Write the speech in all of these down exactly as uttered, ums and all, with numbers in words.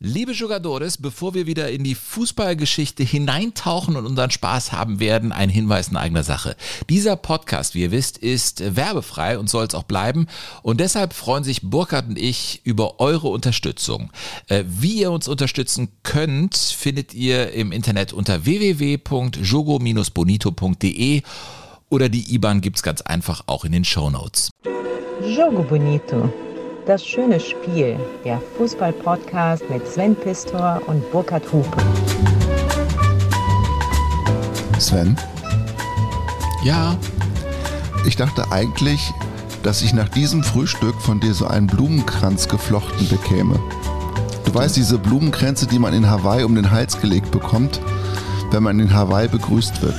Liebe Jugadores, bevor wir wieder in die Fußballgeschichte hineintauchen und unseren Spaß haben werden, ein Hinweis in eigener Sache. Dieser Podcast, wie ihr wisst, ist werbefrei und soll es auch bleiben. Und deshalb freuen sich Burkhard und ich über eure Unterstützung. Wie ihr uns unterstützen könnt, findet ihr im Internet unter w w w punkt jogo Bindestrich bonito punkt de oder die I B A N gibt's ganz einfach auch in den Shownotes. Jogo Bonito. Das schöne Spiel, der Fußball-Podcast mit Sven Pistor und Burkhard Hupe. Sven? Ja? Ich dachte eigentlich, dass ich nach diesem Frühstück von dir so einen Blumenkranz geflochten bekäme. Du weißt, diese Blumenkränze, die man in Hawaii um den Hals gelegt bekommt, wenn man in Hawaii begrüßt wird.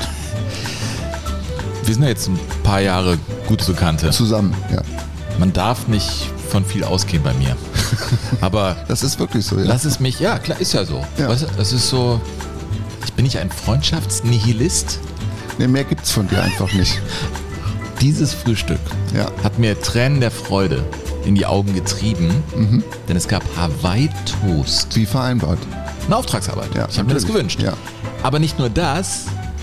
Wir sind ja jetzt ein paar Jahre gute Bekannte. Zusammen, ja. Man darf nicht von viel ausgehen bei mir. Aber das ist wirklich so, ja. Lass es mich, ja klar, ist ja so. Ja. Weißt du, das ist so, ich bin nicht ein Freundschaftsnihilist. Nee, mehr gibt's von dir einfach nicht. Dieses Frühstück ja. hat mir Tränen der Freude in die Augen getrieben, mhm. denn es gab Hawaii-Toast. Wie vereinbart. Eine Auftragsarbeit. Ja, ich habe mir das gewünscht. Ja. Aber nicht nur das,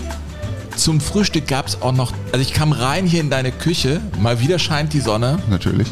zum Frühstück gab es auch noch, also ich kam rein hier in deine Küche, mal wieder scheint die Sonne. Natürlich.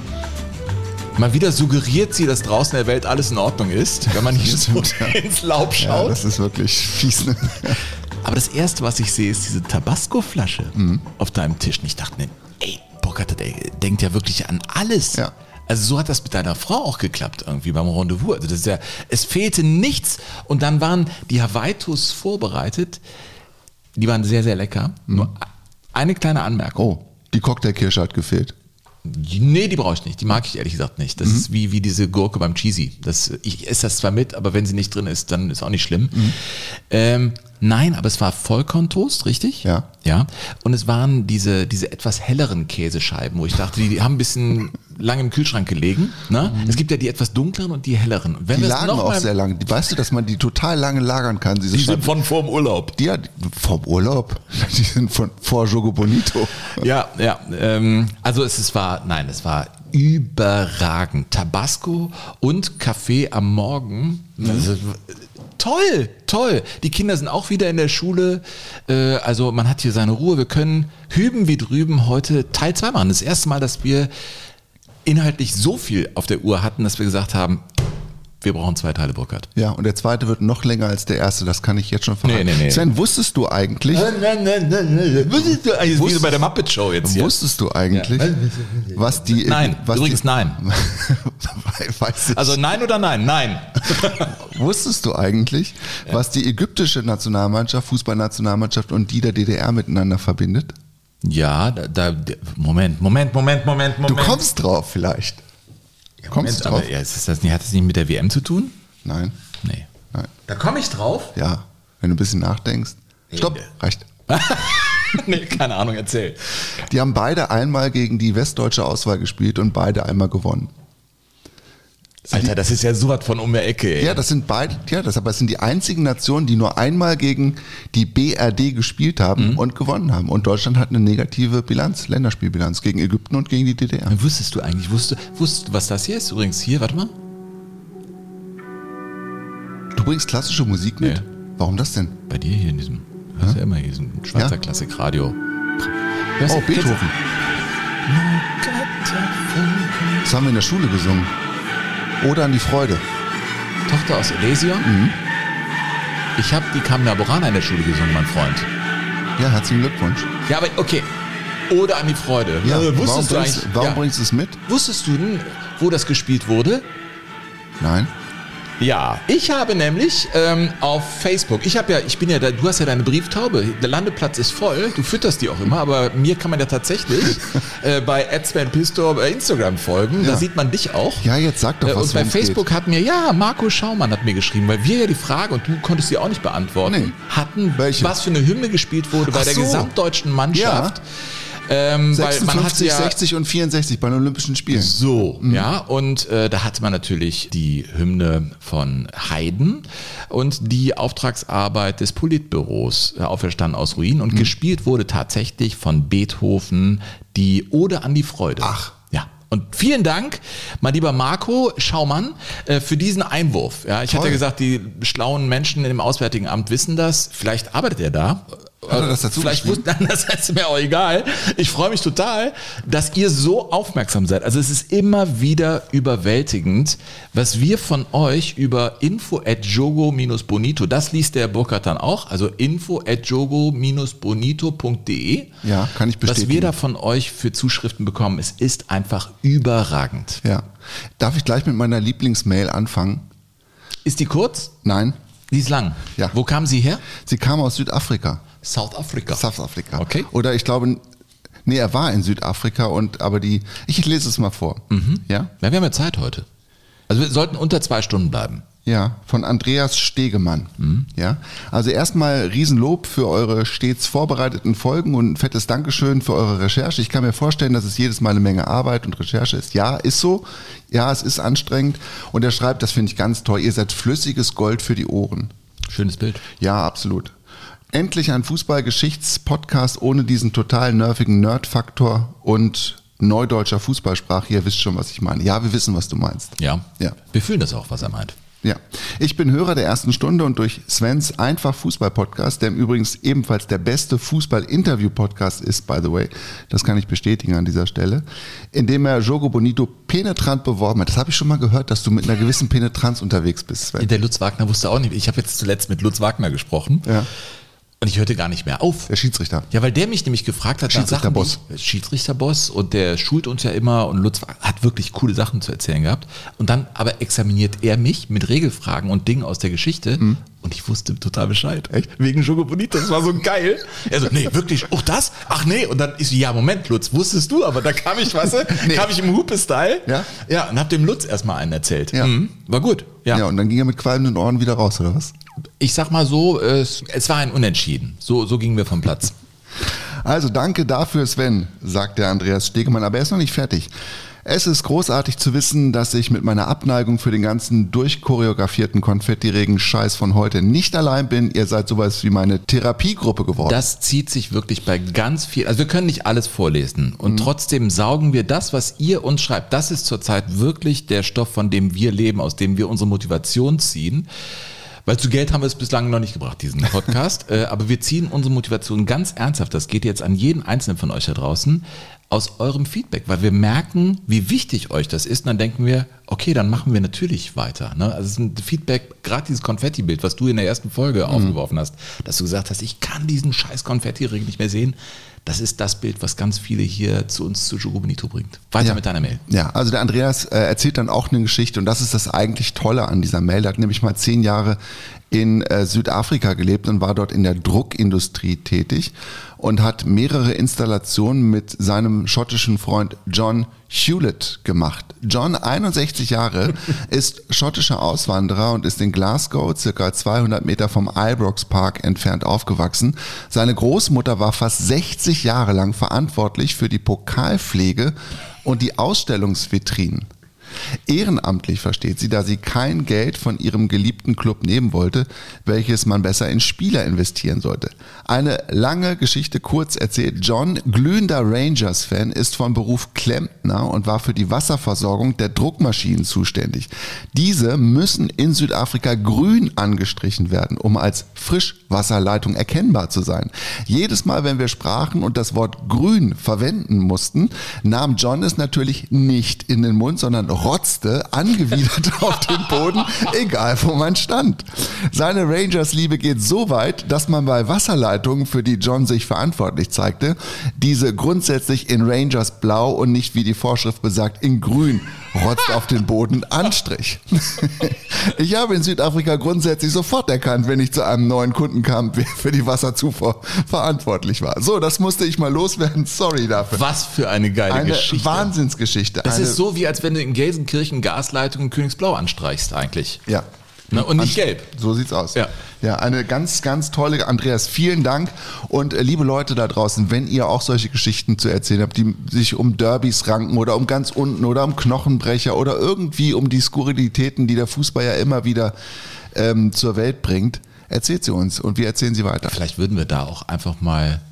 Mal wieder suggeriert sie, dass draußen in der Welt alles in Ordnung ist, wenn man hier so ja. ins Laub schaut. Ja, das ist wirklich fies. Ne? Aber das Erste, was ich sehe, ist diese Tabasco-Flasche mhm. auf deinem Tisch. Und ich dachte mir, ey, Burkhard, der denkt ja wirklich an alles. Ja. Also so hat das mit deiner Frau auch geklappt, irgendwie beim Rendezvous. Also das ist ja, es fehlte nichts. Und dann waren die Hawaii-Toasts vorbereitet. Die waren sehr, sehr lecker. Mhm. Nur eine kleine Anmerkung. Oh, die Cocktailkirsche hat gefehlt. Nee, die brauche ich nicht. Die mag ich ehrlich gesagt nicht. Das mhm. ist wie, wie diese Gurke beim Cheesy. Das, ich esse das zwar mit, aber wenn sie nicht drin ist, dann ist auch nicht schlimm. Mhm. Ähm, nein, aber es war Vollkorntoast, richtig? Ja. Ja. Und es waren diese, diese etwas helleren Käsescheiben, wo ich dachte, die, die haben ein bisschen lang im Kühlschrank gelegen. Ne? Mhm. Es gibt ja die etwas dunkleren und die helleren. Wenn die wir lagen auch sehr lange. Weißt du, dass man die total lange lagern kann? Diese die sind von vorm Urlaub. Die, ja, vom Urlaub? Die sind von vor Jogo Bonito. Ja, ja. Ähm, also es, es war, nein, es war überragend. Tabasco und Kaffee am Morgen. Mhm. Also, toll, toll. Die Kinder sind auch wieder in der Schule. Äh, also man hat hier seine Ruhe. Wir können hüben wie drüben heute Teil zwei machen. Das erste Mal, dass wir inhaltlich so viel auf der Uhr hatten, dass wir gesagt haben, wir brauchen zwei Teile, Burkhard. Ja, und der zweite wird noch länger als der erste, das kann ich jetzt schon verraten. Nee, nee, nee. Sven, wusstest du eigentlich... Nein, nein, nein, nein. Wusstest du eigentlich, wie bei der Muppet Show jetzt hier. Wusstest du eigentlich, ja. was die... Nein, was übrigens die, nein. Weiß ich. Also nein oder nein? Nein. Wusstest du eigentlich, ja. was die ägyptische Nationalmannschaft, Fußballnationalmannschaft und die der D D R miteinander verbindet? Ja, da, da Moment, Moment, Moment, Moment, Moment. Du kommst drauf vielleicht. Ja, kommst Moment, drauf? Aber, ja, ist das nicht, hat das nicht mit der W M zu tun? Nein. Nee. Nein. Da komme ich drauf? Ja, wenn du ein bisschen nachdenkst. Stopp, nee. Reicht. Nee, keine Ahnung, erzähl. Die haben beide einmal gegen die westdeutsche Auswahl gespielt und beide einmal gewonnen. Alter, das ist ja sowas von um der Ecke, ey. Ja, das sind beide, ja, das, aber das sind die einzigen Nationen, die nur einmal gegen die B R D gespielt haben mhm. und gewonnen haben. Und Deutschland hat eine negative Bilanz, Länderspielbilanz gegen Ägypten und gegen die D D R. Wusstest du eigentlich, wusstest, wusstest du, was das hier ist? Übrigens hier, warte mal. Du bringst klassische Musik mit? Ja. Warum das denn? Bei dir hier in diesem, du hörst ja, ja immer hier diesen Schweizer ja? Klassikradio. Oh, Beethoven. Das haben wir in der Schule gesungen. Oder an die Freude. Tochter aus Elesion? Mhm. Ich habe die Carmina Burana in der Schule gesungen, mein Freund. Ja, herzlichen Glückwunsch. Ja, aber okay. Oder an die Freude. Ja, äh, wusstest warum du bringst, eigentlich, warum ja. bringst du es mit? Wusstest du denn, wo das gespielt wurde? Nein. Ja, ich habe nämlich ähm, auf Facebook, ich habe ja, ich bin ja da, du hast ja deine Brieftaube, der Landeplatz ist voll, du fütterst die auch immer, aber mir kann man ja tatsächlich äh, bei Sven Pistor bei Instagram folgen, ja. da sieht man dich auch. Ja, jetzt sag doch was. Äh, und bei Facebook geht. Hat mir, ja, Marco Schaumann hat mir geschrieben, weil wir ja die Frage, und du konntest sie auch nicht beantworten, nee. hatten, Welche? was für eine Hymne gespielt wurde bei Ach der so. gesamtdeutschen Mannschaft. Ja. Ähm, sechsundfünfzig, weil man hat ja, sechzig und vierundsechzig bei den Olympischen Spielen. So, mhm. ja, und äh, da hatte man natürlich die Hymne von Haydn und die Auftragsarbeit des Politbüros, äh, Auferstanden aus Ruinen, und mhm. gespielt wurde tatsächlich von Beethoven die Ode an die Freude. Ach. Ja. Und vielen Dank, mein lieber Marco Schaumann, äh, für diesen Einwurf. Ja, ich Toll. hatte ja gesagt, die schlauen Menschen im Auswärtigen Amt wissen das. Vielleicht arbeitet er da. Hat er das dazu Vielleicht wusste, nein, das ist mir auch egal. Ich freue mich total, dass ihr so aufmerksam seid. Also es ist immer wieder überwältigend, was wir von euch über info at jogo bonito, das liest der Burkhard dann auch, also info at jogo bonito punkt de. Ja, kann ich bestätigen. Was wir da von euch für Zuschriften bekommen, es ist einfach überragend. Ja. Darf ich gleich mit meiner Lieblingsmail anfangen? Ist die kurz? Nein. Die ist lang. Ja. Wo kam sie her? Sie kam aus Südafrika. South Africa. South Africa. Okay. Oder ich glaube, nee, er war in Südafrika und aber die, ich lese es mal vor. Mhm. Ja? Ja, wir haben ja Zeit heute. Also wir sollten unter zwei Stunden bleiben. Ja, von Andreas Stegemann. Mhm. Ja, also erstmal Riesenlob für eure stets vorbereiteten Folgen und ein fettes Dankeschön für eure Recherche. Ich kann mir vorstellen, dass es jedes Mal eine Menge Arbeit und Recherche ist. Ja, ist so. Ja, es ist anstrengend. Und er schreibt, das finde ich ganz toll, ihr seid flüssiges Gold für die Ohren. Schönes Bild. Ja, absolut. Endlich ein Fußball-Geschichts-Podcast ohne diesen total nervigen Nerd-Faktor und neudeutscher Fußballsprache. Ihr wisst schon, was ich meine. Ja, wir wissen, was du meinst. Ja, ja. Wir fühlen das auch, was er meint. Ja, ich bin Hörer der ersten Stunde und durch Svens Einfach Fußball-Podcast, der im Übrigens ebenfalls der beste Fußball-Interview-Podcast ist, by the way, das kann ich bestätigen an dieser Stelle, indem er Jogo Bonito penetrant beworben hat. Das habe ich schon mal gehört, dass du mit einer gewissen Penetranz unterwegs bist, Sven. Der Lutz Wagner wusste auch nicht. Ich habe jetzt zuletzt mit Lutz Wagner gesprochen. Ja. Und ich hörte gar nicht mehr auf. Der Schiedsrichter. Ja, weil der mich nämlich gefragt hat, Schiedsrichterboss. Schiedsrichterboss, und der schult uns ja immer und Lutz hat wirklich coole Sachen zu erzählen gehabt. Und dann aber examiniert er mich mit Regelfragen und Dingen aus der Geschichte. Mhm. Und ich wusste total Bescheid. Echt? Wegen Jogo Bonito, das war so geil. Er so, nee, wirklich, auch das? Ach nee. Und dann ist so, ja, Moment, Lutz, wusstest du, aber da kam ich, weißt du, nee. kam ich im Hupe-Style. Ja. Ja, und hab dem Lutz erstmal einen erzählt. Ja. Mhm. War gut. Ja. Ja, und dann ging er mit qualmenden Ohren wieder raus, oder was? Ich sag mal so, es, es war ein Unentschieden. So, so gingen wir vom Platz. Also danke dafür, Sven, sagt der Andreas Stegemann, aber er ist noch nicht fertig. Es ist großartig zu wissen, dass ich mit meiner Abneigung für den ganzen durchchoreografierten Konfetti-Regen-Scheiß von heute nicht allein bin. Ihr seid sowas wie meine Therapiegruppe geworden. Das zieht sich wirklich bei ganz viel. Also wir können nicht alles vorlesen und mhm. trotzdem saugen wir das, was ihr uns schreibt. Das ist zurzeit wirklich der Stoff, von dem wir leben, aus dem wir unsere Motivation ziehen. Weil zu Geld haben wir es bislang noch nicht gebracht, diesen Podcast. äh, aber wir ziehen unsere Motivation ganz ernsthaft. Das geht jetzt an jeden Einzelnen von euch da draußen aus eurem Feedback, weil wir merken, wie wichtig euch das ist. Und dann denken wir, okay, dann machen wir natürlich weiter. Ne? Also es ist ein Feedback, gerade dieses Konfetti-Bild, was du in der ersten Folge mhm. aufgeworfen hast, dass du gesagt hast, ich kann diesen scheiß Konfetti-Ring nicht mehr sehen. Das ist das Bild, was ganz viele hier zu uns zu Jogo Bonito bringt. Weiter ja. mit deiner Mail. Ja, also der Andreas äh, erzählt dann auch eine Geschichte und das ist das eigentlich Tolle an dieser Mail. Er hat nämlich mal zehn Jahre in äh, Südafrika gelebt und war dort in der Druckindustrie tätig und hat mehrere Installationen mit seinem schottischen Freund John Hewlett gemacht. John, einundsechzig Jahre, ist schottischer Auswanderer und ist in Glasgow, circa zweihundert Meter vom Ibrox Park entfernt, aufgewachsen. Seine Großmutter war fast sechzig Jahre lang verantwortlich für die Pokalpflege und die Ausstellungsvitrinen. Ehrenamtlich versteht sie, da sie kein Geld von ihrem geliebten Club nehmen wollte, welches man besser in Spieler investieren sollte. Eine lange Geschichte kurz erzählt. John, glühender Rangers-Fan, ist von Beruf Klempner und war für die Wasserversorgung der Druckmaschinen zuständig. Diese müssen in Südafrika grün angestrichen werden, um als Frischwasserleitung erkennbar zu sein. Jedes Mal, wenn wir sprachen und das Wort grün verwenden mussten, nahm John es natürlich nicht in den Mund, sondern rotzte angewidert auf den Boden, egal wo man stand. Seine Rangers-Liebe geht so weit, dass man bei Wasserleitungen, für die John sich verantwortlich zeigte, diese grundsätzlich in Rangers blau und nicht, wie die Vorschrift besagt, in grün rotzt auf den Boden anstrich. Ich habe in Südafrika grundsätzlich sofort erkannt, wenn ich zu einem neuen Kunden kam, wer für die Wasserzufuhr verantwortlich war. So, das musste ich mal loswerden. Sorry dafür. Was für eine geile eine Geschichte. Wahnsinnsgeschichte. Das eine ist so, wie als wenn du in Gelsenkirchen Gasleitungen Königsblau anstreichst eigentlich. Ja. Ne? Und nicht gelb. So sieht's aus. Ja. Ja, eine ganz, ganz tolle, Andreas, vielen Dank. Und äh, liebe Leute da draußen, wenn ihr auch solche Geschichten zu erzählen habt, die sich um Derbys ranken oder um ganz unten oder um Knochenbrecher oder irgendwie um die Skurrilitäten, die der Fußball ja immer wieder ähm, zur Welt bringt, erzählt sie uns und wir erzählen sie weiter. Vielleicht würden wir da auch einfach mal äh,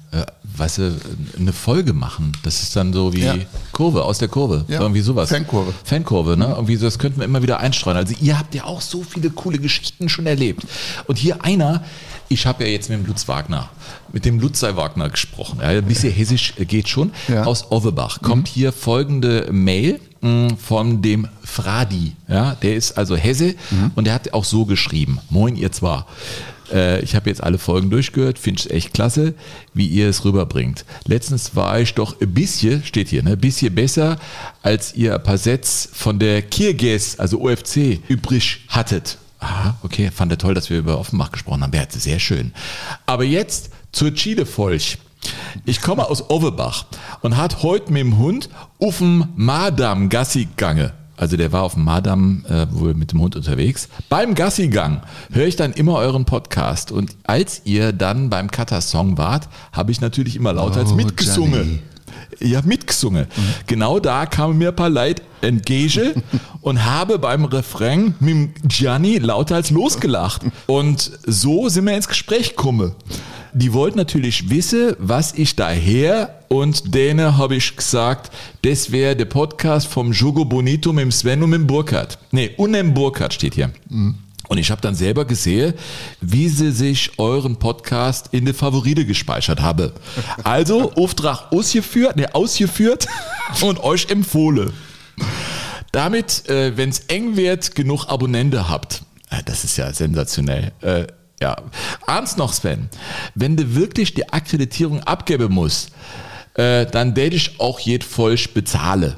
weißt du, eine Folge machen. Das ist dann so wie Ja. Kurve, aus der Kurve. Ja. Irgendwie sowas. Fankurve. Fankurve, ne? Irgendwie so, das könnten wir immer wieder einstreuen. Also ihr habt ja auch so viele coole Geschichten schon erlebt. Und hier einer, ich habe ja jetzt mit dem Lutz Wagner, mit dem Lutzai Wagner gesprochen. Ja, ein bisschen hessisch geht schon. Ja. Aus Ovebach kommt mhm. hier folgende Mail mh, von dem Fradi. Ja, der ist also Hesse mhm. und der hat auch so geschrieben. Moin, ihr zwar. Äh, ich habe jetzt alle Folgen durchgehört, finde es echt klasse, wie ihr es rüberbringt. Letztens war ich doch ein bisschen, steht hier, ne, ein bisschen besser, als ihr ein paar Sätze von der Kirges, also O F C, übrig hattet. Aha, okay, fand er toll, dass wir über Offenbach gesprochen haben. Ja, sehr schön. Aber jetzt zur Chile-Folch. Ich komme aus Ovebach und hat heute mit dem Hund auf dem Madam Gassi gegangen. Also der war auf dem Madam äh, wohl mit dem Hund unterwegs. Beim Gassigang höre ich dann immer euren Podcast. Und als ihr dann beim Cutter-Song wart, habe ich natürlich immer lauter als Oh, mitgesungen. Gianni. Ich habe mitgesungen. Mhm. Genau da kamen mir ein paar Leute entgegen und habe beim Refrain mit dem Gianni lauter als losgelacht. Und so sind wir ins Gespräch gekommen. Die wollten natürlich wissen, was ich daher, und denen habe ich gesagt, das wäre der Podcast vom Jogo Bonito mit dem Sven und mit dem Burkhard. Nee, und dem Burkhard steht hier. Mhm. Und ich habe dann selber gesehen, wie sie sich euren Podcast in die Favorite gespeichert habe. Also Auftrag ausgeführt, ne, ausgeführt und euch empfohlen. Damit, äh, wenn es eng wird, genug Abonnenten habt. Äh, das ist ja sensationell. Äh, ja. Abends noch, Sven, wenn du wirklich die Akkreditierung abgeben musst, äh, dann werde ich auch jed Folge bezahle.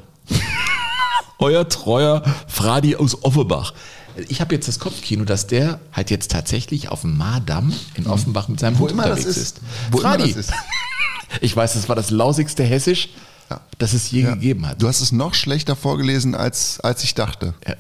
Euer treuer Fradi aus Offenbach. Ich habe jetzt das Kopfkino, dass der halt jetzt tatsächlich auf dem Mardamm in Offenbach mit seinem Wo Hund immer das unterwegs ist. ist. Wo immer Fradi. das ist. Ich weiß, das war das lausigste Hessisch, Ja. das es je Ja. gegeben hat. Du hast es noch schlechter vorgelesen, als, als ich dachte. Ja.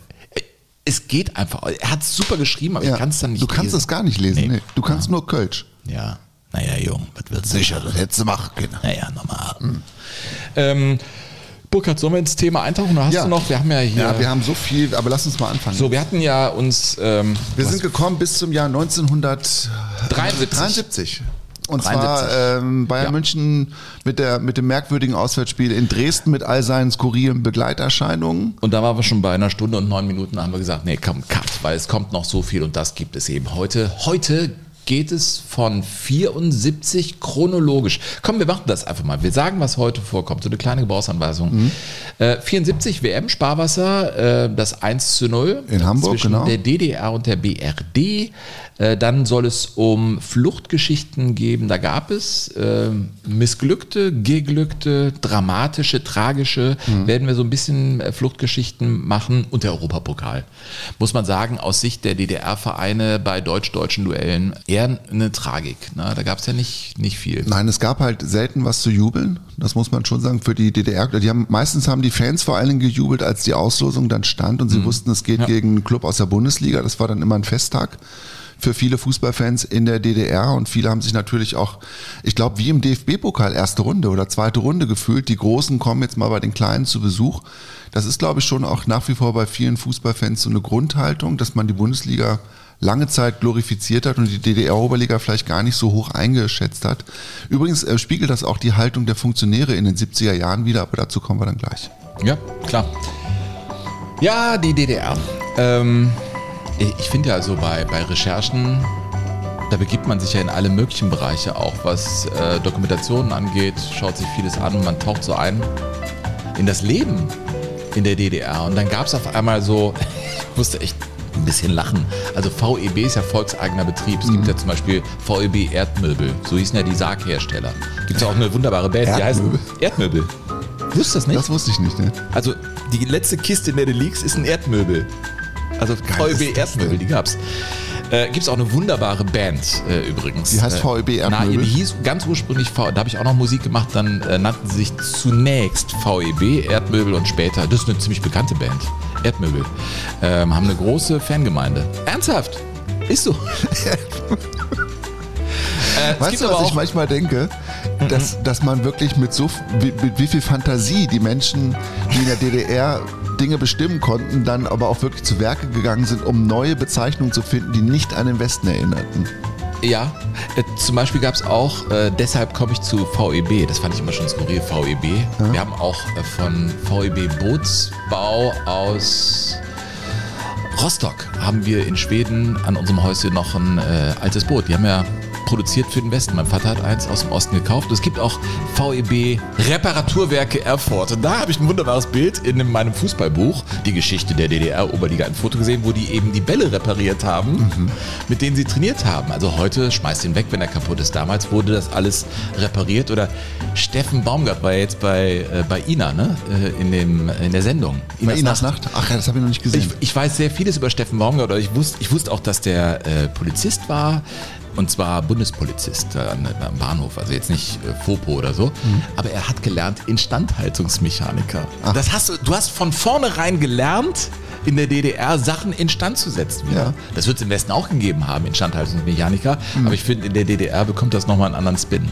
Es geht einfach. Er hat es super geschrieben, aber Ja. ich kann es dann nicht Du kannst lesen. es gar nicht lesen. Nee. Nee. Du kannst nur Kölsch. Ja, naja, Jung, was willst du? Sicher, das hättest du machen können. Naja, normal. Mhm. Ähm, Burkhard, sollen wir ins Thema eintauchen? Oder hast Ja. du noch? Wir haben ja hier. Ja, wir haben so viel, aber lass uns mal anfangen. so, wir hatten ja uns. Ähm, wir was- sind gekommen bis zum Jahr neunzehnhundertdreiundsiebzig. dreiundsiebzig. Und dreiundsiebzig. zwar ähm, Bayern Ja. München mit, der, mit dem merkwürdigen Auswärtsspiel in Dresden mit all seinen skurrilen Begleiterscheinungen. Und da waren wir schon bei einer Stunde und neun Minuten, haben wir gesagt, nee, komm, cut, weil es kommt noch so viel und das gibt es eben heute. Heute geht es von vierundsiebzig chronologisch. Komm, wir machen das einfach mal. Wir sagen, was heute vorkommt. So eine kleine Gebrauchsanweisung. Mhm. Äh, vierundsiebzig W M, Sparwasser, äh, das eins zu null. In Hamburg, zwischen genau. der D D R und der B R D. Äh, dann soll es um Fluchtgeschichten geben. Da gab es äh, missglückte, geglückte, dramatische, tragische. Mhm. Werden wir so ein bisschen äh, Fluchtgeschichten machen. Und der Europapokal. Muss man sagen, aus Sicht der D D R-Vereine bei deutsch-deutschen Duellen eher eine Tragik. Ne? Da gab es ja nicht, nicht viel. Nein, es gab halt selten was zu jubeln. Das muss man schon sagen für die D D R. Die haben, meistens haben die Fans vor allen Dingen gejubelt, als die Auslosung dann stand und sie mhm. wussten, es geht ja. gegen einen Club aus der Bundesliga. Das war dann immer ein Festtag für viele Fußballfans in der D D R und viele haben sich natürlich auch, ich glaube, wie im D F B-Pokal erste Runde oder zweite Runde gefühlt. Die Großen kommen jetzt mal bei den Kleinen zu Besuch. Das ist, glaube ich, schon auch nach wie vor bei vielen Fußballfans so eine Grundhaltung, dass man die Bundesliga lange Zeit glorifiziert hat und die D D R-Oberliga vielleicht gar nicht so hoch eingeschätzt hat. Übrigens äh, spiegelt das auch die Haltung der Funktionäre in den siebziger Jahren wieder, aber dazu kommen wir dann gleich. Ja, klar. Ja, die D D R. Ähm, ich ich finde ja so bei, bei Recherchen, da begibt man sich ja in alle möglichen Bereiche, auch was äh, Dokumentationen angeht, schaut sich vieles an, man taucht so ein in das Leben in der D D R. Und dann gab es auf einmal so, ich musste echt ein bisschen lachen. Also V E B ist ja volkseigener Betrieb. Es gibt ja zum Beispiel V E B Erdmöbel. So hießen ja die Sarghersteller. Gibt es auch eine wunderbare Band, die heißt Erdmöbel? Erdmöbel. Wusstest du das nicht? Das wusste ich nicht, ne? Also die letzte Kiste, in der du liegst, ist ein Erdmöbel. Also V E B ist das Erdmöbel, denn? die gab's. Äh, Gibt es auch eine wunderbare Band äh, übrigens. Die heißt V E B Erdmöbel? Na, die hieß ganz ursprünglich, V, da habe ich auch noch Musik gemacht, dann äh, nannten sie sich zunächst V E B Erdmöbel und später, das ist eine ziemlich bekannte Band, Erdmöbel, ähm, haben eine große Fangemeinde. Ernsthaft? Ist so. äh, es Weißt gibt du, aber was auch, ich manchmal denke? Dass, dass man wirklich mit so wie, mit wie viel Fantasie die Menschen, die in der D D R Dinge bestimmen konnten, dann aber auch wirklich zu Werke gegangen sind, um neue Bezeichnungen zu finden, die nicht an den Westen erinnerten. Ja, äh, zum Beispiel gab es auch, äh, deshalb komme ich zu V E B, das fand ich immer schon skurril, V E B. Ja. Wir haben auch äh, von V E B Bootsbau aus Rostock, haben wir in Schweden an unserem Häuschen noch ein äh, altes Boot. Die haben ja produziert für den Westen. Mein Vater hat eins aus dem Osten gekauft. Es gibt auch V E B Reparaturwerke Erfurt. Und da habe ich ein wunderbares Bild in meinem Fußballbuch, die Geschichte der D D R-Oberliga, ein Foto gesehen, wo die eben die Bälle repariert haben, mhm. mit denen sie trainiert haben. Also heute schmeißt den weg, wenn er kaputt ist. Damals wurde das alles repariert. Oder Steffen Baumgart war jetzt bei, äh, bei Ina, ne? in, dem, in der Sendung. Inas bei Inas Nacht? Nacht? Ach ja, das habe ich noch nicht gesehen. Ich, ich weiß sehr vieles über Steffen Baumgart. Oder ich wusste, ich wusste auch, dass der äh, Polizist war. Und zwar Bundespolizist am Bahnhof, also jetzt nicht äh, Fopo oder so, mhm. aber er hat gelernt Instandhaltungsmechaniker. Ach. Das hast du, du hast von vornherein gelernt, in der D D R Sachen instand zu setzen. Ja. Das wird es im Westen auch gegeben haben, Instandhaltungsmechaniker, mhm. aber ich finde, in der D D R bekommt das nochmal einen anderen Spin.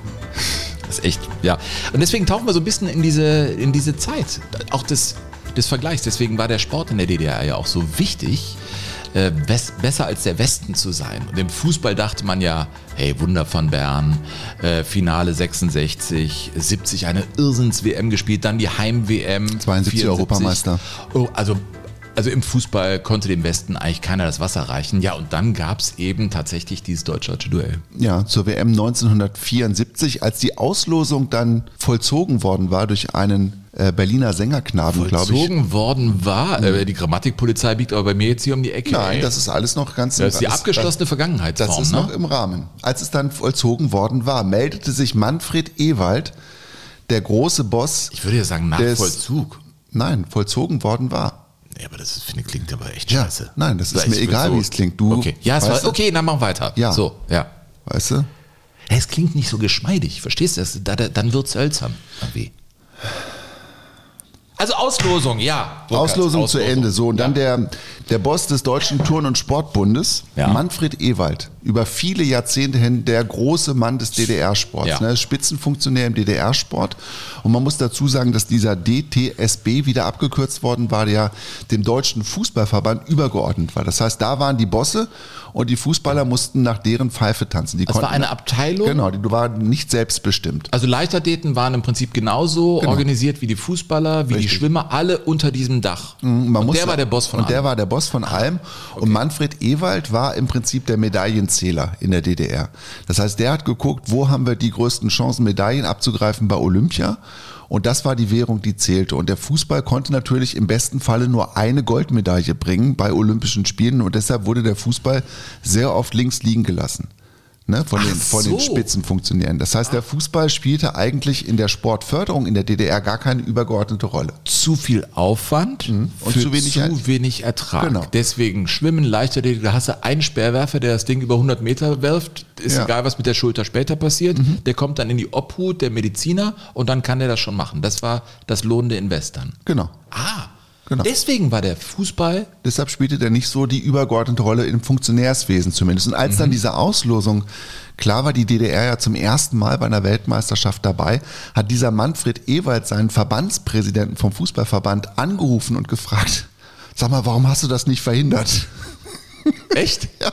Das ist echt, ja. Und deswegen tauchen wir so ein bisschen in diese, in diese Zeit, auch des, des Vergleichs. Deswegen war der Sport in der D D R ja auch so wichtig, Äh, best, besser als der Westen zu sein. Und im Fußball dachte man ja, hey, Wunder von Bern, äh, Finale sechsundsechzig, siebzig eine Irrsinns-W M gespielt, dann die Heim-W M. zweiundsiebzig vierundsiebzig Europameister. Oh, also, also im Fußball konnte dem Westen eigentlich keiner das Wasser reichen. Ja, und dann gab es eben tatsächlich dieses deutsch-deutsche Duell. Ja, zur W M neunzehnhundertvierundsiebzig, als die Auslosung dann vollzogen worden war durch einen Berliner Sängerknaben, glaube ich. Vollzogen worden war. Mhm. Die Grammatikpolizei biegt aber bei mir jetzt hier um die Ecke. Nein, ey. Das ist alles noch ganz... Das ist die abgeschlossene Vergangenheitsform. Das ist ne? noch im Rahmen. Als es dann vollzogen worden war, meldete sich Manfred Ewald, der große Boss... Ich würde ja sagen, nach des, Vollzug. Nein, vollzogen worden war. Ja, aber das finde, klingt aber echt ja, scheiße. Nein, das ist das mir egal, so, wie es klingt. Du, okay, ja, es war, okay, dann machen wir weiter. Ja. So, ja. Weißt du? Es klingt nicht so geschmeidig, verstehst du das? Da, da, dann wird es hölzern. Irgendwie. Also Auslosung, ja. Auslosung, Auslosung zu Ende. So, und ja. dann der, der Boss des Deutschen Turn- und Sportbundes, ja. Manfred Ewald, über viele Jahrzehnte hin der große Mann des D D R-Sports, ja. ne, Spitzenfunktionär im D D R-Sport. Und man muss dazu sagen, dass dieser D T S B wieder abgekürzt worden war, der dem Deutschen Fußballverband übergeordnet war. Das heißt, da waren die Bosse und die Fußballer mussten nach deren Pfeife tanzen. Die das war eine Abteilung? Genau, die waren nicht selbstbestimmt. Also Leichtathleten waren im Prinzip genauso genau. organisiert wie die Fußballer, wie Richtig. die Schwimmer, alle unter diesem Dach. Mhm, man und muss der war der Boss von und allem. Und der war der Boss von allem. Okay. Und Manfred Ewald war im Prinzip der Medaillenzähler in der D D R. Das heißt, der hat geguckt, wo haben wir die größten Chancen, Medaillen abzugreifen bei Olympia. Und das war die Währung, die zählte. Und der Fußball konnte natürlich im besten Falle nur eine Goldmedaille bringen bei Olympischen Spielen. Und deshalb wurde der Fußball sehr oft links liegen gelassen. Ne, von, den, von so. den Spitzenfunktionären. Das heißt, der Fußball spielte eigentlich in der Sportförderung in der D D R gar keine übergeordnete Rolle. Zu viel Aufwand mhm. und für zu wenig, zu wenig Ertrag. Genau. Deswegen Schwimmen, Leichtathletik, da hast du einen Speerwerfer, der das Ding über hundert Meter wirft. Ist ja. egal, was mit der Schulter später passiert. Mhm. Der kommt dann in die Obhut der Mediziner und dann kann der das schon machen. Das war das lohnende Invest dann. Genau. Ah, Genau. Deswegen war der Fußball... Deshalb spielte der nicht so die übergeordnete Rolle im Funktionärswesen zumindest. Und als mhm. dann diese Auslosung klar war, die D D R ja zum ersten Mal bei einer Weltmeisterschaft dabei, hat dieser Manfred Ewald seinen Verbandspräsidenten vom Fußballverband angerufen und gefragt, sag mal, warum hast du das nicht verhindert? Echt? Ja.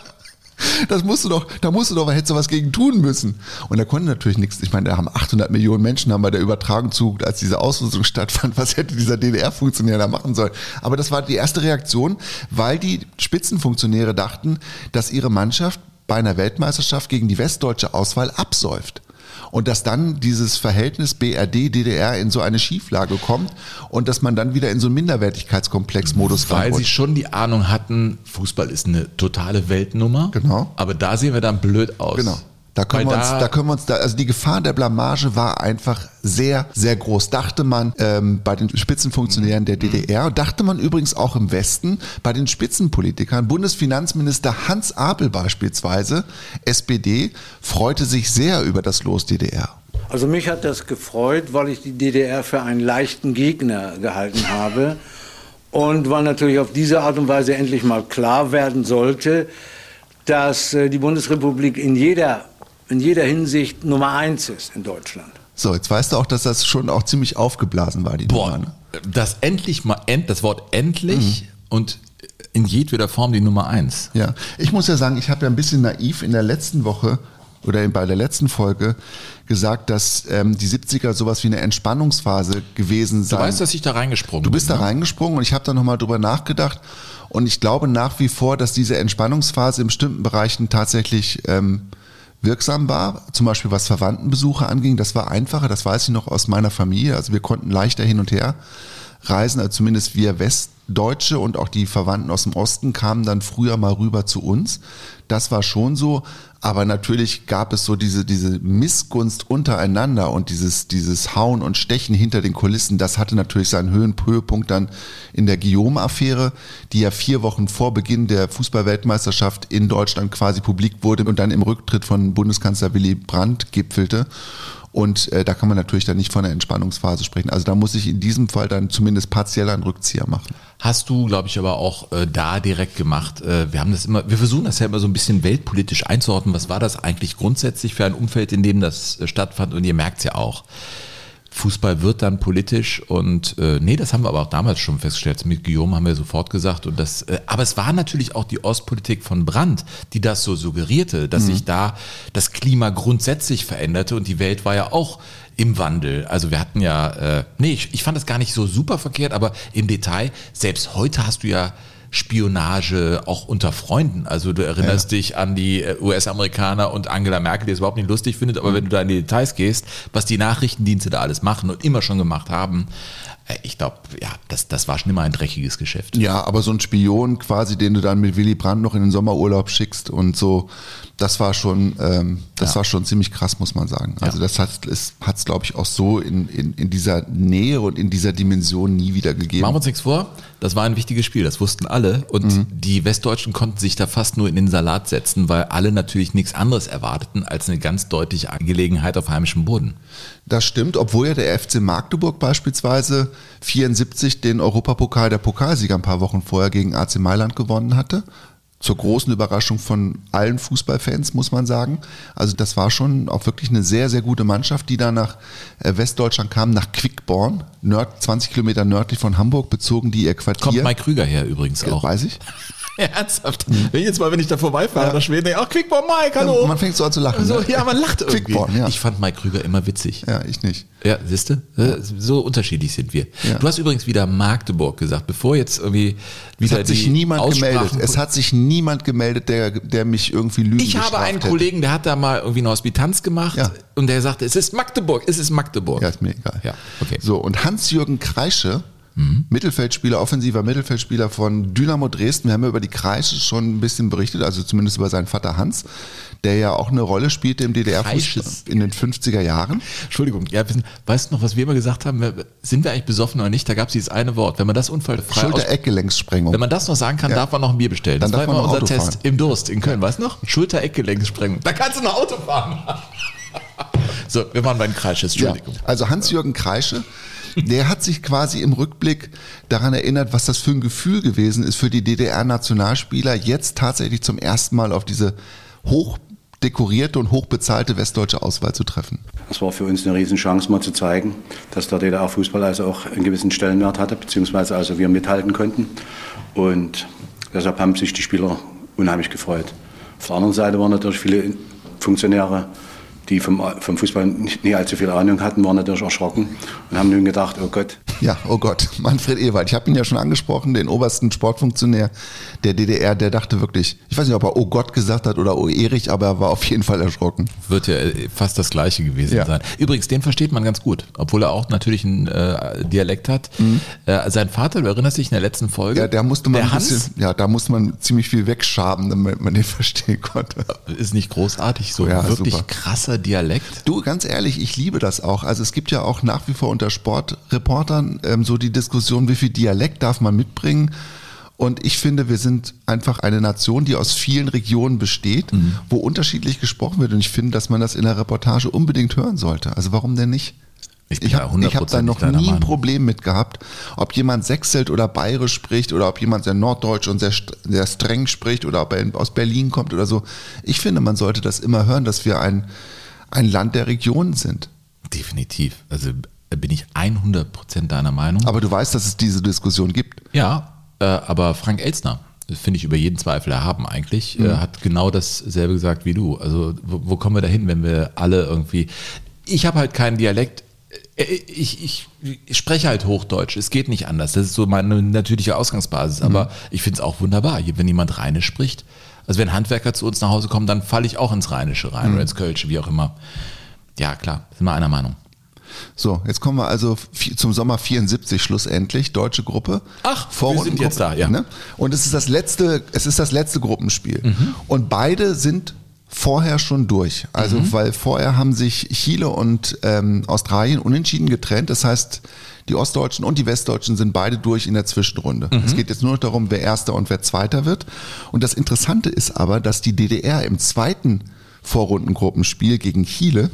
Das musst du doch, da musst du doch, hättest du was gegen tun müssen. Und da konnte natürlich nichts. Ich meine, da haben achthundert Millionen Menschen haben bei der Übertragung zugeguckt, als diese Auslosung stattfand. Was hätte dieser D D R-Funktionär da machen sollen? Aber das war die erste Reaktion, weil die Spitzenfunktionäre dachten, dass ihre Mannschaft bei einer Weltmeisterschaft gegen die westdeutsche Auswahl absäuft. Und dass dann dieses Verhältnis B R D D D R in so eine Schieflage kommt und dass man dann wieder in so einen Minderwertigkeitskomplexmodus Weil reinrutscht. sie schon die Ahnung hatten, Fußball ist eine totale Weltnummer. Genau. Aber da sehen wir dann blöd aus. Genau. Da können, wir uns, da, da können wir uns, da, also die Gefahr der Blamage war einfach sehr, sehr groß, dachte man ähm, bei den Spitzenfunktionären der D D R, dachte man übrigens auch im Westen, bei den Spitzenpolitikern. Bundesfinanzminister Hans Apel beispielsweise, S P D, freute sich sehr über das Los D D R. Also mich hat das gefreut, weil ich die D D R für einen leichten Gegner gehalten habe und weil natürlich auf diese Art und Weise endlich mal klar werden sollte, dass die Bundesrepublik in jeder in jeder Hinsicht Nummer eins ist in Deutschland. So, jetzt weißt du auch, dass das schon auch ziemlich aufgeblasen war, die Boah, Nummer. Ne? Das endlich mal, end, das Wort endlich mhm. und in jedweder Form die Nummer eins. Ja, ich muss ja sagen, ich habe ja ein bisschen naiv in der letzten Woche oder bei der letzten Folge gesagt, dass ähm, die siebziger sowas wie eine Entspannungsphase gewesen sein. Du weißt, dass ich da reingesprungen bin. Du bist bin, da ne? reingesprungen und ich habe da nochmal drüber nachgedacht und ich glaube nach wie vor, dass diese Entspannungsphase in bestimmten Bereichen tatsächlich ähm, wirksam war, zum Beispiel was Verwandtenbesuche anging, das war einfacher, das weiß ich noch aus meiner Familie, also wir konnten leichter hin und her reisen, also zumindest wir Westdeutsche und auch die Verwandten aus dem Osten kamen dann früher mal rüber zu uns, das war schon so, aber natürlich gab es so diese, diese Missgunst untereinander und dieses, dieses Hauen und Stechen hinter den Kulissen, das hatte natürlich seinen Höhen- Höhepunkt dann in der Guillaume-Affäre, die ja vier Wochen vor Beginn der Fußball-Weltmeisterschaft in Deutschland quasi publik wurde und dann im Rücktritt von Bundeskanzler Willy Brandt gipfelte. Und äh, da kann man natürlich dann nicht von einer Entspannungsphase sprechen. Also da muss ich in diesem Fall dann zumindest partiell einen Rückzieher machen. Hast du, glaube ich, aber auch äh, da direkt gemacht. Äh, wir haben das immer, wir versuchen das ja immer so ein bisschen weltpolitisch einzuordnen. Was war das eigentlich grundsätzlich für ein Umfeld, in dem das äh, stattfand? Und ihr merkt es ja auch. Fußball wird dann politisch und äh, nee, das haben wir aber auch damals schon festgestellt. Mit Guillaume haben wir sofort gesagt. Und das, äh, aber es war natürlich auch die Ostpolitik von Brandt, die das so suggerierte, dass mhm. sich da das Klima grundsätzlich veränderte und die Welt war ja auch im Wandel. Also wir hatten ja, äh, nee, ich, ich fand das gar nicht so super verkehrt, aber im Detail, selbst heute hast du ja Spionage auch unter Freunden. Also du erinnerst ja. dich an die U S-Amerikaner und Angela Merkel, die es überhaupt nicht lustig findet, aber mhm. wenn du da in die Details gehst, was die Nachrichtendienste da alles machen und immer schon gemacht haben, ich glaube, ja, das, das war schon immer ein dreckiges Geschäft. Ja, aber so ein Spion quasi, den du dann mit Willy Brandt noch in den Sommerurlaub schickst und so, das war schon, ähm, das ja. war schon ziemlich krass, muss man sagen. Also ja. das hat es, hat's, glaube ich, auch so in, in, in dieser Nähe und in dieser Dimension nie wieder gegeben. Machen wir uns nichts vor, das war ein wichtiges Spiel, das wussten alle und mhm. die Westdeutschen konnten sich da fast nur in den Salat setzen, weil alle natürlich nichts anderes erwarteten als eine ganz deutliche Angelegenheit auf heimischem Boden. Das stimmt, obwohl ja der F C Magdeburg beispielsweise vierundsiebzig den Europapokal der Pokalsieger ein paar Wochen vorher gegen A C Mailand gewonnen hatte. Zur großen Überraschung von allen Fußballfans, muss man sagen. Also das war schon auch wirklich eine sehr, sehr gute Mannschaft, die da nach Westdeutschland kam, nach Quickborn, nord, zwanzig Kilometer nördlich von Hamburg, bezogen die ihr Quartier. Kommt Mike Krüger her übrigens auch. Weiß ich. Ja, ernsthaft. Mhm. Wenn ich jetzt mal, wenn ich da vorbeifahre, ja. nach Schweden, denke ich, ach, Quickborn Mike, hallo. Ja, man fängt so an zu lachen. So, ne? Ja, man lacht irgendwie. Quickborn, ja. Ich fand Mike Krüger immer witzig. Ja, ich nicht. Ja, siehst du? So unterschiedlich sind wir. Ja. Du hast übrigens wieder Magdeburg gesagt, bevor jetzt irgendwie wieder es hat sich die niemand gemeldet. Es hat sich niemand gemeldet, der, der mich irgendwie lügen Ich habe einen hätte. Kollegen, der hat da mal irgendwie eine Hospitanz gemacht ja. und der sagte, es ist Magdeburg, es ist Magdeburg. Ja, ist mir egal. Ja, okay. So, und Hans-Jürgen Kreische, Mhm. Mittelfeldspieler, offensiver Mittelfeldspieler von Dynamo Dresden. Wir haben ja über die Kreische schon ein bisschen berichtet, also zumindest über seinen Vater Hans, der ja auch eine Rolle spielte im D D R-Fußball in den fünfziger Jahren. Entschuldigung, ja, weißt du noch, was wir immer gesagt haben? Sind wir eigentlich besoffen oder nicht? Da gab es dieses eine Wort. Wenn man das unfallfrei Schulter-Eckgelenkssprengung. Wenn man das noch sagen kann, ja. darf man noch ein Bier bestellen. Dann das darf war man immer unser Auto Test fahren. im Durst in Köln, weißt du noch? Schulter-Eckgelenkssprengung. Da kannst du noch Auto fahren. So, wir waren bei den Kreische, Entschuldigung. Ja, also Hans-Jürgen Kreische, der hat sich quasi im Rückblick daran erinnert, was das für ein Gefühl gewesen ist für die D D R-Nationalspieler, jetzt tatsächlich zum ersten Mal auf diese hochdekorierte und hochbezahlte westdeutsche Auswahl zu treffen. Das war für uns eine Riesenchance, mal zu zeigen, dass der D D R-Fußball also auch einen gewissen Stellenwert hatte, beziehungsweise also wir mithalten konnten. Und deshalb haben sich die Spieler unheimlich gefreut. Auf der anderen Seite waren natürlich viele Funktionäre, die vom, vom Fußball nicht, nie allzu viel Ahnung hatten, waren natürlich erschrocken und haben nun gedacht, oh Gott. Ja, oh Gott, Manfred Ewald. Ich habe ihn ja schon angesprochen, den obersten Sportfunktionär der D D R, der dachte wirklich, ich weiß nicht, ob er oh Gott gesagt hat oder oh Erich, aber er war auf jeden Fall erschrocken. Wird ja fast das Gleiche gewesen ja. sein. Übrigens, den versteht man ganz gut, obwohl er auch natürlich einen äh, Dialekt hat. Mhm. Äh, sein Vater, du erinnerst dich in der letzten Folge? Ja, der musste man der ein bisschen, Hans, ja, da musste man ziemlich viel wegschaben, damit man den verstehen konnte. Ist nicht großartig, so ja, wirklich super. krasser Dialekt. Du, ganz ehrlich, ich liebe das auch. Also es gibt ja auch nach wie vor unter Sportreportern ähm, so die Diskussion, wie viel Dialekt darf man mitbringen. Und ich finde, wir sind einfach eine Nation, die aus vielen Regionen besteht, mhm. wo unterschiedlich gesprochen wird. Und ich finde, dass man das in der Reportage unbedingt hören sollte. Also warum denn nicht? Ich, ich habe hab da noch nie ein Problem mit gehabt, ob jemand sächselt oder bayerisch spricht oder ob jemand sehr norddeutsch und sehr, sehr streng spricht oder ob er aus Berlin kommt oder so. Ich finde, man sollte das immer hören, dass wir ein, ein Land der Regionen sind. Definitiv. Also bin ich hundert Prozent deiner Meinung. Aber du weißt, dass es diese Diskussion gibt. Ja, äh, aber Frank Elstner, das finde ich über jeden Zweifel erhaben eigentlich, mhm. äh, hat genau dasselbe gesagt wie du. Also wo, wo kommen wir da hin, wenn wir alle irgendwie... Ich habe halt keinen Dialekt. Ich, ich, ich spreche halt Hochdeutsch, es geht nicht anders. Das ist so meine natürliche Ausgangsbasis. Mhm. Aber ich finde es auch wunderbar, wenn jemand Rheinisch spricht. Also wenn Handwerker zu uns nach Hause kommen, dann falle ich auch ins Rheinische rein mhm. oder ins Kölsche, wie auch immer. Ja, klar, sind wir einer Meinung. So, jetzt kommen wir also zum Sommer vierundsiebzig schlussendlich, deutsche Gruppe. Ach, wir sind jetzt da, ja. Ne? Und es ist das letzte, es ist das letzte Gruppenspiel. Mhm. Und beide sind vorher schon durch. Also, mhm. weil vorher haben sich Chile und ähm, Australien unentschieden getrennt. Das heißt, die Ostdeutschen und die Westdeutschen sind beide durch in der Zwischenrunde. Mhm. Es geht jetzt nur noch darum, wer Erster und wer Zweiter wird. Und das Interessante ist aber, dass die D D R im zweiten Vorrundengruppenspiel gegen Chile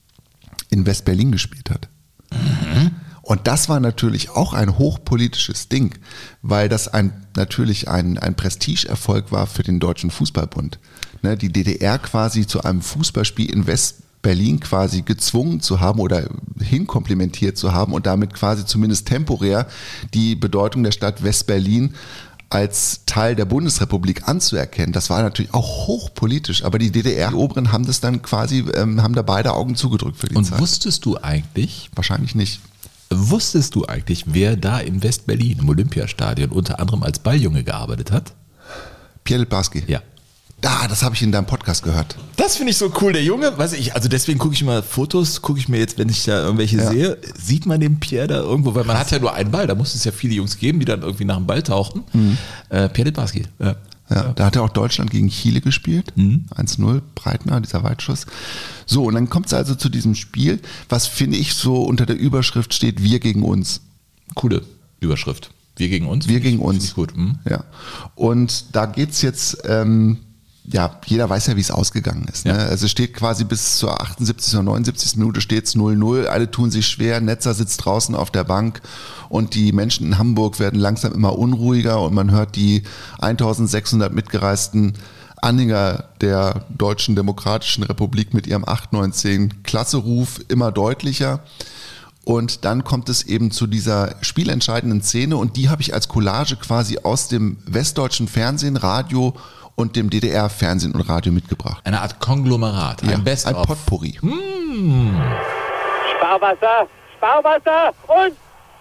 in West-Berlin gespielt hat. Mhm. Und das war natürlich auch ein hochpolitisches Ding, weil das ein, natürlich ein, ein Prestigeerfolg war für den Deutschen Fußballbund. Ne, die D D R quasi zu einem Fußballspiel in West-Berlin quasi gezwungen zu haben oder hinkomplimentiert zu haben und damit quasi zumindest temporär die Bedeutung der Stadt West-Berlin als Teil der Bundesrepublik anzuerkennen. Das war natürlich auch hochpolitisch, aber die D D R, die Oberen haben das dann quasi, ähm, haben da beide Augen zugedrückt für die und Zeit. Und wusstest du eigentlich? Wahrscheinlich nicht. Wusstest du eigentlich, wer da in West-Berlin im Olympiastadion unter anderem als Balljunge gearbeitet hat? Pierre Littbarski. Ja. Da, das habe ich in deinem Podcast gehört. Das finde ich so cool, der Junge. Weiß ich, also deswegen gucke ich mal Fotos, gucke ich mir jetzt, wenn ich da irgendwelche ja. sehe, sieht man den Pierre da irgendwo, weil man Krass. hat ja nur einen Ball, da muss es ja viele Jungs geben, die dann irgendwie nach dem Ball tauchen. Mhm. Äh, Pierre Littbarski. Ja. Ja, da hat er auch Deutschland gegen Chile gespielt. Mhm. eins null, Breitner, dieser Weitschuss. So, und dann kommt es also zu diesem Spiel, was finde ich so unter der Überschrift steht, wir gegen uns. Coole Überschrift. Wir gegen uns? Wir gegen uns. Ich gut. Mhm. Ja. Und da geht's jetzt, ähm, ja, jeder weiß ja, wie es ausgegangen ist. Ne? Ja. Also es steht quasi bis zur achtundsiebzigsten oder neunundsiebzigsten Minute steht's null null. Alle tun sich schwer. Netzer sitzt draußen auf der Bank und die Menschen in Hamburg werden langsam immer unruhiger und man hört die eintausendsechshundert mitgereisten Anhänger der Deutschen Demokratischen Republik mit ihrem acht neun zehn Klasse-Ruf immer deutlicher. Und dann kommt es eben zu dieser spielentscheidenden Szene und die habe ich als Collage quasi aus dem westdeutschen Fernsehen, Radio und dem D D R-Fernsehen und Radio mitgebracht. Eine Art Konglomerat, ein ja, Best ein of. Potpourri. Mmh. Sparwasser, Sparwasser und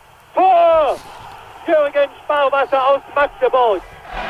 Tor! Jürgen Sparwasser aus Magdeburg.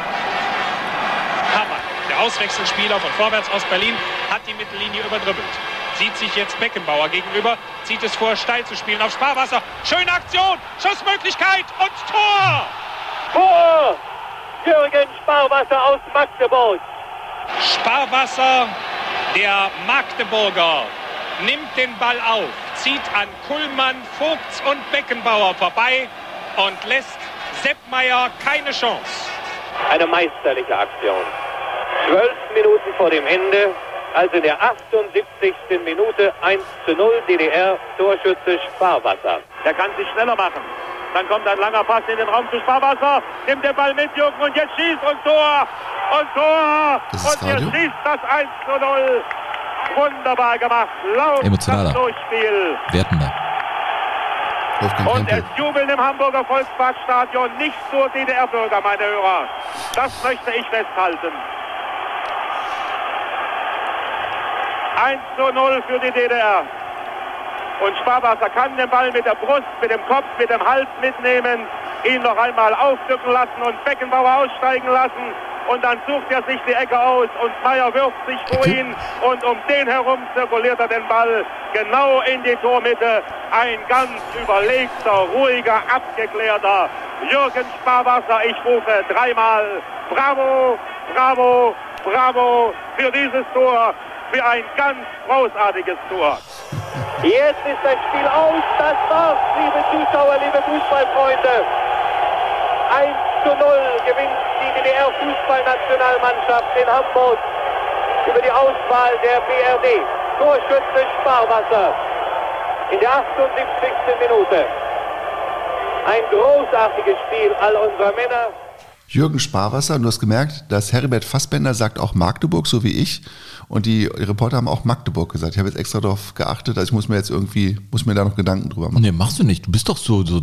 Hammer, der Auswechselspieler von Vorwärts aus Berlin, hat die Mittellinie überdribbelt. Sieht sich jetzt Beckenbauer gegenüber, zieht es vor, steil zu spielen auf Sparwasser. Schöne Aktion, Schussmöglichkeit und Tor! Tor! Jürgen Sparwasser aus Magdeburg. Sparwasser, der Magdeburger, nimmt den Ball auf, zieht an Kuhlmann, Vogts und Beckenbauer vorbei und lässt Seppmeier keine Chance. Eine meisterliche Aktion. Zwölf Minuten vor dem Ende, also in der achtundsiebzigsten Minute, eins zu null, D D R, Torschütze Sparwasser. Der kann sich schneller machen. Dann kommt ein langer Pass in den Raum zu Sparwasser, nimmt den Ball mit, Jürgen, und jetzt schießt und Tor! Und Tor! Und er schießt das eins zu null. Wunderbar gemacht. Laut emotionaler Durchspiel. Wertender. Und es jubeln im Hamburger Volksparkstadion nicht nur D D R-Bürger, meine Hörer. Das möchte ich festhalten. eins zu null für die D D R. Und Sparwasser kann den Ball mit der Brust, mit dem Kopf, mit dem Hals mitnehmen, ihn noch einmal aufdrücken lassen und Beckenbauer aussteigen lassen. Und dann sucht er sich die Ecke aus und Meier wirft sich vor ihn und um den herum zirkuliert er den Ball genau in die Tormitte. Ein ganz überlegter, ruhiger, abgeklärter Jürgen Sparwasser. Ich rufe dreimal Bravo, Bravo, Bravo für dieses Tor, für ein ganz großartiges Tor. Jetzt ist das Spiel aus, das war's, liebe Zuschauer, liebe Fußballfreunde. eins zu null gewinnt die D D R-Fußballnationalmannschaft in Hamburg über die Auswahl der B R D. Torschütze Sparwasser in der achtundsiebzigsten Minute. Ein großartiges Spiel all unserer Männer. Jürgen Sparwasser, du hast gemerkt, dass Heribert Fassbender sagt auch Magdeburg, so wie ich. Und die Reporter haben auch Magdeburg gesagt. Ich habe jetzt extra darauf geachtet, also ich muss mir jetzt irgendwie, muss mir da noch Gedanken drüber machen. Nee, machst du nicht. Du bist doch so, so,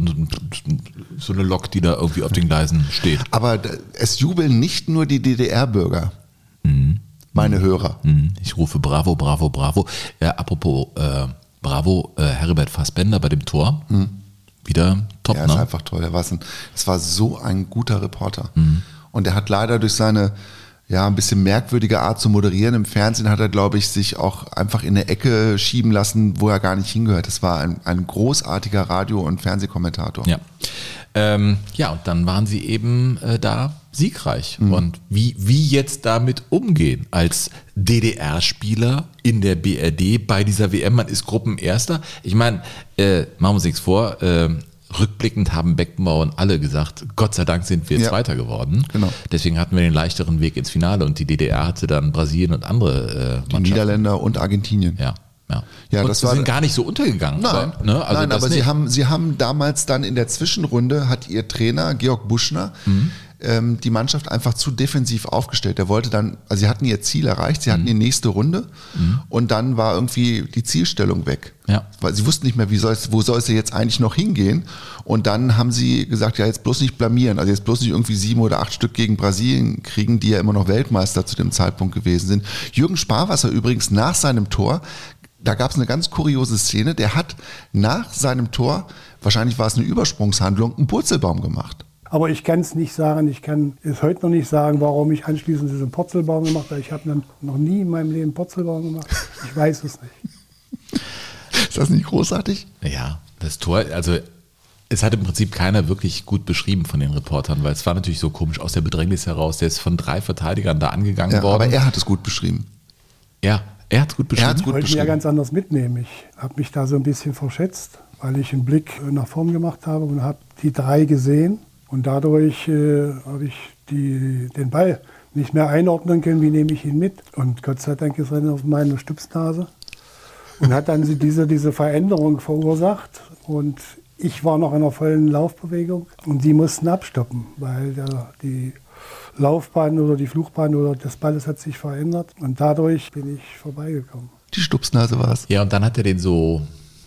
so eine Lok, die da irgendwie auf den Gleisen steht. Aber es jubeln nicht nur die D D R-Bürger, mhm. meine Hörer. Mhm. Ich rufe Bravo, Bravo, Bravo. Ja, apropos äh, Bravo, äh, Heribert Fassbender bei dem Tor. Mhm. Wieder top, ja, ne? ist einfach toll. Er war, ein, es war so ein guter Reporter. Mhm. Und er hat leider durch seine ja, ein bisschen merkwürdige Art zu moderieren im Fernsehen hat er, glaube ich, sich auch einfach in eine Ecke schieben lassen, wo er gar nicht hingehört. Das war ein, ein großartiger Radio- und Fernsehkommentator. Ja, ähm, ja, und dann waren sie eben äh, da siegreich. Mhm. Und wie, wie jetzt damit umgehen als D D R-Spieler in der B R D bei dieser W M? Man ist Gruppenerster. Ich meine, äh, machen wir uns nichts vor, äh, rückblickend haben Beckenbauer und alle gesagt, Gott sei Dank sind wir ja. Zweiter geworden. Genau. Deswegen hatten wir den leichteren Weg ins Finale und die D D R hatte dann Brasilien und andere äh, die Niederländer und Argentinien. Ja. Ja, ja und das sie war, sind gar nicht so untergegangen. Nein, aber, ne? also nein aber nicht. sie haben, sie haben damals dann in der Zwischenrunde, hat ihr Trainer Georg Buschner mhm. ähm, die Mannschaft einfach zu defensiv aufgestellt. Er wollte dann, also sie hatten ihr Ziel erreicht, sie hatten mhm. die nächste Runde mhm. und dann war irgendwie die Zielstellung weg. Ja. Weil sie wussten nicht mehr, wie soll's, wo soll es jetzt eigentlich noch hingehen. Und dann haben sie gesagt, ja, jetzt bloß nicht blamieren, also jetzt bloß nicht irgendwie sieben oder acht Stück gegen Brasilien kriegen, die ja immer noch Weltmeister zu dem Zeitpunkt gewesen sind. Jürgen Sparwasser übrigens nach seinem Tor, da gab es eine ganz kuriose Szene, der hat nach seinem Tor, wahrscheinlich war es eine Übersprungshandlung, einen Purzelbaum gemacht. Aber ich kann es nicht sagen, ich kann es heute noch nicht sagen, warum ich anschließend diesen Purzelbaum gemacht habe. Ich habe noch nie in meinem Leben Purzelbaum gemacht. Ich weiß es nicht. Ist das nicht großartig? Ja, das Tor, also es hat im Prinzip keiner wirklich gut beschrieben von den Reportern, weil es war natürlich so komisch aus der Bedrängnis heraus. Der ist von drei Verteidigern da angegangen ja, worden. Aber er hat es gut beschrieben. Ja, er hat es gut beschrieben. Ich wollte mich ja ganz anders mitnehmen. Ich habe mich da so ein bisschen verschätzt, weil ich einen Blick nach vorn gemacht habe und habe die drei gesehen. Und dadurch äh, habe ich die, den Ball nicht mehr einordnen können, wie nehme ich ihn mit. Und Gott sei Dank ist er auf meine Stupsnase und hat dann diese, diese Veränderung verursacht. Und ich war noch in einer vollen Laufbewegung und die mussten abstoppen, weil der, die Laufbahn oder die Flugbahn oder das Balles hat sich verändert. Und dadurch bin ich vorbeigekommen. Die Stupsnase war es. Ja, und dann hat er den so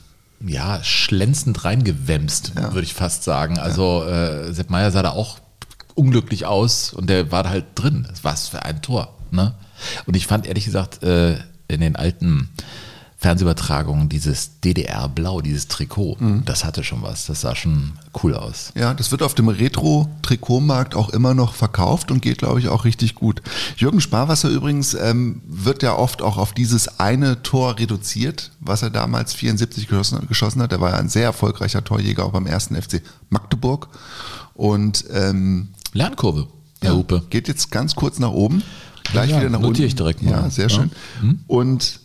ja, schlänzend reingewämst, ja. würde ich fast sagen. Also ja. äh, Sepp Maier sah da auch unglücklich aus und der war da halt drin. Was für ein Tor. Ne? Und ich fand ehrlich gesagt äh, in den alten Fernsehübertragungen dieses D D R-Blau, dieses Trikot, mhm. das hatte schon was. Das sah schon cool aus. Ja, das wird auf dem Retro-Trikotmarkt auch immer noch verkauft und geht, glaube ich, auch richtig gut. Jürgen Sparwasser übrigens ähm, wird ja oft auch auf dieses eine Tor reduziert, was er damals vierundsiebzig geschossen, geschossen hat. Er war ja ein sehr erfolgreicher Torjäger auch beim ersten F C Magdeburg. Und ähm, Lernkurve, der ja, Hupe. Geht jetzt ganz kurz nach oben, gleich ja, wieder nach unten. Notiere ich direkt mal. Ja, sehr schön. Ja. Hm? Und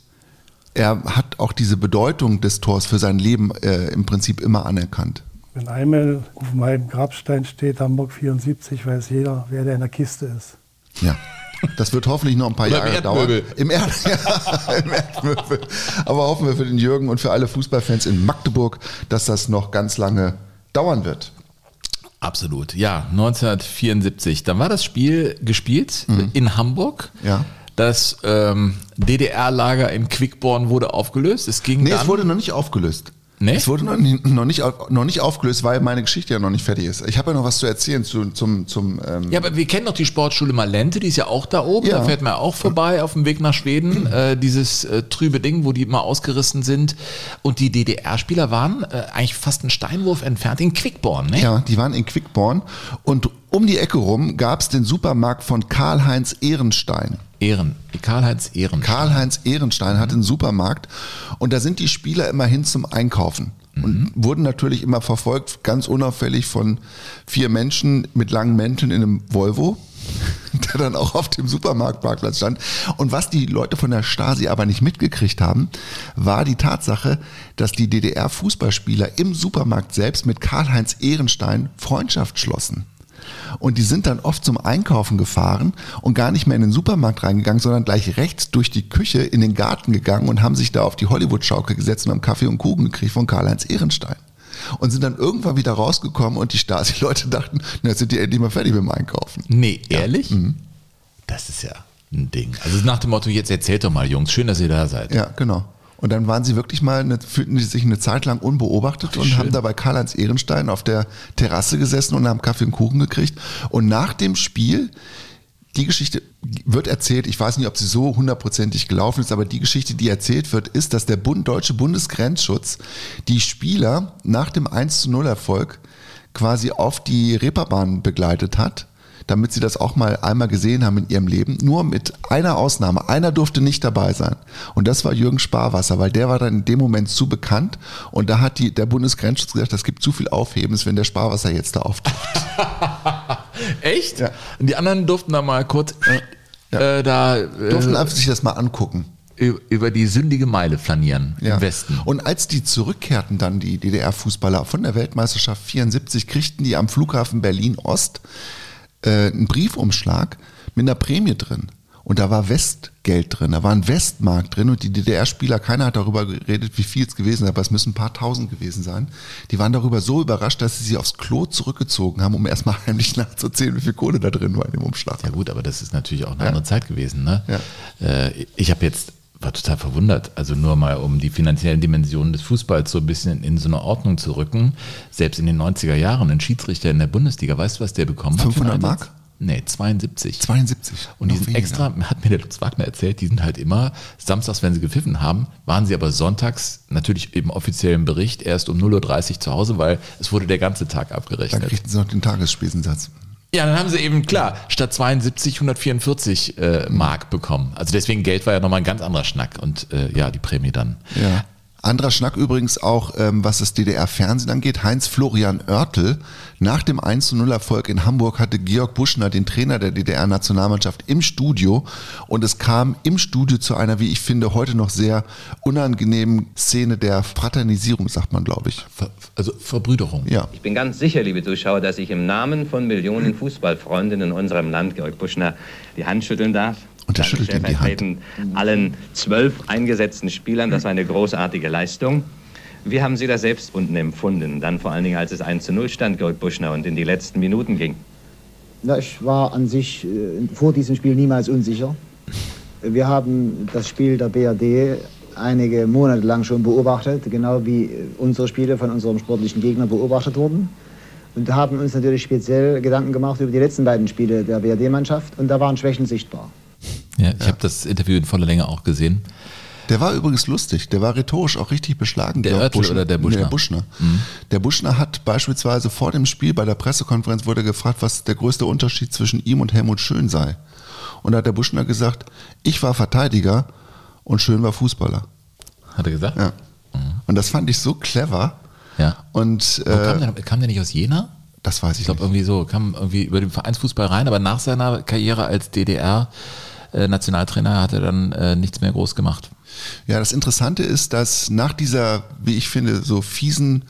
er hat auch diese Bedeutung des Tors für sein Leben äh, im Prinzip immer anerkannt. Wenn einmal auf meinem Grabstein steht Hamburg vierundsiebzig, weiß jeder, wer der in der Kiste ist. Ja, das wird hoffentlich noch ein paar Oder Jahre im dauern. Im, Erd ja, im Erdmöbel. Aber hoffen wir für den Jürgen und für alle Fußballfans in Magdeburg, dass das noch ganz lange dauern wird. Absolut, ja, neunzehnhundertvierundsiebzig. Dann war das Spiel gespielt mhm. in Hamburg. Ja. Das ähm, D D R-Lager in Quickborn wurde aufgelöst. Es ging nee, dann, es wurde noch nicht aufgelöst. Nee? Es wurde noch nicht, noch, nicht, noch nicht aufgelöst, weil meine Geschichte ja noch nicht fertig ist. Ich habe ja noch was zu erzählen zu, zum... zum ähm ja, aber wir kennen doch die Sportschule Malente, die ist ja auch da oben. Ja. Da fährt man auch vorbei auf dem Weg nach Schweden. Äh, dieses äh, trübe Ding, wo die immer ausgerissen sind. Und die D D R-Spieler waren äh, eigentlich fast einen Steinwurf entfernt in Quickborn. Ne? Ja, die waren in Quickborn. Und um die Ecke rum gab es den Supermarkt von Karl-Heinz Ehrenstein. Ehren, Karl-Heinz Ehrenstein. Karl-Heinz Ehrenstein hat einen Supermarkt und da sind die Spieler immer hin zum Einkaufen mhm. und wurden natürlich immer verfolgt, ganz unauffällig von vier Menschen mit langen Mänteln in einem Volvo, der dann auch auf dem Supermarktparkplatz stand. Und was die Leute von der Stasi aber nicht mitgekriegt haben, war die Tatsache, dass die D D R-Fußballspieler im Supermarkt selbst mit Karl-Heinz Ehrenstein Freundschaft schlossen. Und die sind dann oft zum Einkaufen gefahren und gar nicht mehr in den Supermarkt reingegangen, sondern gleich rechts durch die Küche in den Garten gegangen und haben sich da auf die Hollywood-Schaukel gesetzt und haben Kaffee und Kuchen gekriegt von Karl-Heinz Ehrenstein. und sind dann irgendwann wieder rausgekommen und die Stasi-Leute dachten, na, jetzt sind die endlich mal fertig mit dem Einkaufen. Nee, ehrlich? Ja. Mhm. Das ist ja ein Ding. Also nach dem Motto, jetzt erzählt doch mal, Jungs, schön, dass ihr da seid. Ja, genau. Und dann waren sie wirklich mal, eine, fühlten sie sich eine Zeit lang unbeobachtet Ach, und schön. haben da bei Karl-Heinz Ehrenstein auf der Terrasse gesessen und haben Kaffee und Kuchen gekriegt. Und nach dem Spiel, die Geschichte wird erzählt, ich weiß nicht, ob sie so hundertprozentig gelaufen ist, aber die Geschichte, die erzählt wird, ist, dass der Bund, deutsche Bundesgrenzschutz die Spieler nach dem eins zu null Erfolg quasi auf die Reeperbahn begleitet hat, damit sie das auch mal einmal gesehen haben in ihrem Leben. Nur mit einer Ausnahme. Einer durfte nicht dabei sein. Und das war Jürgen Sparwasser, weil der war dann in dem Moment zu bekannt. Und da hat die, der Bundesgrenzschutz gesagt, das gibt zu viel Aufhebens, wenn der Sparwasser jetzt da auftaucht. Echt? Ja. Und die anderen durften da mal kurz ja. äh, da äh, durften einfach sich das mal angucken. Über die sündige Meile flanieren ja. im Westen. Und als die zurückkehrten, dann die D D R-Fußballer von der Weltmeisterschaft vierundsiebzig, kriegten die am Flughafen Berlin-Ost einen Briefumschlag mit einer Prämie drin. Und da war Westgeld drin, da war ein Westmark drin und die D D R-Spieler, keiner hat darüber geredet, wie viel es gewesen ist, aber es müssen ein paar tausend gewesen sein. Die waren darüber so überrascht, dass sie sich aufs Klo zurückgezogen haben, um erstmal heimlich nachzuzählen, wie viel Kohle da drin war in dem Umschlag. Ja gut, aber das ist natürlich auch eine ja. andere Zeit gewesen. Ne? Ja. Äh, ich habe jetzt war total verwundert, also nur mal um die finanziellen Dimensionen des Fußballs so ein bisschen in so eine Ordnung zu rücken. Selbst in den neunziger Jahren, ein Schiedsrichter in der Bundesliga, weißt du, was der bekommen hat? fünfhundert Mark? Nee, zweiundsiebzig. zweiundsiebzig. Und die sind extra, hat mir der Lutz Wagner erzählt, die sind halt immer, samstags, wenn sie gepfiffen haben, waren sie aber sonntags, natürlich im offiziellen Bericht, erst um null Uhr dreißig zu Hause, weil es wurde der ganze Tag abgerechnet. Dann kriegten sie noch den Tagesspesensatz. Ja, dann haben sie eben, klar, statt zweiundsiebzig hundertvierundvierzig äh, Mark bekommen. Also deswegen Geld war ja nochmal ein ganz anderer Schnack und äh, ja, die Prämie dann. Ja. Anderer Schnack übrigens auch, ähm, was das D D R-Fernsehen angeht. Heinz-Florian Oertel, nach dem eins zu null Erfolg in Hamburg hatte Georg Buschner, den Trainer der D D R-Nationalmannschaft, im Studio und es kam im Studio zu einer, wie ich finde, heute noch sehr unangenehmen Szene der Fraternisierung, sagt man, glaube ich. Ver, also Verbrüderung. Ja. Ich bin ganz sicher, liebe Zuschauer, dass ich im Namen von Millionen Fußballfreunden in unserem Land Georg Buschner die Hand schütteln darf. Und er schüttelt ihm die Hand. Allen zwölf eingesetzten Spielern, das war eine großartige Leistung. Wie haben Sie das selbst unten empfunden? Dann vor allen Dingen, als es eins zu null stand, Georg Buschner, und in die letzten Minuten ging. Na, ich war an sich äh, vor diesem Spiel niemals unsicher. Wir haben das Spiel der B R D einige Monate lang schon beobachtet, genau wie unsere Spiele von unserem sportlichen Gegner beobachtet wurden. Und haben uns natürlich speziell Gedanken gemacht über die letzten beiden Spiele der B R D-Mannschaft. Und da waren Schwächen sichtbar. Ja, ich ja. habe das Interview in voller Länge auch gesehen. Der war übrigens lustig, der war rhetorisch auch richtig beschlagen. Der Oertel oder der Buschner? Der Buschner. Mhm. Der Buschner hat beispielsweise vor dem Spiel bei der Pressekonferenz wurde gefragt, was der größte Unterschied zwischen ihm und Helmut Schön sei. Und da hat der Buschner gesagt, ich war Verteidiger und Schön war Fußballer. Hat er gesagt? Ja. Mhm. Und das fand ich so clever. Ja. Und, äh, kam, der, kam der nicht aus Jena? Das weiß ich, ich glaub, nicht. Ich glaube irgendwie so, kam irgendwie über den Vereinsfußball rein, aber nach seiner Karriere als D D R-Nationaltrainer hat er dann äh, nichts mehr groß gemacht. Ja, das Interessante ist, dass nach dieser, wie ich finde, so fiesen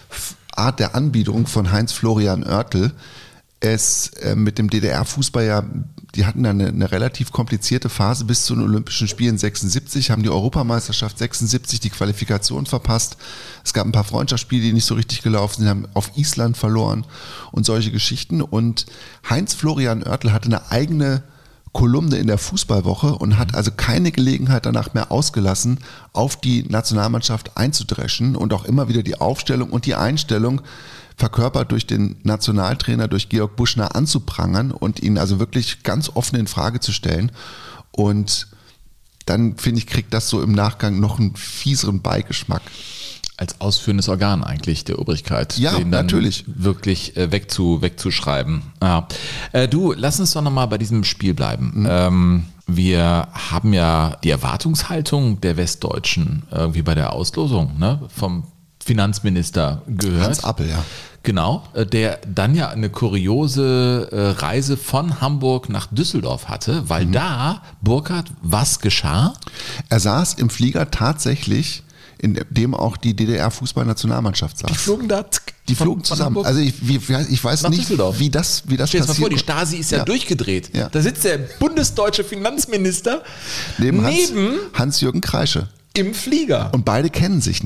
Art der Anbiederung von Heinz-Florian Oertel es äh, mit dem D D R-Fußball ja, die hatten dann eine, eine relativ komplizierte Phase bis zu den Olympischen Spielen sechsundsiebzig, haben die Europameisterschaft sechsundsiebzig die Qualifikation verpasst. Es gab ein paar Freundschaftsspiele, die nicht so richtig gelaufen sind, haben auf Island verloren und solche Geschichten. Und Heinz-Florian Oertel hatte eine eigene Kolumne in der Fußballwoche und hat also keine Gelegenheit danach mehr ausgelassen, auf die Nationalmannschaft einzudreschen und auch immer wieder die Aufstellung und die Einstellung verkörpert durch den Nationaltrainer, durch Georg Buschner anzuprangern und ihn also wirklich ganz offen in Frage zu stellen. Und dann, finde ich, kriegt das so im Nachgang noch einen fieseren Beigeschmack. Als ausführendes Organ eigentlich der Obrigkeit. Ja, den dann natürlich. Wirklich äh, wegzu, wegzuschreiben. Ja. Äh, du, lass uns doch nochmal bei diesem Spiel bleiben. Mhm. Ähm, wir haben ja die Erwartungshaltung der Westdeutschen irgendwie bei der Auslosung, ne, vom Finanzminister gehört. Hans Appel, ja. Genau, der dann ja eine kuriose äh, Reise von Hamburg nach Düsseldorf hatte, weil mhm. da, Burkhard, was geschah? Er saß im Flieger tatsächlich, in dem auch die D D R-Fußballnationalmannschaft saß. Die flogen da, tsk, die flogen von, zusammen. Von also ich, wie, ich weiß nach nicht, Düsseldorf. wie das, wie das Stell dir passiert. mal vor, die Stasi ist ja, ja. durchgedreht. Ja. Da sitzt der bundesdeutsche Finanzminister neben, neben Hans, Hans-Jürgen Kreische. Im Flieger. Und beide kennen sich nicht.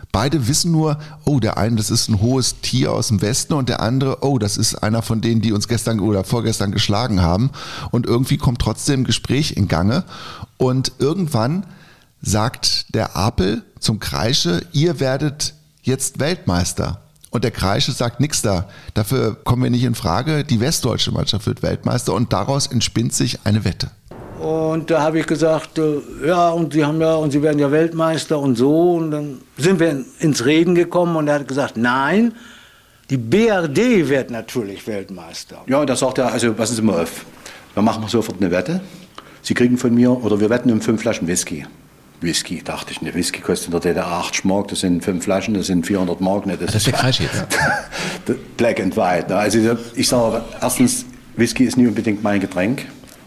Beide wissen nur, oh, der eine, das ist ein hohes Tier aus dem Westen und der andere, oh, das ist einer von denen, die uns gestern oder vorgestern geschlagen haben. Und irgendwie kommt trotzdem ein Gespräch in Gange. Und irgendwann sagt der Apel zum Kreische, ihr werdet jetzt Weltmeister. Und der Kreische sagt nix da. Dafür kommen wir nicht in Frage. Die westdeutsche Mannschaft wird Weltmeister und daraus entspinnt sich eine Wette. Und da habe ich gesagt, äh, ja, und sie haben ja, und sie werden ja Weltmeister und so. Und dann sind wir ins Reden gekommen und er hat gesagt, nein, die B R D wird natürlich Weltmeister. Ja, und da sagt er, also passen Sie mal auf, wir machen sofort eine Wette. Sie kriegen von mir, oder wir wetten um fünf Flaschen Whisky. Whisky, dachte ich, eine Whisky kostet in der D D R achtzig Mark, das sind fünf Flaschen, das sind vierhundert Mark. Ne, das, das ist der Kreis jetzt. Black and White. Ne? Also ich sage, erstens, Whisky ist nie unbedingt mein Getränk.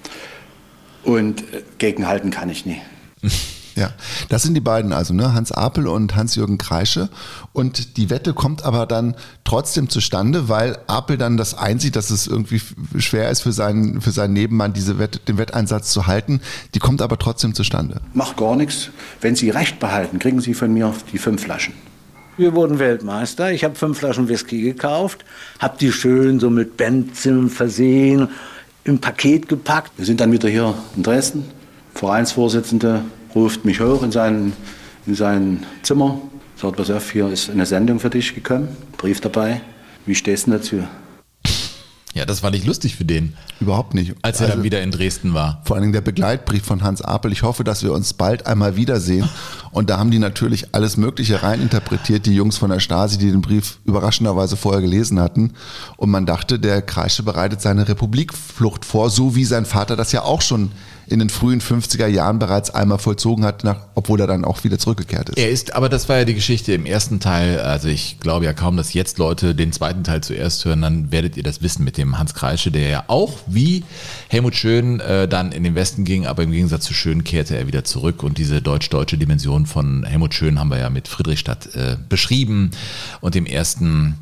Und gegenhalten kann ich nie. Ja, das sind die beiden also, ne? Hans Apel und Hans-Jürgen Kreische. Und die Wette kommt aber dann trotzdem zustande, weil Apel dann das einsieht, dass es irgendwie schwer ist für seinen, für seinen Nebenmann, diese Wette, den Wetteinsatz zu halten. Die kommt aber trotzdem zustande. Macht gar nichts. Wenn Sie Recht behalten, kriegen Sie von mir die fünf Flaschen. Wir wurden Weltmeister. Ich habe fünf Flaschen Whisky gekauft, habe die schön so mit Benzin versehen, im Paket gepackt. Wir sind dann wieder hier in Dresden. Vereinsvorsitzende ruft mich hoch in sein, in sein Zimmer. Sagt, pass auf, hier ist eine Sendung für dich gekommen. Brief dabei. Wie stehst du dazu? Ja, das war nicht lustig für den. Überhaupt nicht. Als er also, dann wieder in Dresden war. Vor allem der Begleitbrief von Hans Apel. Ich hoffe, dass wir uns bald einmal wiedersehen. Und da haben die natürlich alles Mögliche reininterpretiert, die Jungs von der Stasi, die den Brief überraschenderweise vorher gelesen hatten. Und man dachte, der Kreische bereitet seine Republikflucht vor, so wie sein Vater das ja auch schon in den frühen fünfziger Jahren bereits einmal vollzogen hat, nach, obwohl er dann auch wieder zurückgekehrt ist. Er ist, aber das war ja die Geschichte im ersten Teil. Also ich glaube ja kaum, dass jetzt Leute den zweiten Teil zuerst hören, dann werdet ihr das wissen mit dem Hans Kreische, der ja auch wie Helmut Schön äh, dann in den Westen ging, aber im Gegensatz zu Schön kehrte er wieder zurück und diese deutsch-deutsche Dimension von Helmut Schön haben wir ja mit Friedrichstadt äh, beschrieben und dem ersten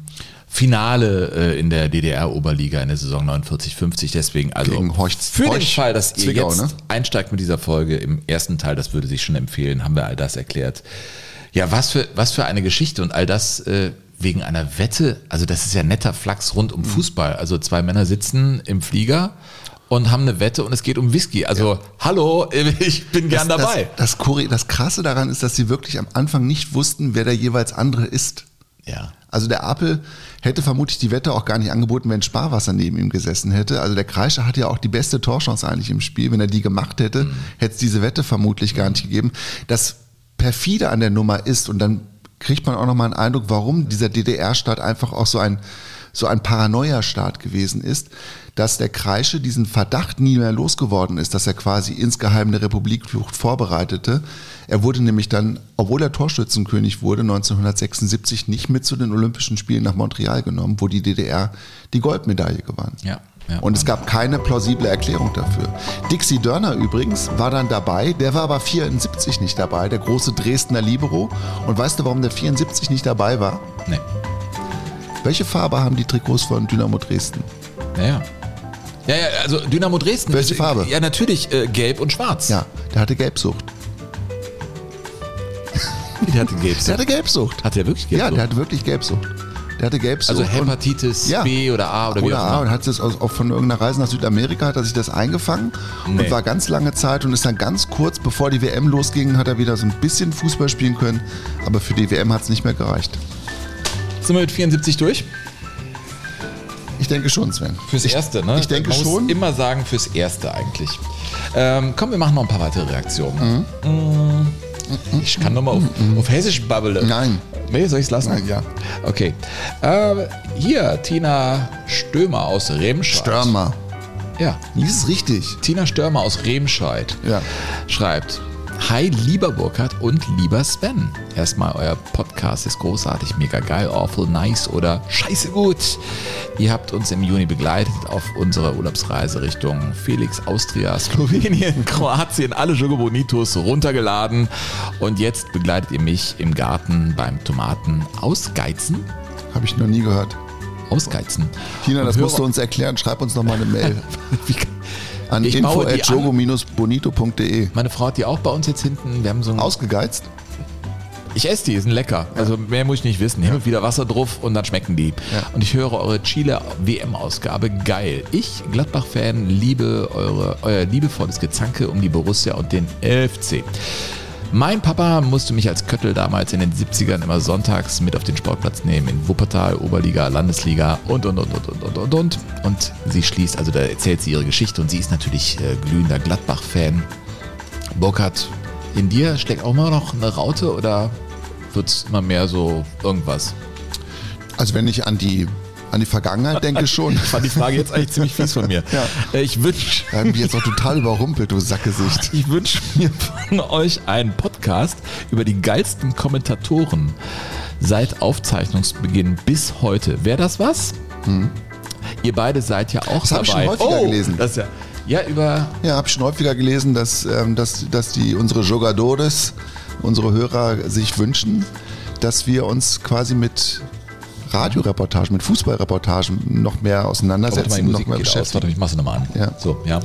Finale äh, in der D D R-Oberliga in der Saison neunundvierzig fünfzig. Deswegen, also Horcht, für Horcht, den Fall, dass ihr Zwickau, jetzt ne? einsteigt mit dieser Folge im ersten Teil, das würde sich schon empfehlen, haben wir all das erklärt. Ja, was für, was für eine Geschichte und all das äh, wegen einer Wette. Also das ist ja netter Flachs rund um Fußball. Also zwei Männer sitzen im Flieger und haben eine Wette und es geht um Whisky. Also ja. Hallo, ich bin gern das, dabei. Das, das, das Krasse daran ist, dass sie wirklich am Anfang nicht wussten, wer der jeweils andere ist. Ja. Also der Apel hätte vermutlich die Wette auch gar nicht angeboten, wenn Sparwasser neben ihm gesessen hätte. Also der Kreische hat ja auch die beste Torchance eigentlich im Spiel. Wenn er die gemacht hätte, mhm. hätte es diese Wette vermutlich gar nicht gegeben. Das perfide an der Nummer ist, und dann kriegt man auch nochmal einen Eindruck, warum dieser D D R-Staat einfach auch so ein, so ein Paranoia-Staat gewesen ist, dass der Kreische diesen Verdacht nie mehr losgeworden ist, dass er quasi insgeheim eine Republikflucht vorbereitete. Er wurde nämlich dann, obwohl er Torschützenkönig wurde, neunzehnhundertsechsundsiebzig nicht mit zu den Olympischen Spielen nach Montreal genommen, wo die D D R die Goldmedaille gewann. Ja. Ja, und es gab keine plausible Erklärung dafür. Dixie Dörner übrigens war dann dabei, der war aber vierundsiebzig nicht dabei, der große Dresdner Libero. Und weißt du, warum der vierundsiebzig nicht dabei war? Nee. Welche Farbe haben die Trikots von Dynamo Dresden? Naja. Ja, ja, also Dynamo Dresden. Welche Farbe? Ja, natürlich äh, gelb und schwarz. Ja, der hatte Gelbsucht. Wie, der hatte Gelbsucht? Der hatte Gelbsucht. Hat der wirklich Gelbsucht? Ja, der hatte wirklich Gelbsucht. Der hatte Gelbsucht. Also Hepatitis ja. B oder A oder, oder wie auch immer. A und hat es auch von irgendeiner Reise nach Südamerika hat er sich das eingefangen nee. und war ganz lange Zeit und ist dann ganz kurz, bevor die W M losging, hat er wieder so ein bisschen Fußball spielen können, aber für die W M hat es nicht mehr gereicht. Sind wir mit vierundsiebzig durch? Ich denke schon, Sven. Fürs ich, Erste, ne? Ich denke Man schon. Muss immer sagen, fürs Erste eigentlich. Ähm, komm, wir machen noch ein paar weitere Reaktionen. Mhm. Mhm. Ich kann nochmal auf, mhm. auf Hessisch babbeln. Nein. Nee, soll ich es lassen? Nein, ja. Okay. Äh, hier, Tina Stömer aus Remscheid. Stürmer. Ja. Das ist richtig. Tina Stürmer aus Remscheid ja. schreibt: Hi, lieber Burkhard und lieber Sven. Erstmal, euer Podcast ist großartig, mega geil, awful nice oder scheiße gut. Ihr habt uns im Juni begleitet auf unserer Urlaubsreise Richtung Felix, Austria, Slowenien, Kroatien, alle Jogo Bonitos runtergeladen. Und jetzt begleitet ihr mich im Garten beim Tomaten ausgeizen. Habe ich noch nie gehört. Ausgeizen. Tina, das musst du uns erklären. Schreib uns nochmal eine Mail. An info at jogo Bindestrich bonito punkt de. Meine Frau hat die auch bei uns jetzt hinten. Wir haben so ein ausgegeizt? Ich esse die, die sind lecker. Also mehr muss ich nicht wissen. Hin und wieder Wasser drauf und dann schmecken die. Ja. Und ich höre eure Chile-W M-Ausgabe. Geil. Ich, Gladbach-Fan, liebe eure, euer liebevolles Gezanke um die Borussia und den F C. Mein Papa musste mich als Köttel damals in den siebzigern immer sonntags mit auf den Sportplatz nehmen. In Wuppertal, Oberliga, Landesliga und, und, und, und, und, und, und. Und sie schließt, also da erzählt sie ihre Geschichte und sie ist natürlich äh, glühender Gladbach-Fan. Burkhard, in dir steckt auch immer noch eine Raute oder wird es immer mehr so irgendwas? Also wenn ich an die, an die Vergangenheit denke schon. Ich fand die Frage jetzt eigentlich ziemlich fies von mir. Ja. Ich wünsche... Da haben wir jetzt auch total überrumpelt, du Sackgesicht. Ich wünsche mir von euch einen Podcast über die geilsten Kommentatoren seit Aufzeichnungsbeginn bis heute. Wäre das was? Hm. Ihr beide seid ja auch das dabei. Das habe ich schon häufiger oh, gelesen. Das ist ja... Ja, über... Ja, habe ich schon häufiger gelesen, dass, ähm, dass, dass die, unsere Jogadores, unsere Hörer sich wünschen, dass wir uns quasi mit Radioreportagen, mit Fußballreportagen noch mehr auseinandersetzen. Warte mal, die Musik noch mehr geht aus. Warte, ich mach's nochmal an. Ja. So, ja.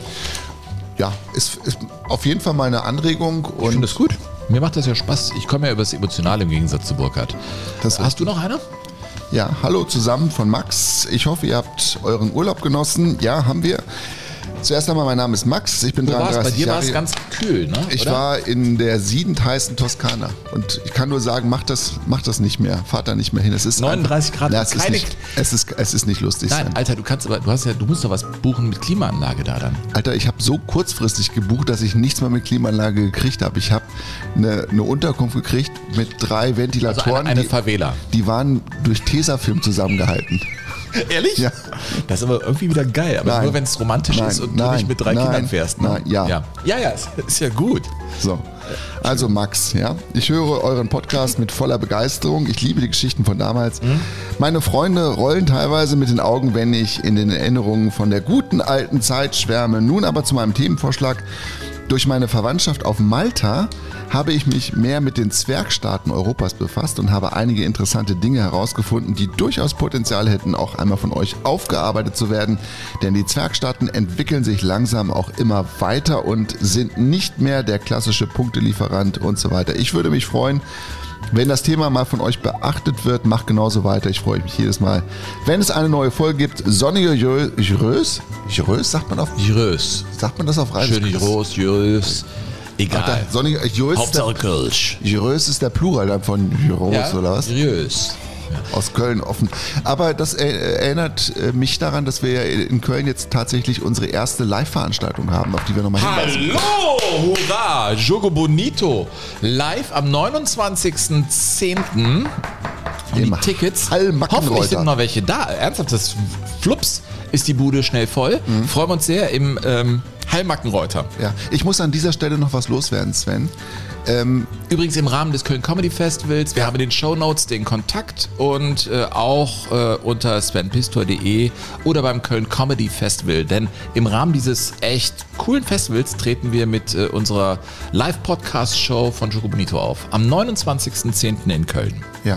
Ja, ist, ist auf jeden Fall meine Anregung. Und ich finde das gut. Mir macht das ja Spaß. Ich komme ja über das Emotionale im Gegensatz zu Burkhard. Das Hast du noch eine? Ja, hallo zusammen von Max. Ich hoffe, ihr habt euren Urlaub genossen. Ja, haben wir. Zuerst einmal, mein Name ist Max, ich bin Wo dreiunddreißig war's? Bei dir Jahre. war es ganz kühl, ne? Ich Oder? war in der siedend heißen Toskana und ich kann nur sagen, mach das, mach das nicht mehr, fahrt da nicht mehr hin. Es ist neununddreißig einfach, Grad, na, es, ist keine nicht, es, ist, es ist nicht lustig. Nein, sein. Alter, du kannst aber, du hast ja, du musst doch was buchen mit Klimaanlage da dann. Alter, ich habe so kurzfristig gebucht, dass ich nichts mehr mit Klimaanlage gekriegt habe. Ich habe eine, eine Unterkunft gekriegt mit drei Ventilatoren. Also eine, eine die, Favela. Die waren durch Tesafilm zusammengehalten. Ehrlich? Ja. Das ist aber irgendwie wieder geil, aber Nein. nur wenn es romantisch Nein. ist und Nein. du nicht mit drei Nein. Kindern fährst. Ne? Nein. Ja. Ja, ja, ja, ist ja gut. So, also Max, ja, ich höre euren Podcast mit voller Begeisterung. Ich liebe die Geschichten von damals. Mhm. Meine Freunde rollen teilweise mit den Augen, wenn ich in den Erinnerungen von der guten alten Zeit schwärme. Nun aber zu meinem Themenvorschlag. Durch meine Verwandtschaft auf Malta habe ich mich mehr mit den Zwergstaaten Europas befasst und habe einige interessante Dinge herausgefunden, die durchaus Potenzial hätten, auch einmal von euch aufgearbeitet zu werden. Denn die Zwergstaaten entwickeln sich langsam auch immer weiter und sind nicht mehr der klassische Punktelieferant und so weiter. Ich würde mich freuen, wenn das Thema mal von euch beachtet wird. Macht genauso weiter. Ich freue mich jedes Mal, wenn es eine neue Folge gibt. Sonnige Jörös. Jörös sagt man auf? Jörös. Sagt man das auf Reise? Schöne Jörös, Jörös. Egal. Alter, Sonnige Jörös. Hauptsache Kölsch. Jörös ist der Plural dann von Jörös, ja? oder was? Jörös. Ja. Aus Köln offen. Aber das erinnert mich daran, dass wir in Köln jetzt tatsächlich unsere erste Live-Veranstaltung haben, auf die wir nochmal hinweisen. Hallo, hurra, Jogo Bonito. Live am neunundzwanzigsten zehnten Die Tickets. Hoffentlich sind noch welche da. Ernsthaft, das Flups ist die Bude schnell voll. Mhm. Freuen wir uns sehr im ähm, Hallmackenreuter. Ja, ich muss an dieser Stelle noch was loswerden, Sven. Ähm, Übrigens im Rahmen des Köln Comedy Festivals. Wir haben in den Shownotes den Kontakt und äh, auch äh, unter sven pistor punkt de oder beim Köln Comedy Festival. Denn im Rahmen dieses echt coolen Festivals treten wir mit äh, unserer Live-Podcast-Show von Jogo Bonito auf. Am neunundzwanzigsten zehnten in Köln. Ja.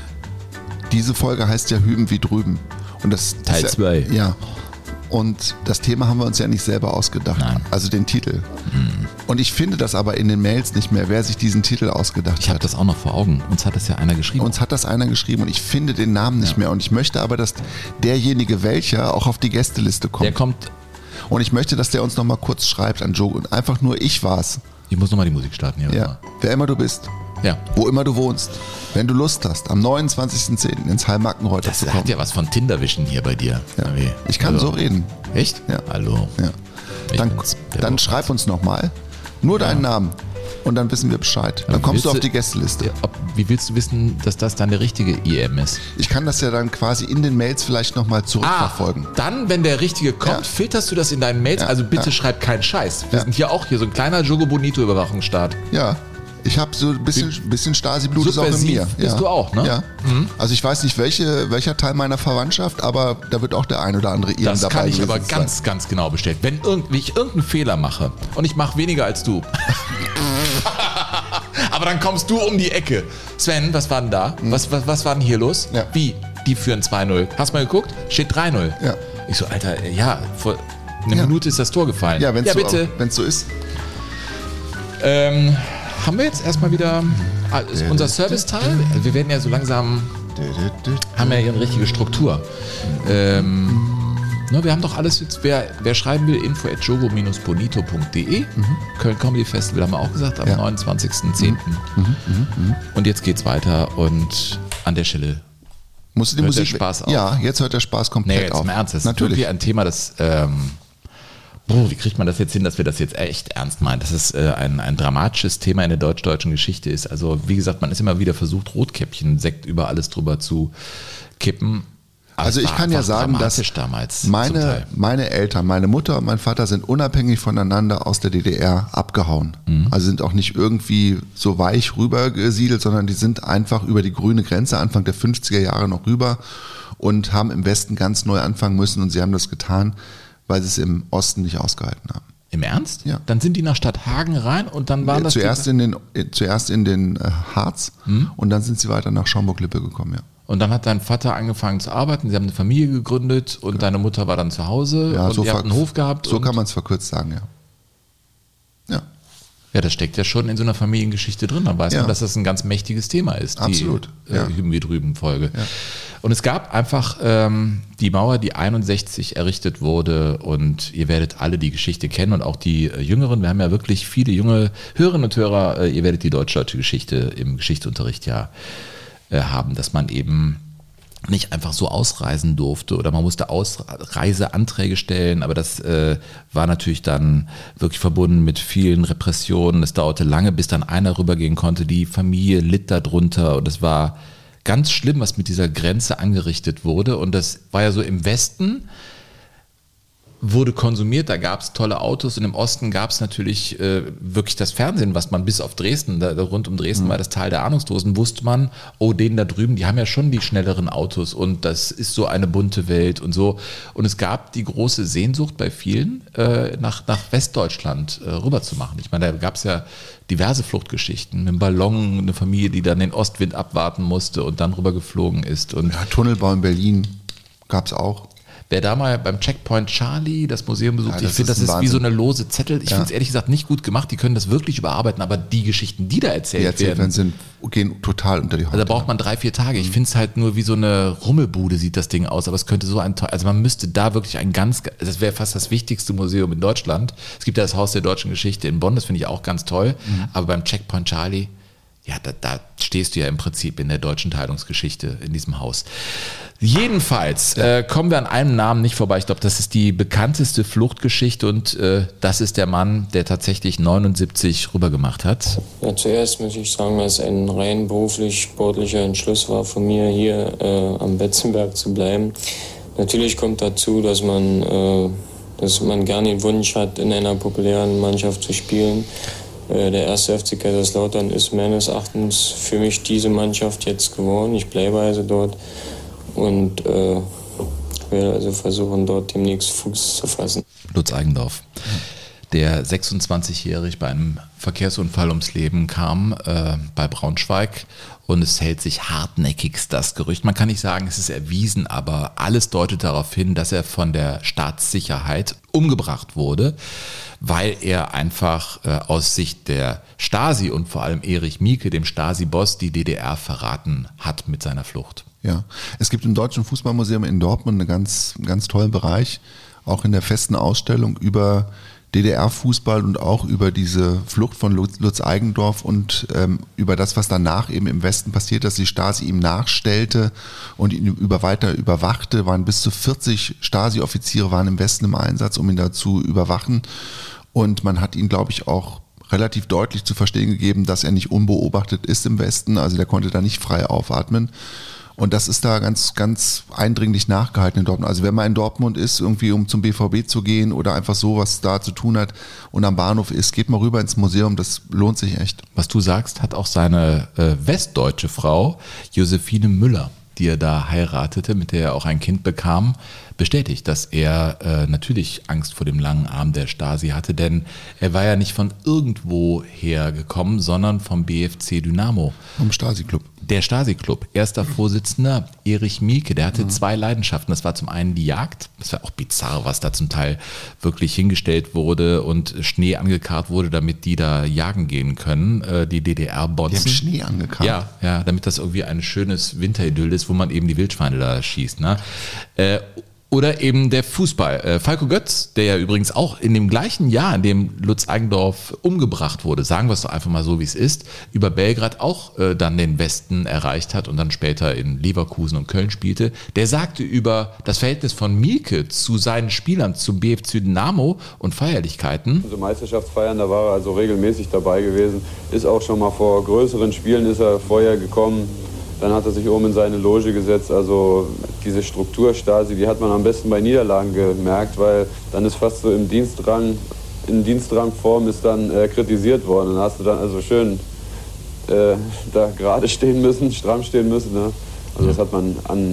Diese Folge heißt ja Hüben wie drüben. Und das Teil zwei. Ja, ja. Und das Thema haben wir uns ja nicht selber ausgedacht. Nein. Also den Titel. Mhm. Und ich finde das aber in den Mails nicht mehr, wer sich diesen Titel ausgedacht ich hat. Ich habe das auch noch vor Augen. Uns hat das ja einer geschrieben. Uns hat das einer geschrieben und ich finde den Namen nicht ja. mehr. Und ich möchte aber, dass derjenige, welcher auch auf die Gästeliste kommt. Der kommt. Und ich möchte, dass der uns nochmal kurz schreibt an Joe. Und einfach nur ich war's. Ich muss nochmal die Musik starten hier. Ja. Wer immer du bist. Ja. Wo immer du wohnst. Wenn du Lust hast, am neunundzwanzigsten zehnten ins Hallmackenreuter zu kommen. Das hat ja was von Tinderwischen hier bei dir. Ja. Ich kann Hallo. so reden. Echt? Ja. Hallo. Ja. Dann, dann schreib uns nochmal. Nur deinen ja. Namen. Und dann wissen wir Bescheid. Dann kommst du auf die Gästeliste. Ja, ob, wie willst du wissen, dass das dann der richtige I M ist? Ich kann das ja dann quasi in den Mails vielleicht nochmal zurückverfolgen. Ah, dann, wenn der richtige kommt, ja. filterst du das in deinen Mails. Ja. Also bitte ja. schreib keinen Scheiß. Wir ja. sind hier auch hier so ein kleiner Jogo Bonito Überwachungsstaat. Ja. Ich habe so ein bisschen, bisschen Stasi-Blut ist auch in mir. Bist ja. du auch, ne? Ja. Mhm. Also ich weiß nicht, welche, welcher Teil meiner Verwandtschaft, aber da wird auch der ein oder andere Iren dabei sein. Das kann ich aber ganz, sein. ganz genau bestätigen. Wenn irgend, ich irgendeinen Fehler mache und ich mache weniger als du, aber dann kommst du um die Ecke. Sven, was war denn da? Mhm. Was, was, was war denn hier los? Ja. Wie? Die führen zwei null. Hast du mal geguckt? Steht drei null. Ja. Ich so, Alter, ja, vor einer ja. Minute ist das Tor gefallen. Ja, wenn es ja, so, bitte. wenn's so ist. Ähm... haben wir jetzt erstmal wieder ah, ist unser Serviceteil. Wir werden ja so langsam, haben ja hier eine richtige Struktur. Ähm, ne, wir haben doch alles jetzt, wer, wer schreiben will, info at jogo dash bonito punkt de. Mhm. Köln Comedy Festival haben wir auch gesagt, am ja. neunundzwanzigsten zehnten Mhm. Mhm. Mhm. Und jetzt geht's weiter und an der Stelle musst du die hört Musik der Spaß auf. Ja, jetzt hört der Spaß komplett nee, jetzt auf. im Ernst, das Natürlich. ist wirklich ein Thema, das ähm, boah, wie kriegt man das jetzt hin, dass wir das jetzt echt ernst meinen, dass es äh, ein, ein dramatisches Thema in der deutsch-deutschen Geschichte ist. Also wie gesagt, man ist immer wieder versucht, Rotkäppchen, Sekt über alles drüber zu kippen. Aber also ich kann ja sagen, dass damals meine, meine Eltern, meine Mutter und mein Vater sind unabhängig voneinander aus der D D R abgehauen. Mhm. Also sind auch nicht irgendwie so weich rübergesiedelt, sondern die sind einfach über die grüne Grenze Anfang der fünfziger Jahre noch rüber und haben im Westen ganz neu anfangen müssen und sie haben das getan, weil sie es im Osten nicht ausgehalten haben. Im Ernst? Ja. Dann sind die nach Stadthagen rein und dann waren das zuerst in den zuerst in den äh, Harz hm? und dann sind sie weiter nach Schaumburg-Lippe gekommen, ja. Und dann hat dein Vater angefangen zu arbeiten, sie haben eine Familie gegründet und ja. deine Mutter war dann zu Hause ja, und so ihr habt einen Hof gehabt. So kann man es verkürzt sagen, ja. Ja. Ja, das steckt ja schon in so einer Familiengeschichte drin. Dann weiß ja. man, dass das ein ganz mächtiges Thema ist. Absolut. Die ja. äh, Hüben wie drüben Folge. Ja. Und es gab einfach ähm, die Mauer, die einundsechzig errichtet wurde und ihr werdet alle die Geschichte kennen und auch die äh, Jüngeren. Wir haben ja wirklich viele junge Hörerinnen und Hörer. Äh, ihr werdet die deutsch-deutsche Geschichte im Geschichtsunterricht ja äh, haben, dass man eben nicht einfach so ausreisen durfte oder man musste Ausreiseanträge stellen, aber das äh, war natürlich dann wirklich verbunden mit vielen Repressionen. Es dauerte lange, bis dann einer rübergehen konnte. Die Familie litt darunter und es war ganz schlimm, was mit dieser Grenze angerichtet wurde. Und das war ja so im Westen, wurde konsumiert, da gab es tolle Autos und im Osten gab es natürlich äh, wirklich das Fernsehen, was man bis auf Dresden, da, rund um Dresden mhm. war das Tal der Ahnungslosen, wusste man, oh, denen da drüben, die haben ja schon die schnelleren Autos und das ist so eine bunte Welt und so. Und es gab die große Sehnsucht bei vielen, äh, nach, nach Westdeutschland äh, rüber zu machen. Ich meine, da gab es ja diverse Fluchtgeschichten, mit einem Ballon, eine Familie, die dann den Ostwind abwarten musste und dann rüber geflogen ist. Und ja, Tunnelbau in Berlin gab es auch. Wer da mal beim Checkpoint Charlie das Museum besucht, ja, ich finde, das ist, das ist wie so eine lose Zettel. Ich ja. finde es ehrlich gesagt nicht gut gemacht. Die können das wirklich überarbeiten, aber die Geschichten, die da erzählt, die erzählt werden, sind, gehen total unter die Haut. Also da braucht man drei, vier Tage. Ich finde es halt nur wie so eine Rummelbude sieht das Ding aus, aber es könnte so ein, also man müsste da wirklich ein ganz, das wäre fast das wichtigste Museum in Deutschland. Es gibt ja das Haus der deutschen Geschichte in Bonn, das finde ich auch ganz toll, mhm. aber beim Checkpoint Charlie, ja, da, da stehst du ja im Prinzip in der deutschen Teilungsgeschichte in diesem Haus. Jedenfalls äh, kommen wir an einem Namen nicht vorbei. Ich glaube, das ist die bekannteste Fluchtgeschichte und äh, das ist der Mann, der tatsächlich neunundsiebzig rübergemacht hat. Ja, zuerst muss ich sagen, dass es ein rein beruflich-sportlicher Entschluss war von mir, hier äh, am Betzenberg zu bleiben. Natürlich kommt dazu, dass man, äh, dass man gerne den Wunsch hat, in einer populären Mannschaft zu spielen. Der erste F C Kaiserslautern ist meines Erachtens für mich diese Mannschaft jetzt geworden. Ich bleibe also dort und äh, werde also versuchen, dort demnächst Fuß zu fassen. Lutz Eigendorf, der sechsundzwanzigjährig bei einem Verkehrsunfall ums Leben kam äh, bei Braunschweig und es hält sich hartnäckigst das Gerücht. Man kann nicht sagen, es ist erwiesen, aber alles deutet darauf hin, dass er von der Staatssicherheit umgebracht wurde, weil er einfach äh, aus Sicht der Stasi und vor allem Erich Mielke, dem Stasi-Boss, die D D R verraten hat mit seiner Flucht. Ja, es gibt im Deutschen Fußballmuseum in Dortmund einen ganz, ganz tollen Bereich, auch in der festen Ausstellung über D D R-Fußball und auch über diese Flucht von Lutz, Lutz Eigendorf und ähm, über das, was danach eben im Westen passiert, dass die Stasi ihm nachstellte und ihn über weiter überwachte. Waren bis zu vierzig Stasi-Offiziere waren im Westen im Einsatz, um ihn da zu überwachen. Und man hat ihn, glaube ich, auch relativ deutlich zu verstehen gegeben, dass er nicht unbeobachtet ist im Westen. Also der konnte da nicht frei aufatmen. Und das ist da ganz, ganz eindringlich nachgehalten in Dortmund. Also wenn man in Dortmund ist, irgendwie um zum B V B zu gehen oder einfach so was da zu tun hat und am Bahnhof ist, geht mal rüber ins Museum, das lohnt sich echt. Was du sagst, hat auch seine äh, westdeutsche Frau Josephine Müller, die er da heiratete, mit der er auch ein Kind bekam, bestätigt, dass er äh, natürlich Angst vor dem langen Arm der Stasi hatte, denn er war ja nicht von irgendwo hergekommen, sondern vom B F C Dynamo. Vom Stasi-Club. Der Stasi-Club, erster Vorsitzender Erich Mielke, der hatte mhm. zwei Leidenschaften. Das war zum einen die Jagd, das war auch bizarr, was da zum Teil wirklich hingestellt wurde und Schnee angekarrt wurde, damit die da jagen gehen können, die D D R-Bonzen. Die haben Schnee angekarrt? Ja, ja, damit das irgendwie ein schönes Winteridyll ist, wo man eben die Wildschweine da schießt. Ne? Äh, Oder eben der Fußball. Äh, Falco Götz, der ja übrigens auch in dem gleichen Jahr, in dem Lutz Eigendorf umgebracht wurde, sagen wir es doch einfach mal so, wie es ist, über Belgrad auch äh, dann den Westen erreicht hat und dann später in Leverkusen und Köln spielte, der sagte über das Verhältnis von Mielke zu seinen Spielern, zum B F C Dynamo und Feierlichkeiten. Also Meisterschaftsfeiern, da war er also regelmäßig dabei gewesen, ist auch schon mal vor größeren Spielen ist er vorher gekommen. Dann hat er sich oben in seine Loge gesetzt. Also diese Struktur Stasi, die hat man am besten bei Niederlagen gemerkt, weil dann ist fast so im Dienstrang, in Dienstrangform ist dann äh, kritisiert worden. Dann hast du dann also schön äh, da gerade stehen müssen, stramm stehen müssen. Ne? Also das hat man an,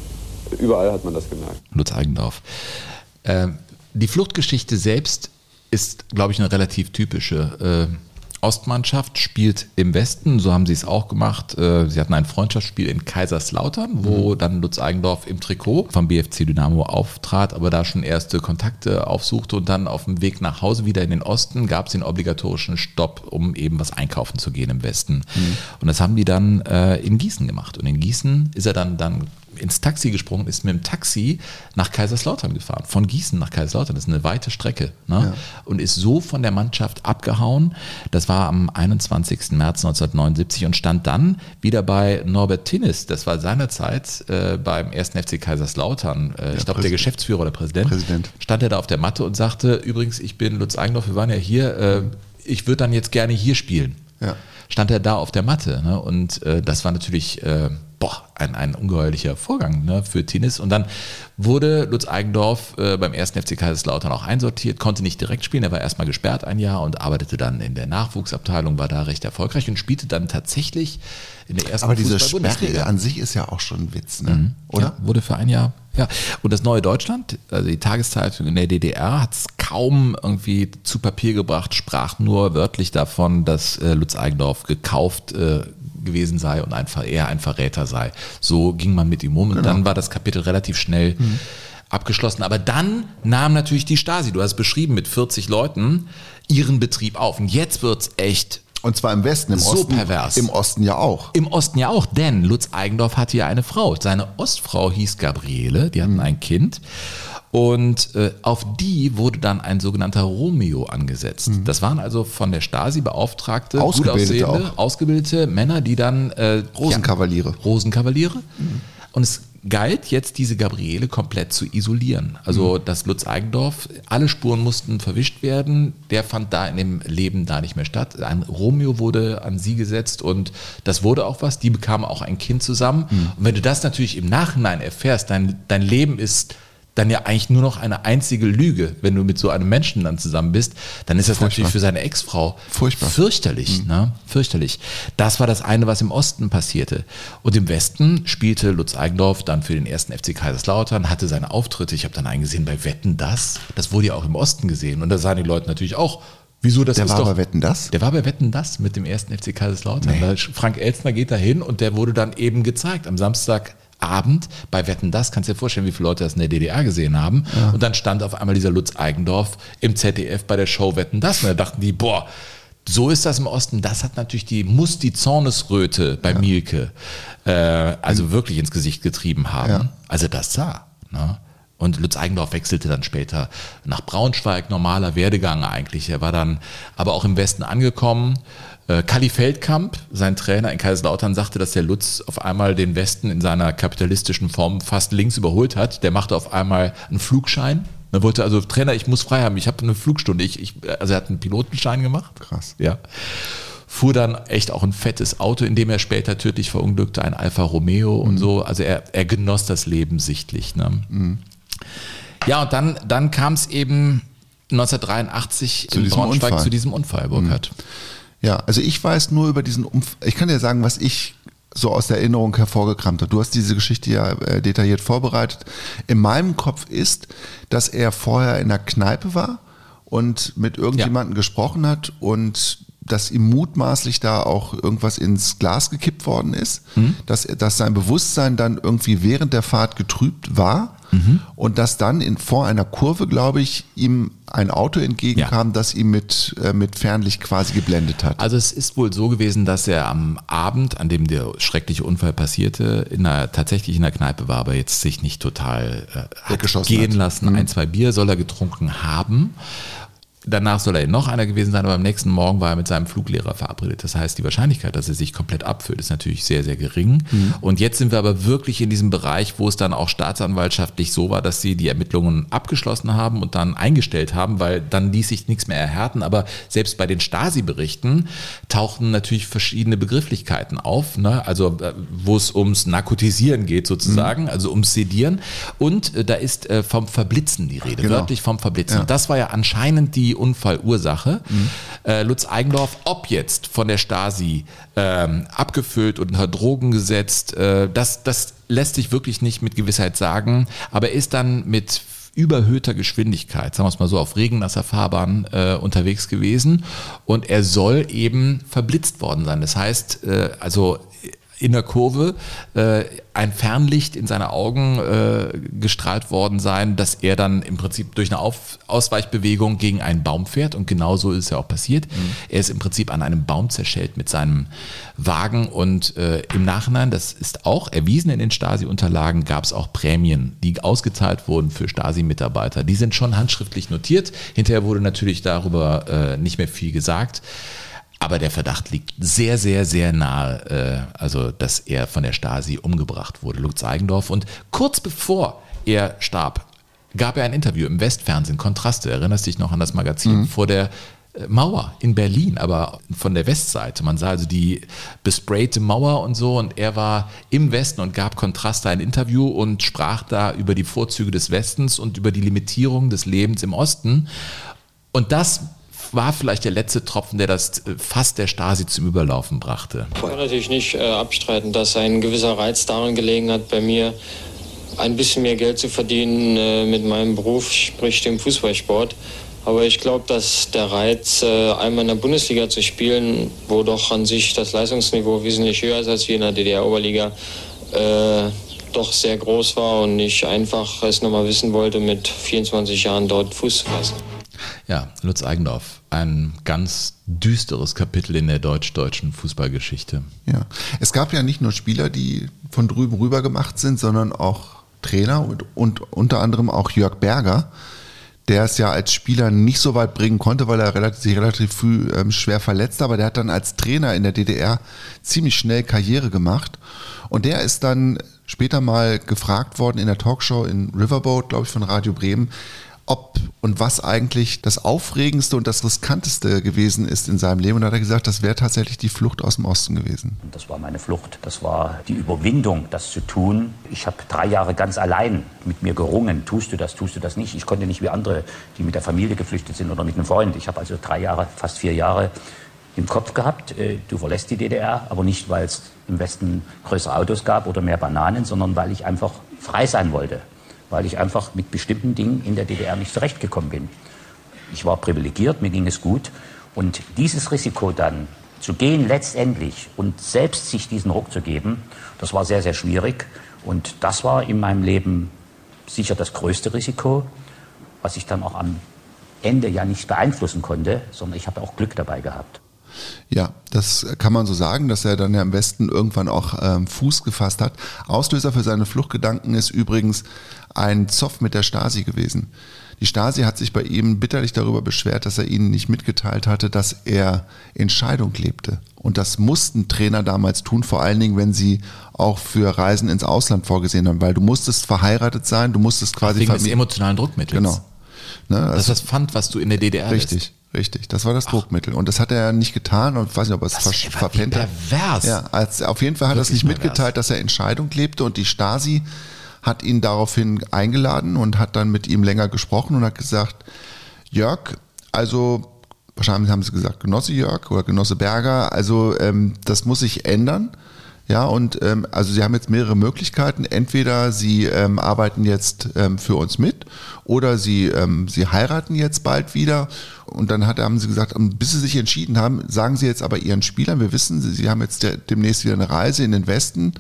überall hat man das gemerkt. Lutz Eigendorf. Äh, die Fluchtgeschichte selbst ist, glaube ich, eine relativ typische. Äh, Ostmannschaft spielt im Westen, so haben sie es auch gemacht. Sie hatten ein Freundschaftsspiel in Kaiserslautern, wo mhm. dann Lutz Eigendorf im Trikot vom B F C Dynamo auftrat, aber da schon erste Kontakte aufsuchte und dann auf dem Weg nach Hause wieder in den Osten gab es den obligatorischen Stopp, um eben was einkaufen zu gehen im Westen. Mhm. Und das haben die dann äh, in Gießen gemacht. Und in Gießen ist er dann, dann ins Taxi gesprungen, ist mit dem Taxi nach Kaiserslautern gefahren. Von Gießen nach Kaiserslautern, das ist eine weite Strecke. Ne? Ja. Und ist so von der Mannschaft abgehauen. Das war am einundzwanzigsten März neunzehnhundertneunundsiebzig und stand dann wieder bei Norbert Tinnis. Das war seinerzeit äh, beim ersten F C Kaiserslautern. Äh, ich glaube, der Geschäftsführer oder Präsident, Präsident. Stand er da auf der Matte und sagte, übrigens, ich bin Lutz Eigendorf, wir waren ja hier, äh, ich würde dann jetzt gerne hier spielen. Ja. Stand er da auf der Matte. Ne? Und äh, das war natürlich äh, boah, ein, ein ungeheuerlicher Vorgang, ne, für Tinnis. Und dann wurde Lutz Eigendorf äh, beim ersten F C Kaiserslautern auch einsortiert, konnte nicht direkt spielen, er war erstmal gesperrt ein Jahr und arbeitete dann in der Nachwuchsabteilung, war da recht erfolgreich und spielte dann tatsächlich in der ersten Aber diese Sperre an sich ist ja auch schon ein Witz, ne? Mhm. Oder? Ja, wurde für ein Jahr. Ja, und das Neue Deutschland, also die Tageszeitung in der D D R, hat es kaum irgendwie zu Papier gebracht, sprach nur wörtlich davon, dass äh, Lutz Eigendorf gekauft äh, gewesen sei und einfach eher ein Verräter sei. So ging man mit ihm um und genau. Dann war das Kapitel relativ schnell mhm. abgeschlossen. Aber dann nahm natürlich die Stasi, du hast es beschrieben, mit vierzig Leuten ihren Betrieb auf. Und jetzt wird's echt Und zwar im Westen, im so Osten. Pervers. Im Osten ja auch. Im Osten ja auch, denn Lutz Eigendorf hatte ja eine Frau. Seine Ostfrau hieß Gabriele, die hatten mhm. ein Kind. Und äh, auf die wurde dann ein sogenannter Romeo angesetzt. Mhm. Das waren also von der Stasi beauftragte, gut aussehende, ausgebildete Männer, die dann äh, Rosenkavaliere. Ja, Rosenkavaliere. Mhm. Und es galt jetzt, diese Gabriele komplett zu isolieren. Also mhm. dass Lutz Eigendorf, alle Spuren mussten verwischt werden, der fand da in dem Leben da nicht mehr statt. Ein Romeo wurde an sie gesetzt und das wurde auch was, die bekamen auch ein Kind zusammen. Mhm. Und wenn du das natürlich im Nachhinein erfährst, dein, dein Leben ist dann ja eigentlich nur noch eine einzige Lüge, wenn du mit so einem Menschen dann zusammen bist, dann ist das Furchtbar. Natürlich für seine Ex-Frau Furchtbar. fürchterlich, mhm. ne? Fürchterlich. Das war das eine, was im Osten passierte. Und im Westen spielte Lutz Eigendorf dann für den ersten F C Kaiserslautern, hatte seine Auftritte, ich habe dann einen gesehen bei Wetten, das, das wurde ja auch im Osten gesehen und da sahen die Leute natürlich auch, wieso, das der ist war doch, bei Wetten, das? Der war bei Wetten, das mit dem ersten F C Kaiserslautern. Nee. Frank Elstner geht da hin und der wurde dann eben gezeigt am Samstag Abend bei Wetten, das, kannst du dir vorstellen, wie viele Leute das in der D D R gesehen haben. Ja. Und dann stand auf einmal dieser Lutz Eigendorf im Z D F bei der Show Wetten, das. Und da dachten die, boah, so ist das im Osten. Das hat natürlich die, muss die Zornesröte bei ja. Mielke äh, also mhm. wirklich ins Gesicht getrieben haben. Ja. Also das sah. Ne? Und Lutz Eigendorf wechselte dann später nach Braunschweig, normaler Werdegang eigentlich. Er war dann aber auch im Westen angekommen. Kalli Feldkamp, sein Trainer in Kaiserslautern, sagte, dass der Lutz auf einmal den Westen in seiner kapitalistischen Form fast links überholt hat. Der machte auf einmal einen Flugschein. Er wollte also, Trainer, ich muss frei haben, ich habe eine Flugstunde. Ich, ich, also er hat einen Pilotenschein gemacht. Krass. Ja. Fuhr dann echt auch ein fettes Auto, in dem er später tödlich verunglückte, ein Alfa Romeo mhm. und so. Also er, er genoss das Leben sichtlich. Ne? Mhm. Ja, und dann, dann kam es eben neunzehnhundertdreiundachtzig zu in Braunschweig Unfall. zu diesem Unfall, Burkhard. Mhm. Ja, also ich weiß nur über diesen Unfall, ich kann dir sagen, was ich so aus der Erinnerung hervorgekramt habe. Du hast diese Geschichte ja äh, detailliert vorbereitet. In meinem Kopf ist, dass er vorher in der Kneipe war und mit irgendjemandem ja. gesprochen hat und dass ihm mutmaßlich da auch irgendwas ins Glas gekippt worden ist, mhm. dass, dass sein Bewusstsein dann irgendwie während der Fahrt getrübt war mhm. und dass dann in, vor einer Kurve, glaube ich, ihm ein Auto entgegenkam, ja. das ihm mit, äh, mit Fernlicht quasi geblendet hat. Also es ist wohl so gewesen, dass er am Abend, an dem der schreckliche Unfall passierte, in einer, tatsächlich in der Kneipe war, aber jetzt sich nicht total äh, hat gehen hat. lassen. Mhm. Ein, zwei Bier soll er getrunken haben. Danach soll er noch einer gewesen sein, aber am nächsten Morgen war er mit seinem Fluglehrer verabredet. Das heißt, die Wahrscheinlichkeit, dass er sich komplett abführt, ist natürlich sehr, sehr gering. Mhm. Und jetzt sind wir aber wirklich in diesem Bereich, wo es dann auch staatsanwaltschaftlich so war, dass sie die Ermittlungen abgeschlossen haben und dann eingestellt haben, weil dann ließ sich nichts mehr erhärten. Aber selbst bei den Stasi-Berichten tauchten natürlich verschiedene Begrifflichkeiten auf, ne? Also wo es ums Narkotisieren geht sozusagen, mhm. also ums Sedieren. Und äh, da ist äh, vom Verblitzen die Rede, genau. wörtlich vom Verblitzen. Ja. Das war ja anscheinend die Unfallursache. Mhm. Äh, Lutz Eigendorf, ob jetzt von der Stasi ähm, abgefüllt und unter Drogen gesetzt, äh, das, das lässt sich wirklich nicht mit Gewissheit sagen, aber er ist dann mit überhöhter Geschwindigkeit, sagen wir es mal so, auf regennasser Fahrbahn äh, unterwegs gewesen und er soll eben verblitzt worden sein. Das heißt, äh, also in der Kurve äh, ein Fernlicht in seine Augen äh, gestrahlt worden sein, dass er dann im Prinzip durch eine Auf- Ausweichbewegung gegen einen Baum fährt und genau so ist es ja auch passiert. Mhm. Er ist im Prinzip an einem Baum zerschellt mit seinem Wagen und äh, im Nachhinein, das ist auch erwiesen in den Stasi-Unterlagen, gab es auch Prämien, die ausgezahlt wurden für Stasi-Mitarbeiter. Die sind schon handschriftlich notiert. Hinterher wurde natürlich darüber äh, nicht mehr viel gesagt. Aber der Verdacht liegt sehr, sehr, sehr nahe, äh, also dass er von der Stasi umgebracht wurde, Lutz Eigendorf. Und kurz bevor er starb, gab er ein Interview im Westfernsehen, Kontraste, erinnerst dich noch an das Magazin, mhm. vor der äh, Mauer in Berlin, aber von der Westseite. Man sah also die besprayte Mauer und so und er war im Westen und gab Kontraste ein Interview und sprach da über die Vorzüge des Westens und über die Limitierung des Lebens im Osten. Und das war vielleicht der letzte Tropfen, der das Fass der Stasi zum Überlaufen brachte. Ich kann natürlich nicht äh, abstreiten, dass ein gewisser Reiz daran gelegen hat, bei mir ein bisschen mehr Geld zu verdienen äh, mit meinem Beruf, sprich dem Fußballsport. Aber ich glaube, dass der Reiz, äh, einmal in der Bundesliga zu spielen, wo doch an sich das Leistungsniveau wesentlich höher ist als wie in der D D R-Oberliga, äh, doch sehr groß war und ich einfach es nochmal wissen wollte, mit vierundzwanzig Jahren dort Fuß zu fassen. Ja, Lutz Eigendorf, ein ganz düsteres Kapitel in der deutsch-deutschen Fußballgeschichte. Ja, es gab ja nicht nur Spieler, die von drüben rüber gemacht sind, sondern auch Trainer und, und unter anderem auch Jörg Berger, der es ja als Spieler nicht so weit bringen konnte, weil er relativ, sich relativ früh ähm, schwer verletzt, aber der hat dann als Trainer in der D D R ziemlich schnell Karriere gemacht und der ist dann später mal gefragt worden in der Talkshow in Riverboat, glaube ich, von Radio Bremen, ob und was eigentlich das Aufregendste und das Riskanteste gewesen ist in seinem Leben. Und da hat er gesagt, das wäre tatsächlich die Flucht aus dem Osten gewesen. Das war meine Flucht. Das war die Überwindung, das zu tun. Ich habe drei Jahre ganz allein mit mir gerungen. Tust du das, tust du das nicht? Ich konnte nicht wie andere, die mit der Familie geflüchtet sind oder mit einem Freund. Ich habe also drei Jahre, fast vier Jahre im Kopf gehabt, du verlässt die D D R, aber nicht, weil es im Westen größere Autos gab oder mehr Bananen, sondern weil ich einfach frei sein wollte. Weil ich einfach mit bestimmten Dingen in der D D R nicht zurechtgekommen bin. Ich war privilegiert, mir ging es gut. Und dieses Risiko dann zu gehen letztendlich und selbst sich diesen Ruck zu geben, das war sehr, sehr schwierig. Und das war in meinem Leben sicher das größte Risiko, was ich dann auch am Ende ja nicht beeinflussen konnte, sondern ich habe auch Glück dabei gehabt. Ja, das kann man so sagen, dass er dann ja im Westen irgendwann auch ähm, Fuß gefasst hat. Auslöser für seine Fluchtgedanken ist übrigens ein Zoff mit der Stasi gewesen. Die Stasi hat sich bei ihm bitterlich darüber beschwert, dass er ihnen nicht mitgeteilt hatte, dass er in Scheidung lebte. Und das mussten Trainer damals tun, vor allen Dingen, wenn sie auch für Reisen ins Ausland vorgesehen haben, weil du musstest verheiratet sein, du musstest quasi... Wegen des emotionalen Druckmittels. Genau. Ne, also das ist das Pfand, was du in der D D R Richtig. Lässt. Richtig, das war das Ach. Druckmittel. Und das hat er nicht getan und ich weiß nicht, ob er es ver- verpennt hat. Pervers. Ja, als, auf jeden Fall hat er es nicht pervers. mitgeteilt, dass er in Scheidung lebte und die Stasi hat ihn daraufhin eingeladen und hat dann mit ihm länger gesprochen und hat gesagt, Jörg, also wahrscheinlich haben sie gesagt, Genosse Jörg oder Genosse Berger, also ähm, das muss sich ändern. Ja, und ähm, also sie haben jetzt mehrere Möglichkeiten. Entweder sie ähm, arbeiten jetzt ähm, für uns mit oder sie, ähm, sie heiraten jetzt bald wieder. Und dann hat, haben sie gesagt, bis sie sich entschieden haben, sagen sie jetzt aber ihren Spielern, wir wissen, sie, sie haben jetzt der, demnächst wieder eine Reise in den Westen,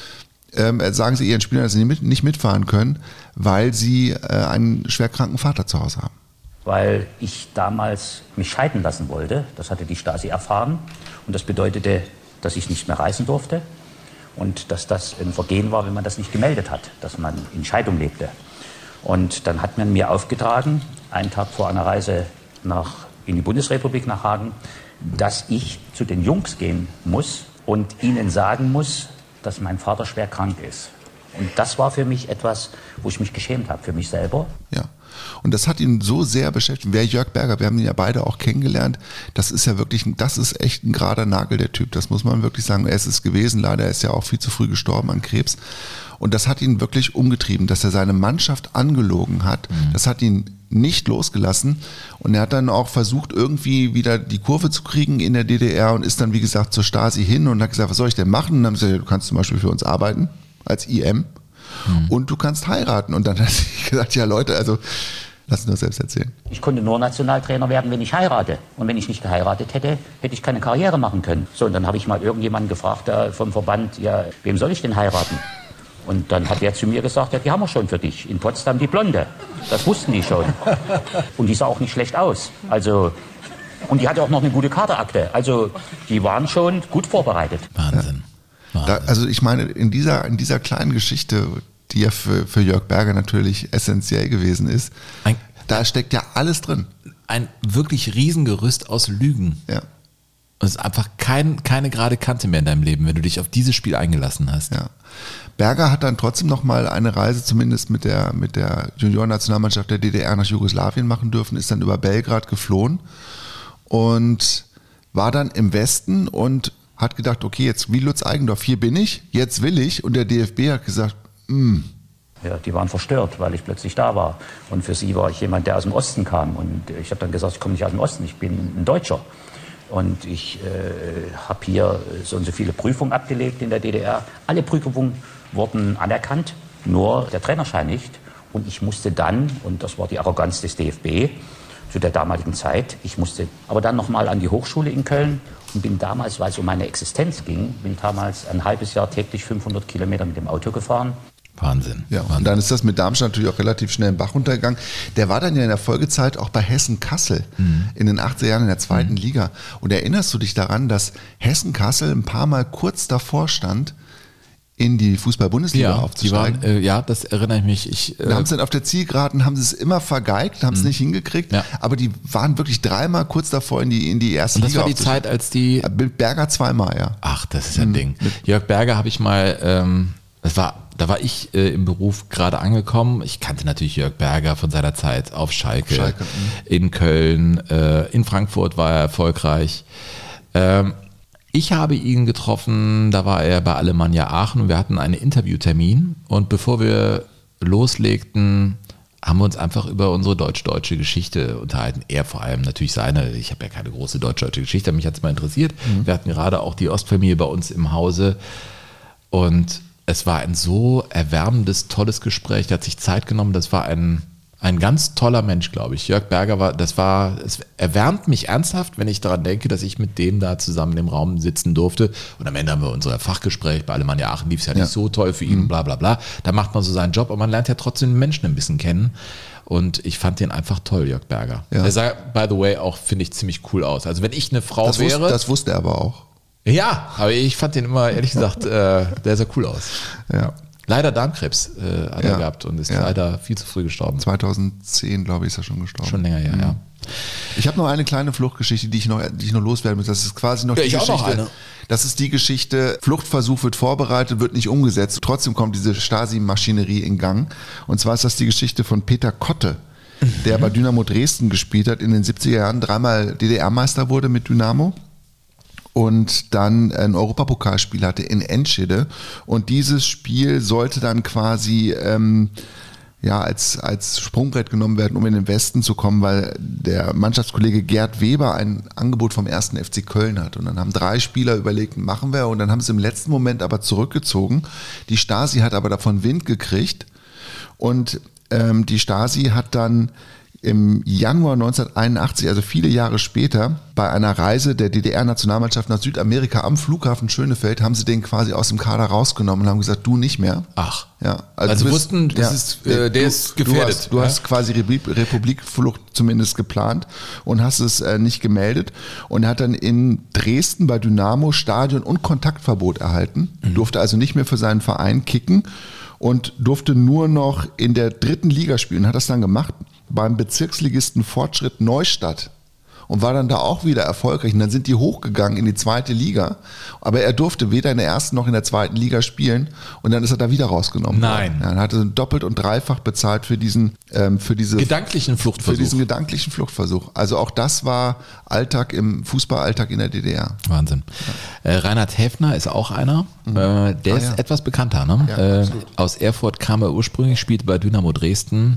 ähm, sagen sie ihren Spielern, dass sie nicht, mit, nicht mitfahren können, weil sie äh, einen schwerkranken Vater zu Hause haben. Weil ich damals mich scheiden lassen wollte. Das hatte die Stasi erfahren. Und das bedeutete, dass ich nicht mehr reisen durfte. Und dass das ein Vergehen war, wenn man das nicht gemeldet hat, dass man in Scheidung lebte. Und dann hat man mir aufgetragen, einen Tag vor einer Reise nach, in die Bundesrepublik nach Hagen, dass ich zu den Jungs gehen muss und ihnen sagen muss, dass mein Vater schwer krank ist. Und das war für mich etwas, wo ich mich geschämt habe, für mich selber. Ja. Und das hat ihn so sehr beschäftigt. Wer Jörg Berger, wir haben ihn ja beide auch kennengelernt, das ist ja wirklich, das ist echt ein gerader Nagel, der Typ. Das muss man wirklich sagen. Er ist es gewesen, leider, er ist ja auch viel zu früh gestorben an Krebs. Und das hat ihn wirklich umgetrieben, dass er seine Mannschaft angelogen hat. Mhm. Das hat ihn nicht losgelassen. Und er hat dann auch versucht, irgendwie wieder die Kurve zu kriegen in der D D R und ist dann, wie gesagt, zur Stasi hin und hat gesagt, was soll ich denn machen? Und dann haben sie gesagt, du kannst zum Beispiel für uns arbeiten, als I M. Hm. Und du kannst heiraten. Und dann hat sie gesagt, ja Leute, also lass nur selbst erzählen. Ich konnte nur Nationaltrainer werden, wenn ich heirate. Und wenn ich nicht geheiratet hätte, hätte ich keine Karriere machen können. So, und dann habe ich mal irgendjemanden gefragt da vom Verband, ja, wem soll ich denn heiraten? Und dann hat der zu mir gesagt, ja, die haben wir schon für dich. In Potsdam die Blonde. Das wussten die schon. Und die sah auch nicht schlecht aus. Also, und die hatte auch noch eine gute Kaderakte. Also, die waren schon gut vorbereitet. Wahnsinn. Ja. Da, also ich meine, in dieser, in dieser kleinen Geschichte, die ja für, für Jörg Berger natürlich essentiell gewesen ist, ein, da steckt ja alles drin. Ein wirklich Riesengerüst aus Lügen. Ja. Es ist einfach kein, keine gerade Kante mehr in deinem Leben, wenn du dich auf dieses Spiel eingelassen hast. Ja. Berger hat dann trotzdem noch mal eine Reise zumindest mit der, mit der Juniorennationalmannschaft der D D R nach Jugoslawien machen dürfen, ist dann über Belgrad geflohen und war dann im Westen und hat gedacht, okay, jetzt wie Lutz Eigendorf, hier bin ich, jetzt will ich. Und der D F B hat gesagt, mh. Ja, die waren verstört, weil ich plötzlich da war. Und für sie war ich jemand, der aus dem Osten kam. Und ich habe dann gesagt, ich komme nicht aus dem Osten, ich bin ein Deutscher. Und ich äh, habe hier so und so viele Prüfungen abgelegt in der D D R. Alle Prüfungen wurden anerkannt, nur der Trainerschein nicht. Und ich musste dann, und das war die Arroganz des D F B zu der damaligen Zeit, ich musste aber dann nochmal an die Hochschule in Köln und bin damals, weil es um meine Existenz ging, bin damals ein halbes Jahr täglich fünfhundert Kilometer mit dem Auto gefahren. Wahnsinn. Ja, Wahnsinn. Und dann ist das mit Darmstadt natürlich auch relativ schnell im Bach runtergegangen. Der war dann ja in der Folgezeit auch bei Hessen-Kassel mhm. in den achtziger Jahren in der zweiten mhm. Liga. Und erinnerst du dich daran, dass Hessen-Kassel ein paar Mal kurz davor stand, in die Fußball-Bundesliga ja, aufzusteigen? Die waren, äh, ja, das erinnere ich mich. Ich, äh, da haben sie dann auf der Zielgeraden, haben sie es immer vergeigt, haben es mhm. nicht hingekriegt, ja. aber die waren wirklich dreimal kurz davor in die, in die erste Und das Liga. Das war die Zeit, als die... Berger zweimal, ja. Ach, das ist ein mhm. Ding. Jörg Berger habe ich mal, ähm, das war, da war ich äh, im Beruf gerade angekommen. Ich kannte natürlich Jörg Berger von seiner Zeit auf Schalke, Schalke in Köln, äh, in Frankfurt war er erfolgreich. Ähm, Ich habe ihn getroffen, da war er bei Alemannia Aachen und wir hatten einen Interviewtermin und bevor wir loslegten, haben wir uns einfach über unsere deutsch-deutsche Geschichte unterhalten. Er vor allem, natürlich seine, ich habe ja keine große deutsch-deutsche Geschichte, mich hat es mal interessiert. Mhm. Wir hatten gerade auch die Ostfamilie bei uns im Hause und es war ein so erwärmendes, tolles Gespräch, der hat sich Zeit genommen, das war ein... Ein ganz toller Mensch, glaube ich. Jörg Berger war, das war, es erwärmt mich ernsthaft, wenn ich daran denke, dass ich mit dem da zusammen im Raum sitzen durfte. Und am Ende haben wir unser Fachgespräch, bei Alemannia Aachen lief es ja, ja nicht so toll für ihn, bla bla bla. Da macht man so seinen Job, aber man lernt ja trotzdem den Menschen ein bisschen kennen. Und ich fand den einfach toll, Jörg Berger. Ja. Der sah, by the way, auch, finde ich, ziemlich cool aus. Also wenn ich eine Frau das wäre... Wusste, das wusste er aber auch. Ja, aber ich fand den immer, ehrlich gesagt, äh, der sah cool aus. Ja. Leider Darmkrebs äh, hat ja. er gehabt und ist ja. leider viel zu früh gestorben. zweitausendzehn, glaube ich, ist er schon gestorben. Schon länger, ja, mhm. ja. Ich habe noch eine kleine Fluchtgeschichte, die ich noch, die ich noch loswerden muss. Das ist quasi noch ja, die ich Geschichte. Auch noch eine. Das ist die Geschichte, Fluchtversuch wird vorbereitet, wird nicht umgesetzt. Trotzdem kommt diese Stasi-Maschinerie in Gang. Und zwar ist das die Geschichte von Peter Kotte, mhm. der bei Dynamo Dresden gespielt hat, in den siebziger Jahren dreimal D D R-Meister wurde mit Dynamo. Und dann ein Europapokalspiel hatte in Enschede. Und dieses Spiel sollte dann quasi ähm, ja, als, als Sprungbrett genommen werden, um in den Westen zu kommen, weil der Mannschaftskollege Gerd Weber ein Angebot vom ersten F C Köln hat. Und dann haben drei Spieler überlegt, machen wir, und dann haben sie im letzten Moment aber zurückgezogen. Die Stasi hat aber davon Wind gekriegt, und ähm, die Stasi hat dann im Januar neunzehnhunderteinundachtzig, also viele Jahre später, bei einer Reise der D D R-Nationalmannschaft nach Südamerika am Flughafen Schönefeld, haben sie den quasi aus dem Kader rausgenommen und haben gesagt, du nicht mehr. Ach. Ja, also, also bist, wussten, das ja, ist, äh, der du, ist gefährdet. Du hast, du ja? hast quasi Republikflucht zumindest geplant und hast es äh, nicht gemeldet, und er hat dann in Dresden bei Dynamo Stadion- und Kontaktverbot erhalten, mhm. durfte also nicht mehr für seinen Verein kicken und durfte nur noch in der dritten Liga spielen, hat das dann gemacht beim Bezirksligisten Fortschritt Neustadt und war dann da auch wieder erfolgreich. Und dann sind die hochgegangen in die zweite Liga, aber er durfte weder in der ersten noch in der zweiten Liga spielen, und dann ist er da wieder rausgenommen Nein. worden. Ja, dann hat er doppelt und dreifach bezahlt für diesen ähm, für diese gedanklichen Fluchtversuch. Für diesen gedanklichen Fluchtversuch. Also auch das war Alltag im Fußballalltag in der D D R. Wahnsinn. Ja. Äh, Reinhard Häfner ist auch einer. Mhm. Äh, der ah, ist ja. etwas bekannter. Ne? Ja, äh, aus Erfurt kam er ursprünglich, spielte bei Dynamo Dresden.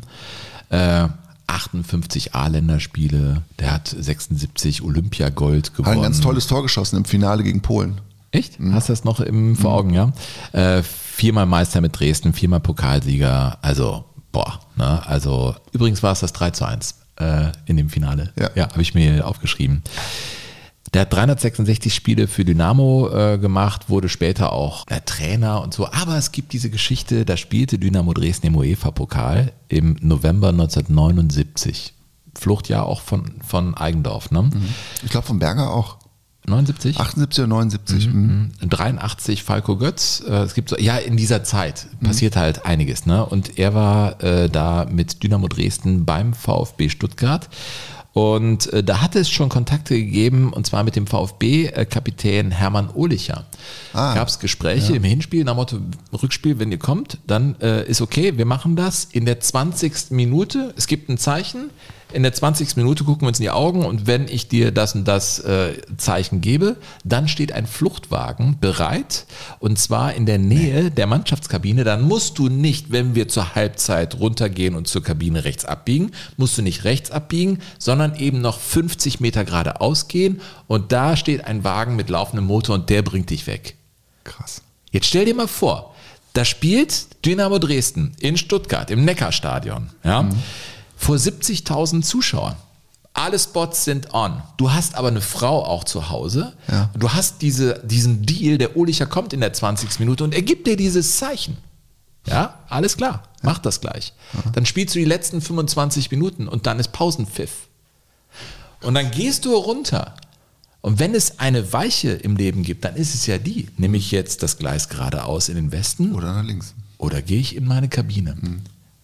Äh, achtundfünfzig A-Länderspiele, der hat sechsundsiebzig Olympiagold gewonnen. Hat ein ganz tolles Tor geschossen im Finale gegen Polen. Echt? Mhm. Hast du das noch im, vor Augen, ja? Äh, viermal Meister mit Dresden, viermal Pokalsieger, also boah, ne? Also übrigens war es das drei zu eins äh, in dem Finale. Ja, ja, habe ich mir aufgeschrieben. Der hat dreihundertsechsundsechzig Spiele für Dynamo äh, gemacht, wurde später auch äh, Trainer und so. Aber es gibt diese Geschichte, da spielte Dynamo Dresden im UEFA-Pokal im November neunzehnhundertneunundsiebzig. Fluchtjahr auch von, von Eigendorf, ne? Ich glaube von Berger auch. neunundsiebzig? achtundsiebzig oder neunundsiebzig. Mhm. Mhm. dreiundachtzig Falco Götz. Äh, es gibt so, ja, in dieser Zeit passiert mhm. halt einiges, ne? Und er war äh, da mit Dynamo Dresden beim VfB Stuttgart. Und äh, da hatte es schon Kontakte gegeben, und zwar mit dem VfB-Kapitän Hermann Ohlicher. Ah, gab es Gespräche ja. im Hinspiel, nach dem Motto, Rückspiel, wenn ihr kommt, dann äh, ist okay, wir machen das. In der zwanzigsten Minute, es gibt ein Zeichen, in der zwanzigsten Minute gucken wir uns in die Augen, und wenn ich dir das und das äh, Zeichen gebe, dann steht ein Fluchtwagen bereit, und zwar in der Nähe nee. der Mannschaftskabine. Dann musst du nicht, wenn wir zur Halbzeit runtergehen und zur Kabine rechts abbiegen, musst du nicht rechts abbiegen, sondern eben noch fünfzig Meter geradeaus gehen, und da steht ein Wagen mit laufendem Motor und der bringt dich weg. Krass. Jetzt stell dir mal vor, da spielt Dynamo Dresden in Stuttgart im Neckarstadion, ja, mhm. vor siebzigtausend Zuschauern. Alle Spots sind on. Du hast aber eine Frau auch zu Hause. Ja. Du hast diese, diesen Deal, der Ohlicher kommt in der zwanzigsten Minute und er gibt dir dieses Zeichen. Ja, alles klar, mach das gleich. Ja. Dann spielst du die letzten fünfundzwanzig Minuten und dann ist Pausenpfiff. Und dann gehst du runter. Und wenn es eine Weiche im Leben gibt, dann ist es ja die. Nehme ich jetzt das Gleis geradeaus in den Westen? Oder nach links. Oder gehe ich in meine Kabine? Mhm.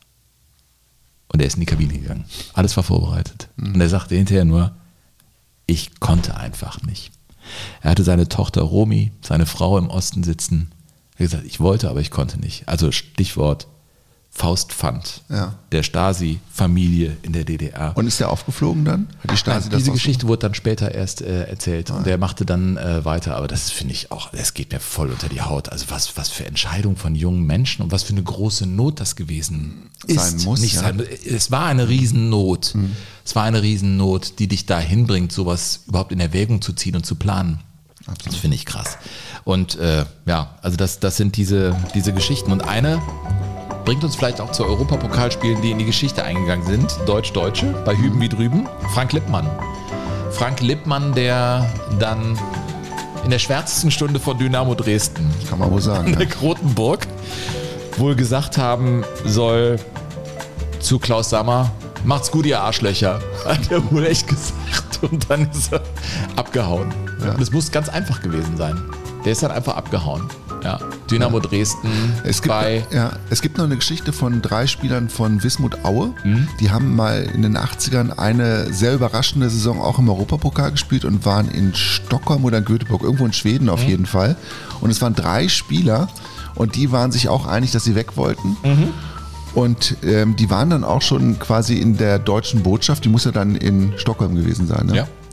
Und er ist in die Kabine gegangen. Alles war vorbereitet. Mhm. Und er sagte hinterher nur, ich konnte einfach nicht. Er hatte seine Tochter Romy, seine Frau im Osten sitzen. Er hat gesagt, ich wollte, aber ich konnte nicht. Also Stichwort Faustpfand ja. der Stasi-Familie in der D D R. Und ist der aufgeflogen dann? Hat die Stasi Nein, das diese Geschichte wurde dann später erst äh, erzählt. Ah. Und der machte dann äh, weiter. Aber das finde ich auch, das geht mir voll unter die Haut. Also was, was für Entscheidungen von jungen Menschen und was für eine große Not das gewesen ist. Sein muss. Nicht ja. sein, es war eine Riesennot. Mhm. Es war eine Riesennot, die dich dahin bringt, sowas überhaupt in Erwägung zu ziehen und zu planen. Absolut. Das finde ich krass. Und äh, ja, also das, das sind diese, diese Geschichten. Und eine bringt uns vielleicht auch zu Europapokalspielen, die in die Geschichte eingegangen sind. Deutsch-Deutsche, bei Hüben wie drüben. Frank Lippmann. Frank Lippmann, der dann in der schwärzesten Stunde von Dynamo Dresden, kann man wohl sagen, in der Krotenburg, wohl gesagt haben soll zu Klaus Sammer, macht's gut, ihr Arschlöcher. Hat er wohl echt gesagt. Und dann ist er abgehauen. Ja. Das muss ganz einfach gewesen sein. Der ist dann einfach abgehauen. Ja, Dynamo ja. Dresden. Es gibt, bei ja, es gibt noch eine Geschichte von drei Spielern von Wismut Aue. Mhm. Die haben mal in den achtzigern eine sehr überraschende Saison auch im Europapokal gespielt und waren in Stockholm oder in Göteborg, irgendwo in Schweden auf mhm. jeden Fall. Und es waren drei Spieler und die waren sich auch einig, dass sie weg wollten. Mhm. Und ähm, die waren dann auch schon quasi in der deutschen Botschaft, die muss ja dann in Stockholm gewesen sein. Ne? Ja.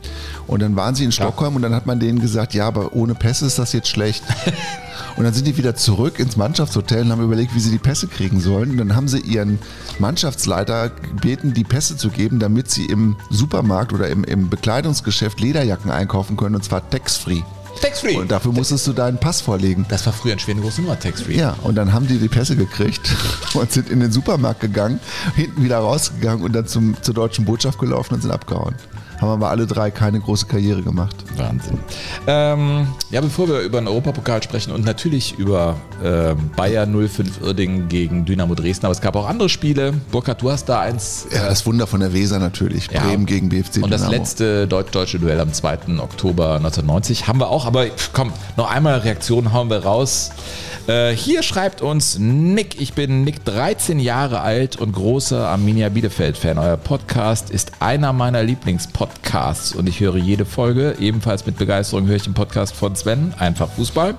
Und dann waren sie in Stockholm und dann hat man denen gesagt, ja, aber ohne Pässe ist das jetzt schlecht. Und dann sind die wieder zurück ins Mannschaftshotel und haben überlegt, wie sie die Pässe kriegen sollen. Und dann haben sie ihren Mannschaftsleiter gebeten, die Pässe zu geben, damit sie im Supermarkt oder im, im Bekleidungsgeschäft Lederjacken einkaufen können, und zwar tax-free. Tax-free. Und dafür musstest du deinen Pass vorlegen. Das war früher ein schwer große Nummer, Tax-free. Ja, und dann haben die die Pässe gekriegt und sind in den Supermarkt gegangen, hinten wieder rausgegangen und dann zum, zur deutschen Botschaft gelaufen und sind abgehauen. Haben aber alle drei keine große Karriere gemacht. Wahnsinn. Ähm, ja, bevor wir über den Europapokal sprechen und natürlich über äh, Bayer null fünf Uerdingen gegen Dynamo Dresden, aber es gab auch andere Spiele. Burkhard, du hast da eins. Ja, das Wunder von der Weser natürlich. Ja. Bremen gegen B F C Und Dynamo. das letzte deutsch-deutsche Duell am zweiten Oktober neunzehnhundertneunzig haben wir auch. Aber komm, noch einmal Reaktionen hauen wir raus. Äh, hier schreibt uns Nick, ich bin Nick, dreizehn Jahre alt und großer Arminia Bielefeld-Fan. Euer Podcast ist einer meiner Lieblingspodcasts und ich höre jede Folge. Ebenfalls mit Begeisterung höre ich den Podcast von Sven, Einfach Fußball.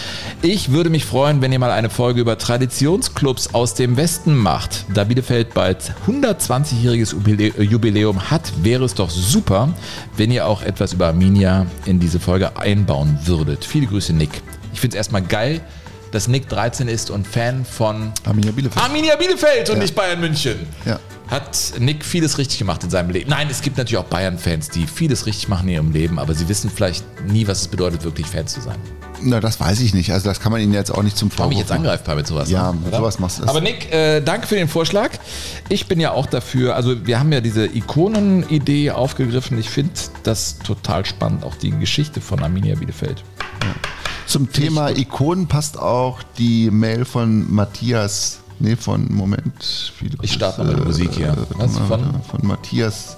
Ich würde mich freuen, wenn ihr mal eine Folge über Traditionsclubs aus dem Westen macht. Da Bielefeld bald hundertzwanzigjähriges Jubiläum hat, wäre es doch super, wenn ihr auch etwas über Arminia in diese Folge einbauen würdet. Viele Grüße, Nick. Ich finde es erstmal geil, dass Nick dreizehn ist und Fan von Arminia Bielefeld, Arminia Bielefeld und ja. nicht Bayern München. Ja. Hat Nick vieles richtig gemacht in seinem Leben. Nein, es gibt natürlich auch Bayern-Fans, die vieles richtig machen in ihrem Leben, aber sie wissen vielleicht nie, was es bedeutet, wirklich Fan zu sein. Na, das weiß ich nicht. Also das kann man ihnen jetzt auch nicht zum Vorwurf Warum ich jetzt angreifbar mit sowas? Ja, ne? mit sowas machst du das. Aber Nick, äh, danke für den Vorschlag. Ich bin ja auch dafür, also wir haben ja diese Ikonen-Idee aufgegriffen. Ich finde das total spannend, auch die Geschichte von Arminia Bielefeld. Ja. Zum Thema Ikonen passt auch die Mail von Matthias, nee, von, Moment. Viele ich starte mal mit Musik hier. Was, von? Von? von Matthias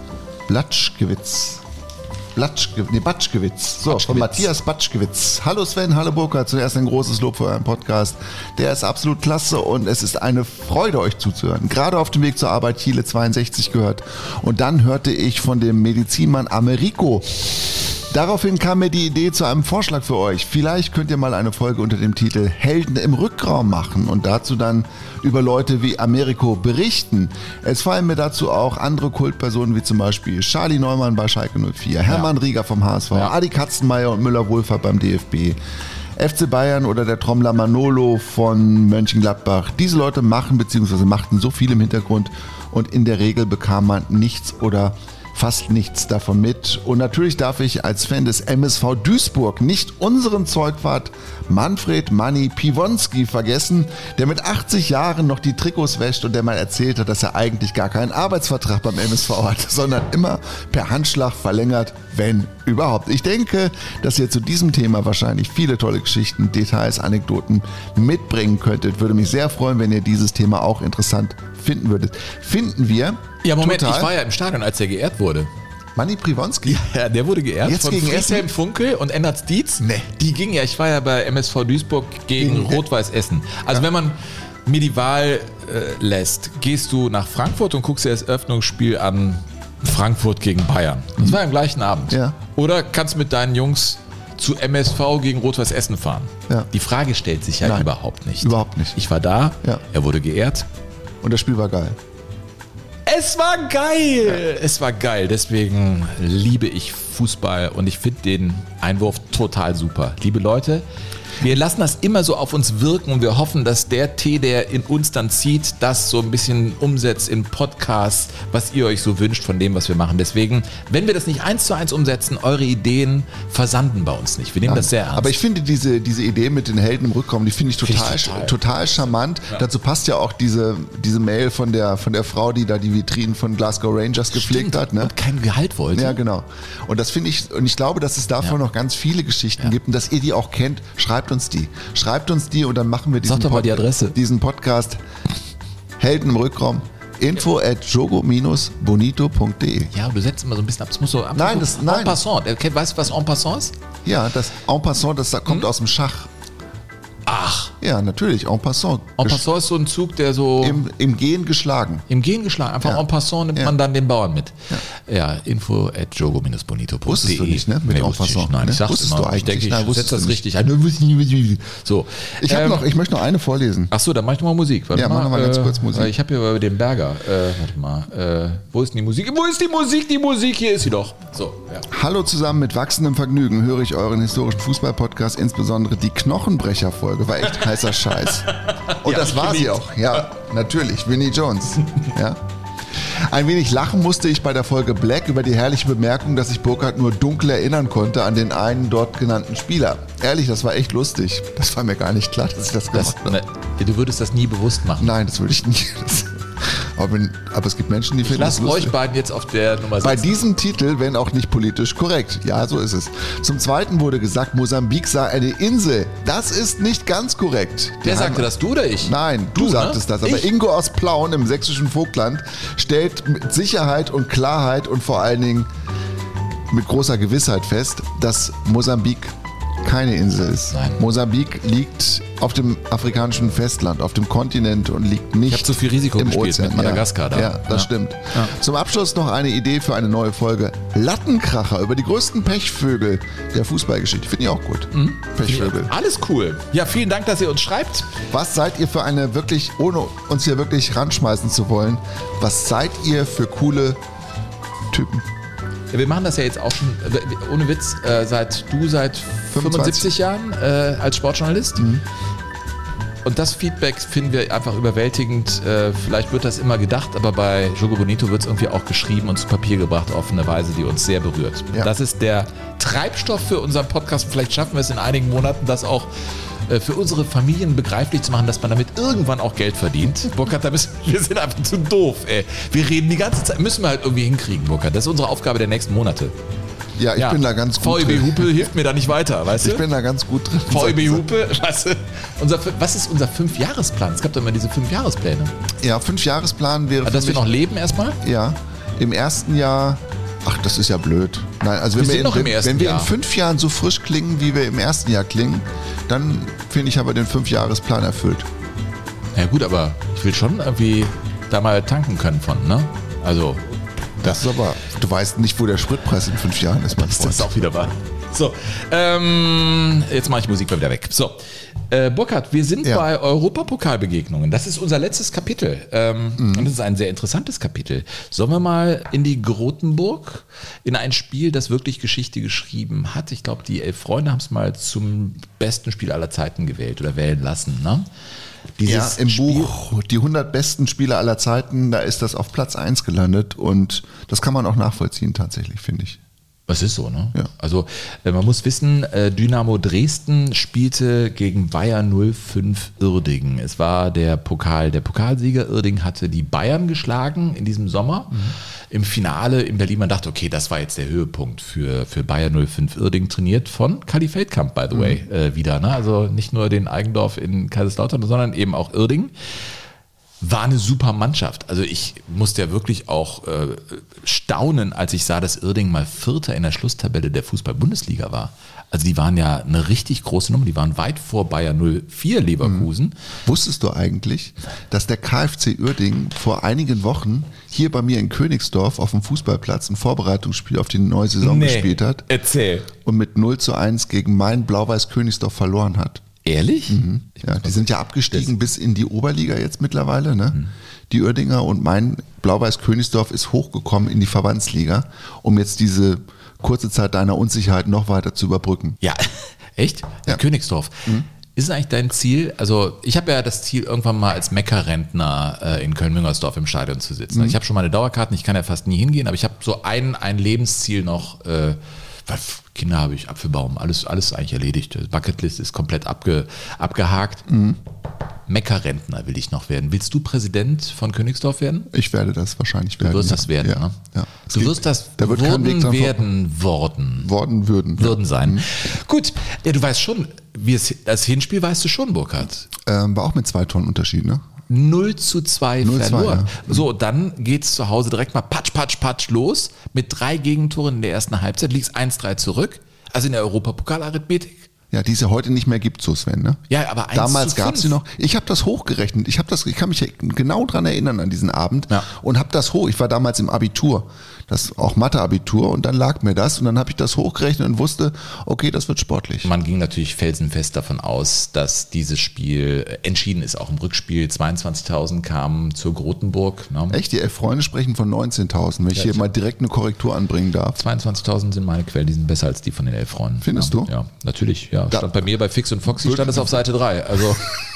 Blatschkewitz. Blatschke, nee, Batschkewitz. So, von Matthias Batschkewitz. Hallo Sven, hallo Burkhard. Zuerst ein großes Lob für euren Podcast. Der ist absolut klasse und es ist eine Freude, euch zuzuhören. Gerade auf dem Weg zur Arbeit Chile zweiundsechzig gehört. Und dann hörte ich von dem Medizinmann Americo. Daraufhin kam mir die Idee zu einem Vorschlag für euch. Vielleicht könnt ihr mal eine Folge unter dem Titel Helden im Rückraum machen und dazu dann über Leute wie Americo berichten. Es fallen mir dazu auch andere Kultpersonen wie zum Beispiel Charlie Neumann bei Schalke null vier, Hermann ja. Rieger vom H S V, ja. Adi Katzenmeier und Müller-Wohlfahrt beim D F B, F C Bayern oder der Trommler Manolo von Mönchengladbach. Diese Leute machen bzw. machten so viel im Hintergrund und in der Regel bekam man nichts oder fast nichts davon mit. Und natürlich darf ich als Fan des M S V Duisburg nicht unseren Zeugwart Manfred Manni Piwonski vergessen, der mit achtzig Jahren noch die Trikots wäscht und der mal erzählt hat, dass er eigentlich gar keinen Arbeitsvertrag beim M S V hat, sondern immer per Handschlag verlängert, wenn überhaupt. Ich denke, dass ihr zu diesem Thema wahrscheinlich viele tolle Geschichten, Details, Anekdoten mitbringen könntet. Würde mich sehr freuen, wenn ihr dieses Thema auch interessant finden würdet. Finden wir. Ja, Moment, total. Ich war ja im Stadion, als er geehrt wurde. Manni Piwonski? Ja, der wurde geehrt Jetzt von gegen Friedhelm Funkel und Ennard Dietz. Nee. Die gingen ja, ich war ja bei M S V Duisburg gegen, gegen Rot-Weiß Essen. Also ja. wenn man mir die Wahl äh, lässt, gehst du nach Frankfurt und guckst dir das Eröffnungsspiel an, Frankfurt gegen Bayern. Das mhm. war am gleichen Abend. Ja. Oder kannst mit deinen Jungs zu M S V gegen Rot-Weiß Essen fahren. Ja. Die Frage stellt sich ja Nein, überhaupt nicht. Überhaupt nicht. Ich war da, ja. er wurde geehrt. Und das Spiel war geil. Es war geil! Ja. Es war geil, deswegen liebe ich Fußball und ich finde den Einwurf total super. Liebe Leute, wir lassen das immer so auf uns wirken und wir hoffen, dass der Tee, der in uns dann zieht, das so ein bisschen umsetzt in Podcasts, was ihr euch so wünscht von dem, was wir machen. Deswegen, wenn wir das nicht eins zu eins umsetzen, eure Ideen versanden bei uns nicht. Wir nehmen ja, das sehr ernst. Aber ich finde diese, diese Idee mit den Helden im Rückraum, die finde ich total, find ich total. total charmant. Ja. Dazu passt ja auch diese, diese Mail von der, von der Frau, die da die Vitrinen von Glasgow Rangers gepflegt Stimmt. hat. Ne? Und kein Gehalt wollte. Ja, genau. Und das finde ich, und ich glaube, dass es davon ja. noch ganz viele Geschichten ja. gibt und dass ihr die auch kennt. Schreibt uns die. Schreibt uns die und dann machen wir diesen, Sag doch mal die Adresse. diesen Podcast Helden im Rückraum. Info at jogo dash bonito punkt de. Ja, du setzt immer so ein bisschen ab. Das muss so ab. Nein, das nein. En passant. Weißt du, was en passant ist? Ja, das en passant, das kommt hm? aus dem Schach. Ach. Ja, natürlich, en passant. En passant ist so ein Zug, der so... Im, im Gehen geschlagen. Im Gehen geschlagen. Einfach Ja. en passant nimmt Ja. man dann den Bauern mit. Ja, ja info at jogo-bonito punkt de. Wusstest du nicht, ne? Mit nee, en wusste ich passant, nicht. Nein, ne? ich sag's Wusstest immer. du Ich denke, eigentlich? ich Nein, wusstest setze das du richtig ein. So. Ich, hab Ähm, noch, ich möchte noch eine vorlesen. Ach so, dann mach ich noch mal Musik. Warte Ja, mach mal, noch mal ganz äh, kurz Musik. Ich habe hier über den Berger. Äh, warte mal. Äh, wo ist denn die Musik? Wo ist die Musik? Die Musik, hier ist sie doch. So, ja. Hallo zusammen, mit wachsendem Vergnügen höre ich euren historischen Fußball-Podcast, insbesondere die Knochenbrecher-Folge. War echt heißer Scheiß. Und Ja, das war sie geliebt. auch. Ja, natürlich. Vinnie Jones. Ja. Ein wenig lachen musste ich bei der Folge Black über die herrliche Bemerkung, dass sich Burkhardt nur dunkel erinnern konnte an den einen dort genannten Spieler. Ehrlich, das war echt lustig. Das war mir gar nicht klar, dass ich das gemacht Das, ne, du würdest das nie bewusst machen. Nein, das würde ich nicht. Das, aber, wenn, aber es gibt Menschen, die Ich finden das lasse euch lustig. beiden jetzt auf der Nummer Bei sitzen. diesem Titel, wenn auch nicht politisch korrekt. Ja, so ist es. Zum Zweiten wurde gesagt, Mosambik sei eine Insel. Das ist nicht ganz korrekt. Die Wer sagte Heimat- das, du oder ich? Nein, du, Du, ne? sagtest das. Aber Ich? Ingo aus Plauen im sächsischen Vogtland stellt mit Sicherheit und Klarheit und vor allen Dingen mit großer Gewissheit fest, dass Mosambik keine Insel ist. Nein. Mosambik liegt auf dem afrikanischen Festland, auf dem Kontinent und liegt nicht Ich habe zu viel Risiko im gespielt Ozean. mit Madagaskar da. Ja, ja, das Ja. stimmt. Ja. Zum Abschluss noch eine Idee für eine neue Folge. Lattenkracher über die größten Pechvögel der Fußballgeschichte. Finde ich auch gut. Pechvögel. Alles cool. Ja, vielen Dank, dass ihr uns schreibt. Was seid ihr für eine wirklich, ohne uns hier wirklich ranschmeißen zu wollen, was seid ihr für coole Typen? Ja, wir machen das ja jetzt auch schon, äh, ohne Witz, äh, seit du seit fünfundsiebzig Jahren äh, als Sportjournalist. Mhm. Und das Feedback finden wir einfach überwältigend. Äh, vielleicht wird das immer gedacht, aber bei Jogo Bonito wird es irgendwie auch geschrieben und zu Papier gebracht auf eine Weise, die uns sehr berührt. Ja. Das ist der Treibstoff für unseren Podcast. Vielleicht schaffen wir es in einigen Monaten, das auch äh, für unsere Familien begreiflich zu machen, dass man damit irgendwann auch Geld verdient. Burkhard, da müssen, wir sind einfach zu doof, ey. Wir reden die ganze Zeit, müssen wir halt irgendwie hinkriegen, Burkhard. Das ist unsere Aufgabe der nächsten Monate. Ja, ich bin da ganz gut V E B drin. Hupe hilft mir da nicht weiter, weißt du? Ich bin da ganz gut drin. V E B Hupe, weißt du? Unser, was ist unser Fünfjahresplan? Es gab doch immer diese Fünfjahrespläne. Ja, Fünfjahresplan wäre Also, dass für wir mich, noch leben erstmal? Ja, im ersten Jahr, ach, das ist ja blöd. Nein, also wenn Wir wir, sind in, noch im wenn, ersten wenn wir Jahr. in fünf Jahren so frisch klingen, wie wir im ersten Jahr klingen, dann finde ich, haben wir den Fünfjahresplan erfüllt. Ja gut, aber ich will schon irgendwie da mal tanken können von, ne? Also, Das ist aber, du weißt nicht, wo der Spritpreis in fünf Jahren ist, mein das Freund. ist auch wieder wahr. So, ähm, jetzt mache ich Musik mal wieder weg. So, äh, Burkhard, wir sind Ja. bei Europapokalbegegnungen. Das ist unser letztes Kapitel. Ähm, Mhm. Und das ist ein sehr interessantes Kapitel. Sollen wir mal in die Grotenburg, in ein Spiel, das wirklich Geschichte geschrieben hat? Ich glaube, die Elf Freunde haben es mal zum besten Spiel aller Zeiten gewählt oder wählen lassen, ne? Dieses Ja, im Spiel- Buch Die hundert besten Spieler aller Zeiten, da ist das auf Platz eins gelandet und das kann man auch nachvollziehen tatsächlich, finde ich. Es ist so, ne? Ja. Also äh, man muss wissen, äh, Dynamo Dresden spielte gegen Bayer null fünf Uerdingen. Es war der Pokal, der Pokalsieger Uerdingen hatte die Bayern geschlagen in diesem Sommer. Mhm. Im Finale in Berlin, man dachte, okay, das war jetzt der Höhepunkt für, für Bayer null fünf Uerdingen, trainiert von Kali Feldkamp, by the way, äh, wieder. Ne? Also nicht nur den Eigendorf in Kaiserslautern, sondern eben auch Uerdingen. War eine super Mannschaft. Also ich musste ja wirklich auch äh, staunen, als ich sah, dass Uerdingen mal Vierter in der Schlusstabelle der Fußball-Bundesliga war. Also die waren ja eine richtig große Nummer. Die waren weit vor Bayer null vier Leverkusen. Wusstest du eigentlich, dass der KfC Uerdingen vor einigen Wochen hier bei mir in Königsdorf auf dem Fußballplatz ein Vorbereitungsspiel auf die neue Saison Nee. gespielt hat Erzähl. und mit null zu eins gegen mein Blau-Weiß Königsdorf verloren hat? Ehrlich? Mhm. Ja, die sind ja abgestiegen bis in die Oberliga jetzt mittlerweile, ne? Die Uerdinger, und mein Blau-Weiß Königsdorf ist hochgekommen in die Verbandsliga, um jetzt diese kurze Zeit deiner Unsicherheit noch weiter zu überbrücken. Ja, echt? Ja. Königsdorf. Ist es eigentlich dein Ziel? Also ich habe ja das Ziel, irgendwann mal als Meckerrentner äh, in Köln-Müngersdorf im Stadion zu sitzen. Mhm. Ich habe schon meine Dauerkarten, ich kann ja fast nie hingehen, aber ich habe so ein, ein Lebensziel noch. Äh, weil Kinder habe ich, Apfelbaum, alles, alles eigentlich erledigt. Die Bucketlist ist komplett abge, abgehakt. Mhm. Meckerrentner will ich noch werden. Willst du Präsident von Königsdorf werden? Ich werde das wahrscheinlich Du werden. wirst ja. das werden, ja. ne? Ja. Es Du geht- wirst das da wird kein Weg wurden, dran vor- werden, worden. Worden würden. ja. Würden sein. Gut, ja, du weißt schon, wie es, das Hinspiel weißt du schon, Burkhard. Ähm, war auch mit zwei Tonnen Unterschied, ne? null zu zwei null zu zwei, verloren. ja. So, dann geht's zu Hause direkt mal patsch, patsch, patsch los mit drei Gegentoren in der ersten Halbzeit, liegst eins drei zurück. Also in der Europapokalarithmetik Ja, die es ja heute nicht mehr gibt, so Sven, ne? Ja, aber eins damals zu gab es sie noch. Ich habe das hochgerechnet. Ich habe das, ich kann mich genau dran erinnern an diesen Abend ja. und habe das hoch. Ich war damals im Abitur, das auch Mathe-Abitur, und dann lag mir das und dann habe ich das hochgerechnet und wusste, okay, das wird sportlich. Man ging natürlich felsenfest davon aus, dass dieses Spiel entschieden ist, auch im Rückspiel. zweiundzwanzigtausend kamen zur Grotenburg. Ne? Echt? Die elf Freunde sprechen von neunzehntausend, wenn ich ja, hier mal direkt eine Korrektur anbringen darf. zweiundzwanzigtausend sind meine Quellen, die sind besser als die von den elf Freunden. Findest ja, du? Ja, natürlich. Ja, stand da, bei mir bei Fix und Foxy stand es auf Seite drei. Also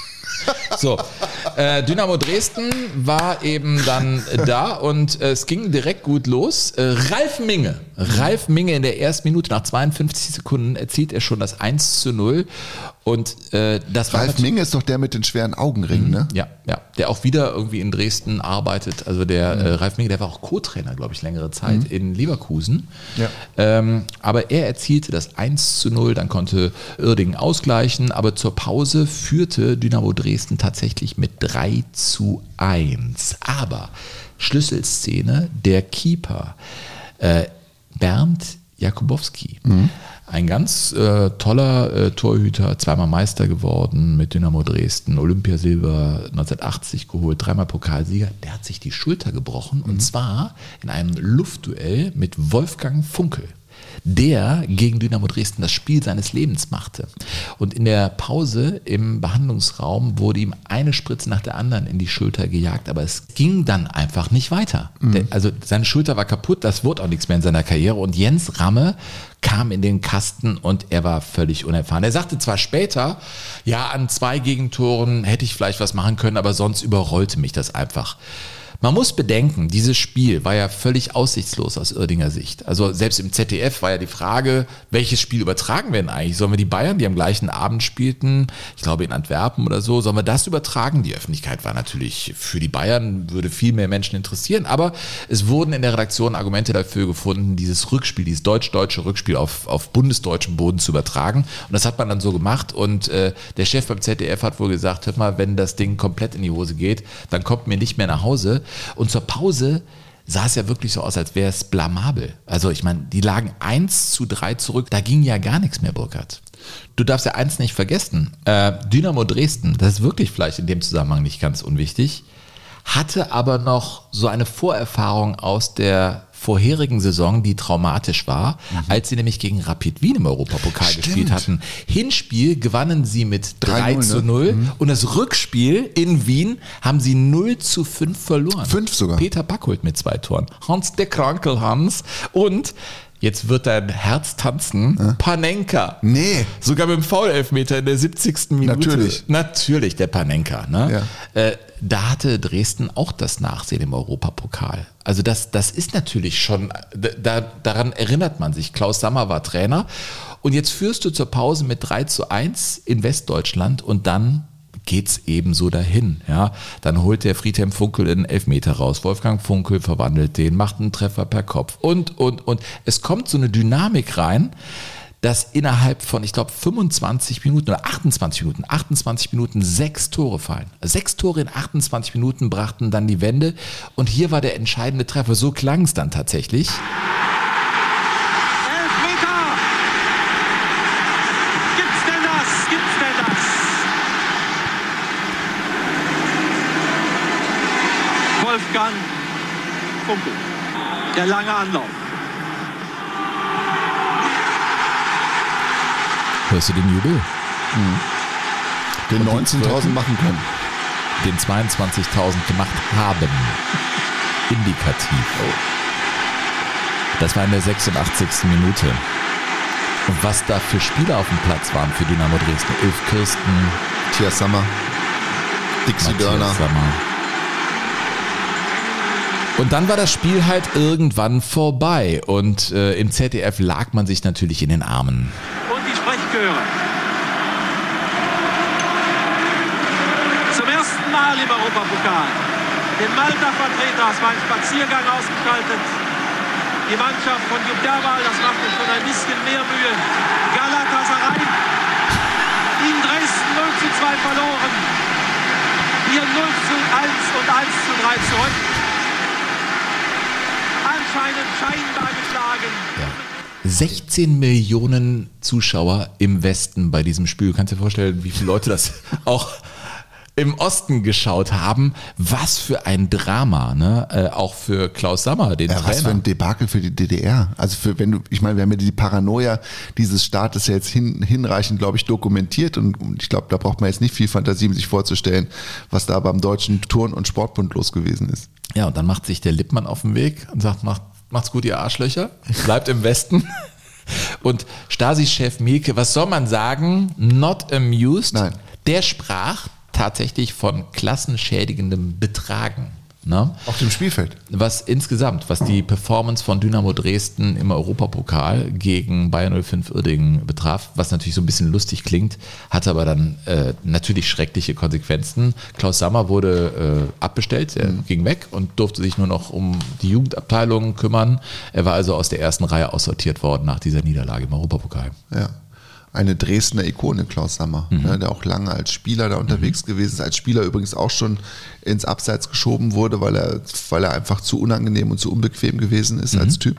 so, äh, Dynamo Dresden war eben dann da und äh, es ging direkt gut los. Äh, Ralf Minge, Ralf Minge in der ersten Minute, nach zweiundfünfzig Sekunden erzielt er schon das eins zu null. Und äh, das war Ralf Minge ist doch der mit den schweren Augenringen, ne? Ja, ja, der auch wieder irgendwie in Dresden arbeitet. Also der mhm. äh, Ralf Minge, der war auch Co-Trainer, glaube ich, längere Zeit mhm. in Leverkusen. Ja. Ähm, aber er erzielte das eins zu null, dann konnte Uerdingen ausgleichen, aber zur Pause führte Dynamo Dresden tatsächlich mit drei zu eins. Aber Schlüsselszene, der Keeper äh, Bernd Jakubowski. Mhm. Ein ganz äh, toller äh, Torhüter, zweimal Meister geworden mit Dynamo Dresden, Olympiasilber neunzehnhundertachtzig geholt, dreimal Pokalsieger. Der hat sich die Schulter gebrochen mhm. und zwar in einem Luftduell mit Wolfgang Funkel, der gegen Dynamo Dresden das Spiel seines Lebens machte. Und in der Pause im Behandlungsraum wurde ihm eine Spritze nach der anderen in die Schulter gejagt, aber es ging dann einfach nicht weiter. Mhm. Der, also seine Schulter war kaputt, das wurde auch nichts mehr in seiner Karriere und Jens Ramme kam in den Kasten und er war völlig unerfahren. Er sagte zwar später, ja, an zwei Gegentoren hätte ich vielleicht was machen können, aber sonst überrollte mich das einfach. Man muss bedenken, dieses Spiel war ja völlig aussichtslos aus Uerdinger Sicht. Also selbst im Z D F war ja die Frage, welches Spiel übertragen wir denn eigentlich? Sollen wir die Bayern, die am gleichen Abend spielten, ich glaube in Antwerpen oder so, sollen wir das übertragen? Die Öffentlichkeit war natürlich für die Bayern, würde viel mehr Menschen interessieren, aber es wurden in der Redaktion Argumente dafür gefunden, dieses Rückspiel, dieses deutsch-deutsche Rückspiel auf, auf bundesdeutschem Boden zu übertragen. Und das hat man dann so gemacht und äh, der Chef beim Z D F hat wohl gesagt, hört mal, wenn das Ding komplett in die Hose geht, dann kommt mir nicht mehr nach Hause. Und zur Pause sah es ja wirklich so aus, als wäre es blamabel. Also ich meine, die lagen eins zu drei zurück, da ging ja gar nichts mehr, Burkhard. Du darfst ja eins nicht vergessen, äh, Dynamo Dresden, das ist wirklich vielleicht in dem Zusammenhang nicht ganz unwichtig, hatte aber noch so eine Vorerfahrung aus der vorherigen Saison, die traumatisch war, mhm. als sie nämlich gegen Rapid Wien im Europapokal Stimmt. gespielt hatten. Hinspiel gewannen sie mit drei zu null ne? mhm. und das Rückspiel in Wien haben sie null zu fünf verloren. Fünf sogar. Peter Backholt mit zwei Toren. Hans der Krankel Hans und jetzt wird dein Herz tanzen. Äh? Panenka. Nee. Sogar mit dem Foul-Elfmeter in der siebzigsten Minute. Natürlich. Natürlich, der Panenka. Ne? Ja. Äh, da hatte Dresden auch das Nachsehen im Europapokal. Also das, das ist natürlich schon, da, daran erinnert man sich. Klaus Sammer war Trainer. Und jetzt führst du zur Pause mit drei zu eins in Westdeutschland und dann geht's eben so dahin. Ja, dann holt der Friedhelm Funkel den Elfmeter raus. Wolfgang Funkel verwandelt den, macht einen Treffer per Kopf und, und, und. Es kommt so eine Dynamik rein, dass innerhalb von, ich glaube, fünfundzwanzig Minuten oder achtundzwanzig Minuten, achtundzwanzig Minuten sechs Tore fallen. Sechs Tore in achtundzwanzig Minuten brachten dann die Wende. Und hier war der entscheidende Treffer. So klang es dann tatsächlich. Wolfgang Funkel. Der lange Anlauf. Hörst du den Jubel? Mhm. Den neunzehntausend machen können. Den zweiundzwanzigtausend gemacht haben. Indikativ. Das war in der sechsundachtzigsten Minute. Und was da für Spieler auf dem Platz waren für Dynamo Dresden. Ulf Kirsten, Matthias Sammer, Dixie Dörner. Sammer. Und dann war das Spiel halt irgendwann vorbei und äh, im Z D F lag man sich natürlich in den Armen. Und die Sprechchöre. Zum ersten Mal im Europapokal. Den Malta-Vertreter, es war ein Spaziergang ausgestaltet. Die Mannschaft von Jupp Derwal, das machte schon ein bisschen mehr Mühe. Galatasaray in Dresden null zu zwei verloren. Hier null zu eins und eins zu drei zurück. Anscheinend scheinbar geschlagen. Ja. sechzehn Millionen Zuschauer im Westen bei diesem Spiel. Du kannst dir vorstellen, wie viele Leute das auch im Osten geschaut haben. Was für ein Drama, ne? Äh, auch für Klaus Sammer, den ja, Trainer. Was für ein Debakel für die D D R. Also für, wenn du, ich meine, wir haben ja die Paranoia dieses Staates ja jetzt hin, hinreichend, glaube ich, dokumentiert und, und ich glaube, da braucht man jetzt nicht viel Fantasie, um sich vorzustellen, was da beim Deutschen Turn- und Sportbund los gewesen ist. Ja, und dann macht sich der Lippmann auf den Weg und sagt, macht, macht's gut, ihr Arschlöcher, bleibt im Westen. Und Stasi-Chef Mielke, was soll man sagen? Not amused. Nein. Der sprach tatsächlich von klassenschädigendem Betragen. Ne? Auf dem Spielfeld. Was insgesamt, was die Performance von Dynamo Dresden im Europapokal gegen Bayer null fünf Uerdingen betraf, was natürlich so ein bisschen lustig klingt, hatte aber dann äh, natürlich schreckliche Konsequenzen. Klaus Sammer wurde äh, abbestellt, er mhm. ging weg und durfte sich nur noch um die Jugendabteilung kümmern. Er war also aus der ersten Reihe aussortiert worden nach dieser Niederlage im Europapokal. Ja. Eine Dresdner Ikone, Klaus Sammer, mhm. ne, der auch lange als Spieler da unterwegs mhm. gewesen ist, als Spieler übrigens auch schon ins Abseits geschoben wurde, weil er, weil er einfach zu unangenehm und zu unbequem gewesen ist mhm. als Typ.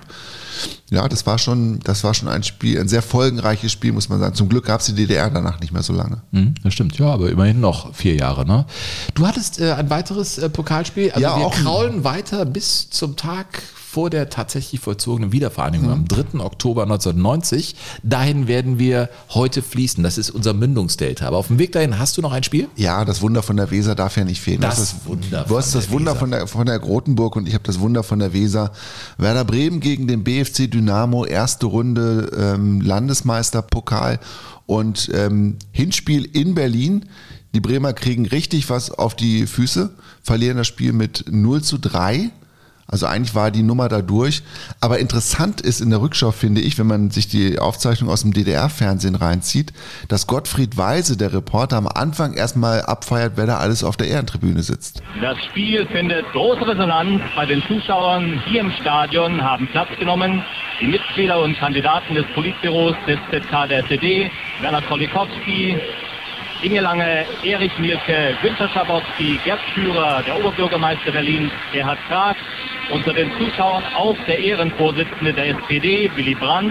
Ja, das war schon, das war schon ein Spiel, ein sehr folgenreiches Spiel, muss man sagen. Zum Glück gab es die D D R danach nicht mehr so lange. Mhm, das stimmt, ja, aber immerhin noch vier Jahre. Ne? Du hattest äh, ein weiteres äh, Pokalspiel, also ja, wir auch kraulen weiter bis zum Tag vor der tatsächlich vollzogenen Wiedervereinigung mhm. am dritten Oktober neunzehnhundertneunzig. Dahin werden wir heute fließen. Das ist unser Mündungsdelta. Aber auf dem Weg dahin hast du noch ein Spiel? Ja, das Wunder von der Weser darf ja nicht fehlen. Das, das Wunder Du hast das Wunder Weser. von der, von der Grotenburg und ich habe das Wunder von der Weser. Werder Bremen gegen den B F C Dynamo, erste Runde ähm, Landesmeisterpokal und ähm, Hinspiel in Berlin. Die Bremer kriegen richtig was auf die Füße, verlieren das Spiel mit null zu drei. Also eigentlich war die Nummer da durch. Aber interessant ist in der Rückschau, finde ich, wenn man sich die Aufzeichnung aus dem D D R-Fernsehen reinzieht, dass Gottfried Weise, der Reporter, am Anfang erstmal abfeiert, wer da alles auf der Ehrentribüne sitzt. Das Spiel findet große Resonanz bei den Zuschauern hier im Stadion, haben Platz genommen die Mitglieder und Kandidaten des Politbüros des Z K der S E D, Werner Kolikowski, Inge Lange, Erich Mielke, Günter Schabowski, Gerd Schürer, der Oberbürgermeister Berlins, Gerhard Krag, unter den Zuschauern auch der Ehrenvorsitzende der S P D, Willy Brandt,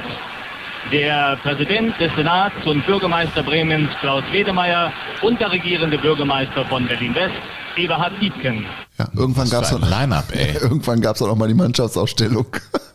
der Präsident des Senats und Bürgermeister Bremens, Klaus Wedemeyer, und der regierende Bürgermeister von Berlin-West, Eberhard Dietgen. Ja, irgendwann gab es auch, irgendwann gab's auch noch mal die Mannschaftsausstellung.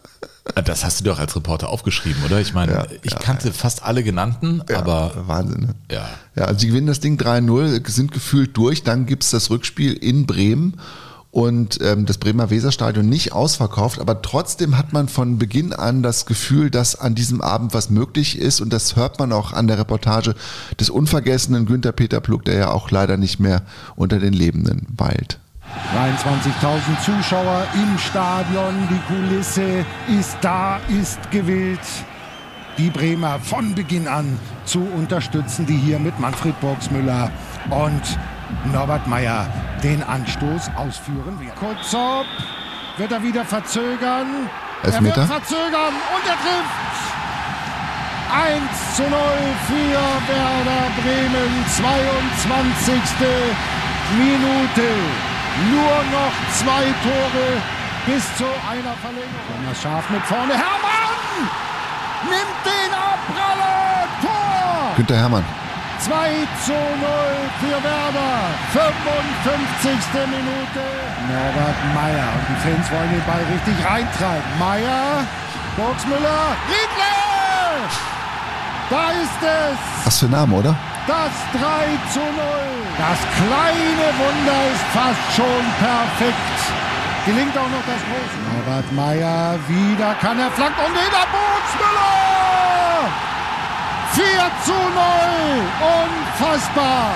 Das hast du doch als Reporter aufgeschrieben, oder? Ich meine, ja, ich ja, kannte ja. fast alle genannten, ja, aber... Wahnsinn, ne? Ja. Ja, also sie gewinnen das Ding drei null, sind gefühlt durch, dann gibt es das Rückspiel in Bremen und ähm, das Bremer Weserstadion nicht ausverkauft, aber trotzdem hat man von Beginn an das Gefühl, dass an diesem Abend was möglich ist und das hört man auch an der Reportage des unvergessenen Günter Peter Pluk, der ja auch leider nicht mehr unter den Lebenden weilt. dreiundzwanzigtausend Zuschauer im Stadion, die Kulisse ist da, ist gewillt, die Bremer von Beginn an zu unterstützen, die hier mit Manfred Burgsmüller und Norbert Meyer den Anstoß ausführen werden. Kurzop wird er wieder verzögern. Elfmeter. Er wird verzögern und er trifft. eins zu null für Werder Bremen, zweiundzwanzigste Minute. Nur noch zwei Tore bis zu einer Verlängerung. Thomas Schaaf mit vorne. Hermann nimmt den Abpraller. Tor. Günter Hermann. zwei zu null für Werder. fünfundfünfzigste Minute. Norbert Meyer. Und die Fans wollen den Ball richtig reintreiben. Meyer, Burgsmüller, Riedle. Da ist es. Was für ein Name, oder? Das drei zu null. Das kleine Wunder ist fast schon perfekt. Gelingt auch noch das große. Norbert Meyer, wieder kann er flanken und wieder Burgsmüller. vier zu null. Unfassbar.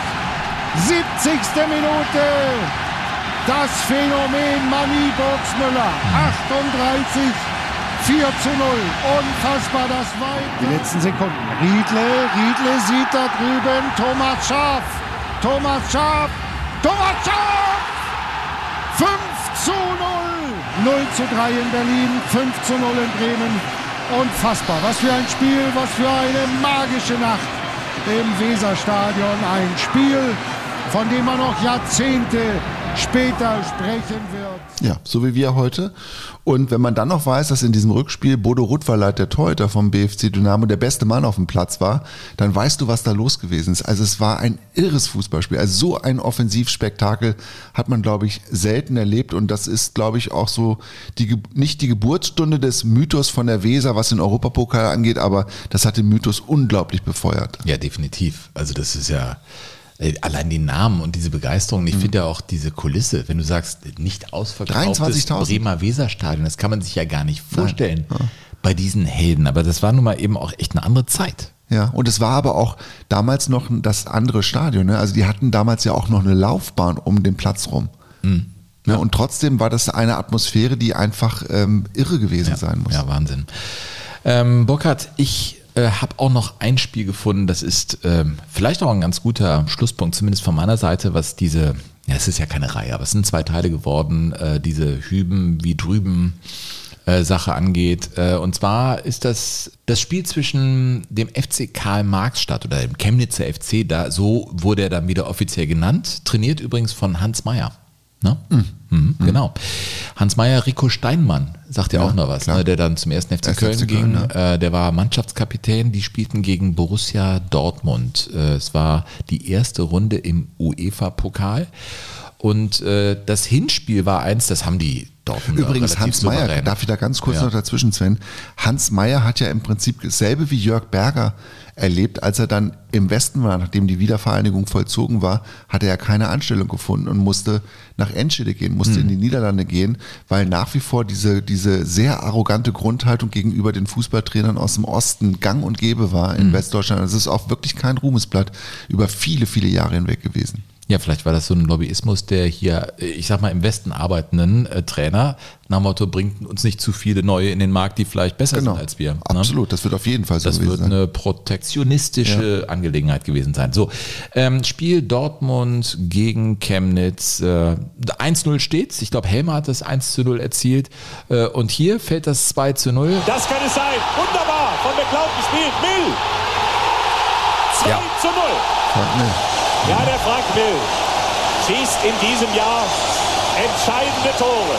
siebzigste Minute. Das Phänomen Manni Burgsmüller. achtunddreißig. vier zu null. Unfassbar, das weit. Die letzten Sekunden. Riedle, Riedle sieht da drüben Thomas Schaaf. Thomas Schaaf. Thomas Schaaf. fünf zu null. null zu drei in Berlin, fünf zu null in Bremen. Unfassbar. Was für ein Spiel, was für eine magische Nacht im Weserstadion. Ein Spiel, von dem man noch Jahrzehnte später sprechen wird. Ja, so wie wir heute. Und wenn man dann noch weiß, dass in diesem Rückspiel Bodo Rutverleit, der Torhüter vom B F C Dynamo, der beste Mann auf dem Platz war, dann weißt du, was da los gewesen ist. Also es war ein irres Fußballspiel. Also so ein Offensivspektakel hat man, glaube ich, selten erlebt. Und das ist, glaube ich, auch so die, nicht die Geburtsstunde des Mythos von der Weser, was den Europapokal angeht, aber das hat den Mythos unglaublich befeuert. Ja, definitiv. Also das ist ja... Allein die Namen und diese Begeisterung, ich mhm. finde ja auch diese Kulisse, wenn du sagst, nicht ausverkauftes Bremer Weserstadion, das kann man sich ja gar nicht vorstellen ja. bei diesen Helden. Aber das war nun mal eben auch echt eine andere Zeit. Ja, und es war aber auch damals noch das andere Stadion. Ne? Also die hatten damals ja auch noch eine Laufbahn um den Platz rum. Mhm. Ja, und trotzdem war das eine Atmosphäre, die einfach ähm, irre gewesen ja. sein muss. Ja, Wahnsinn. Ähm, Burkhard, ich habe auch noch ein Spiel gefunden, das ist ähm, vielleicht auch ein ganz guter Schlusspunkt, zumindest von meiner Seite, was diese, ja es ist ja keine Reihe, aber es sind zwei Teile geworden, äh, diese Hüben wie drüben äh, Sache angeht. Äh, und zwar ist das das Spiel zwischen dem F C Karl-Marx-Stadt oder dem Chemnitzer F C, da so wurde er dann wieder offiziell genannt, trainiert übrigens von Hans Meyer. Ne? Mhm. Mhm, mhm. Genau. Hans Meyer, Rico Steinmann, sagt ja auch noch was, ne, der dann zum ersten F C Köln F C ging. Köln, ja. äh, der war Mannschaftskapitän, die spielten gegen Borussia Dortmund. Äh, es war die erste Runde im UEFA-Pokal. Und äh, das Hinspiel war eins, das haben die Dortmunder Übrigens Hans Meyer, darf ich da ganz kurz ja. noch dazwischen, Sven? Hans Meyer hat ja im Prinzip dasselbe wie Jörg Berger erlebt, als er dann im Westen war, nachdem die Wiedervereinigung vollzogen war, hat er ja keine Anstellung gefunden und musste nach Enschede gehen, musste mhm. in die Niederlande gehen, weil nach wie vor diese, diese sehr arrogante Grundhaltung gegenüber den Fußballtrainern aus dem Osten gang und gäbe war in mhm. Westdeutschland. Das ist auch wirklich kein Ruhmesblatt über viele, viele Jahre hinweg gewesen. Ja, vielleicht war das so ein Lobbyismus der hier, ich sag mal, im Westen arbeitenden äh, Trainer, nach dem Motto, bringt uns nicht zu viele neue in den Markt, die vielleicht besser genau. sind als wir. Ne? Absolut, das wird auf jeden Fall so das gewesen sein. Das wird eine protektionistische ja. Angelegenheit gewesen sein. So, ähm, Spiel Dortmund gegen Chemnitz, äh, eins null steht's, ich glaube Helmer hat das eins zu null erzielt äh, und hier fällt das zwei zu null. Das kann es sein, wunderbar, von McLeod gespielt, Mill, zwei ja. zu null. Frank Mill. Ja, der Frank Mill schießt in diesem Jahr entscheidende Tore.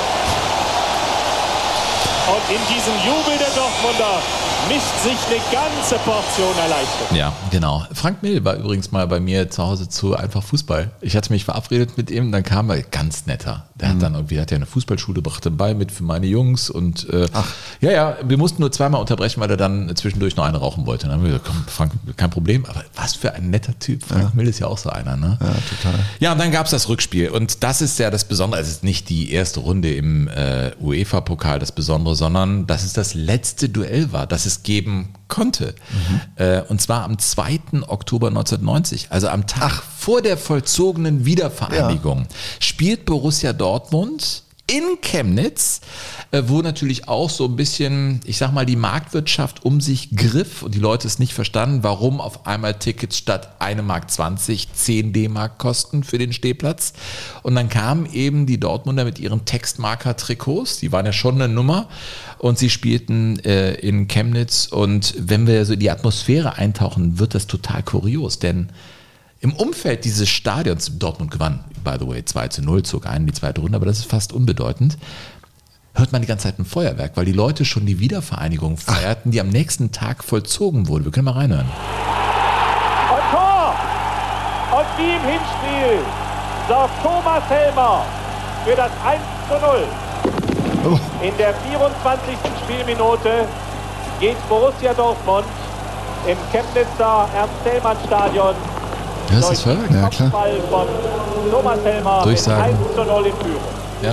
Und in diesem Jubel der Dortmunder mischt sich eine ganze Portion Erleichterung. Ja, genau. Frank Mill war übrigens mal bei mir zu Hause zu Einfach Fußball. Ich hatte mich verabredet mit ihm, dann kam er, ganz netter. Der mhm. hat dann irgendwie, hat ja eine Fußballschule, brachte bei mit für meine Jungs und äh, ja, ja, wir mussten nur zweimal unterbrechen, weil er dann zwischendurch noch eine rauchen wollte. Dann haben wir gesagt, komm, Frank, kein Problem, aber was für ein netter Typ. Frank ja. Mill ist ja auch so einer, ne? Ja, total. Ja, und dann gab es das Rückspiel und das ist ja das Besondere, es ist nicht die erste Runde im äh, UEFA-Pokal das Besondere, sondern dass es das letzte Duell war, das es geben konnte. Mhm. Äh, und zwar am zweiten Oktober neunzehnhundertneunzig, also am Tag Ach. vor der vollzogenen Wiedervereinigung, ja. spielt Borussia Dortmund in Chemnitz, äh, wo natürlich auch so ein bisschen, ich sag mal, die Marktwirtschaft um sich griff und die Leute es nicht verstanden, warum auf einmal Tickets statt eine Mark zwanzig zehn D-Mark kosten für den Stehplatz. Und dann kamen eben die Dortmunder mit ihren Textmarker-Trikots, die waren ja schon eine Nummer und sie spielten äh, in Chemnitz und wenn wir so in die Atmosphäre eintauchen, wird das total kurios, denn im Umfeld dieses Stadions, Dortmund gewann, by the way, zwei zu null, zog ein in die zweite Runde, aber das ist fast unbedeutend, hört man die ganze Zeit ein Feuerwerk, weil die Leute schon die Wiedervereinigung feierten, die am nächsten Tag vollzogen wurde. Wir können mal reinhören. Und Tor! Und wie im Hinspiel sorgt Thomas Helmer für das eins zu null. Oh. In der vierundzwanzigsten Spielminute geht Borussia Dortmund im Chemnitzer Ernst-Thälmann-Stadion Ja, ist das Feuerwerk? Ja, klar. Von Thomas Helmer Durchsagen. eins zu null in Führung. Ja.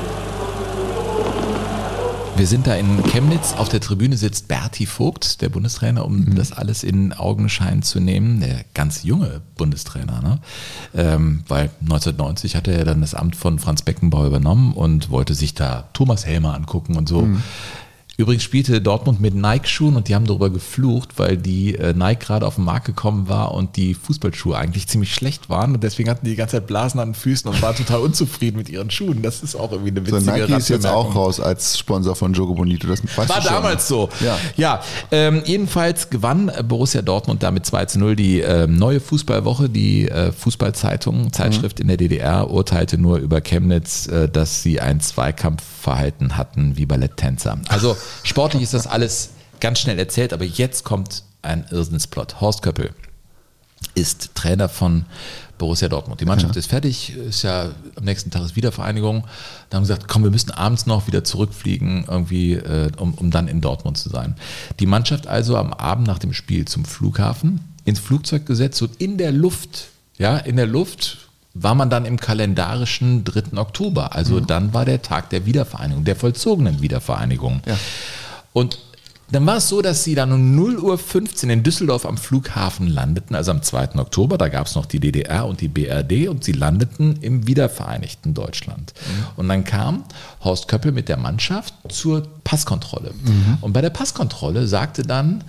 Wir sind da in Chemnitz. Auf der Tribüne sitzt Berti Vogt, der Bundestrainer, um mhm. das alles in Augenschein zu nehmen. Der ganz junge Bundestrainer, ne? Ähm, weil neunzehnhundertneunzig hatte er dann das Amt von Franz Beckenbauer übernommen und wollte sich da Thomas Helmer angucken und so. Mhm. Übrigens spielte Dortmund mit Nike-Schuhen und die haben darüber geflucht, weil die äh, Nike gerade auf den Markt gekommen war und die Fußballschuhe eigentlich ziemlich schlecht waren und deswegen hatten die die ganze Zeit Blasen an den Füßen und waren total unzufrieden mit ihren Schuhen. Das ist auch irgendwie eine witzige so, Nike ist jetzt auch raus als Sponsor von Jogo Bonito. Das weißt war du schon. Damals so. Ja, ja ähm, jedenfalls gewann Borussia Dortmund damit zwei zu null. Die äh, neue Fußballwoche, die äh, Fußballzeitung, Zeitschrift mhm. in der D D R, urteilte nur über Chemnitz, äh, dass sie ein Zweikampfverhalten hatten wie Balletttänzer. Also sportlich ist das alles ganz schnell erzählt, aber jetzt kommt ein Irrsinnsplot. Horst Köppel ist Trainer von Borussia Dortmund. Die Mannschaft ja. ist fertig, ist ja am nächsten Tag ist Wiedervereinigung. Da haben sie gesagt, komm, wir müssen abends noch wieder zurückfliegen, irgendwie, äh, um, um dann in Dortmund zu sein. Die Mannschaft also am Abend nach dem Spiel zum Flughafen, ins Flugzeug gesetzt und in der Luft, ja, in der Luft war man dann im kalendarischen dritten Oktober. Also mhm. dann war der Tag der Wiedervereinigung, der vollzogenen Wiedervereinigung. Ja. Und dann war es so, dass sie dann um null Uhr fünfzehn in Düsseldorf am Flughafen landeten, also am zweiten Oktober, da gab es noch die D D R und die B R D und sie landeten im wiedervereinigten Deutschland. Mhm. Und dann kam Horst Köppel mit der Mannschaft zur Passkontrolle. Mhm. Und bei der Passkontrolle sagte dann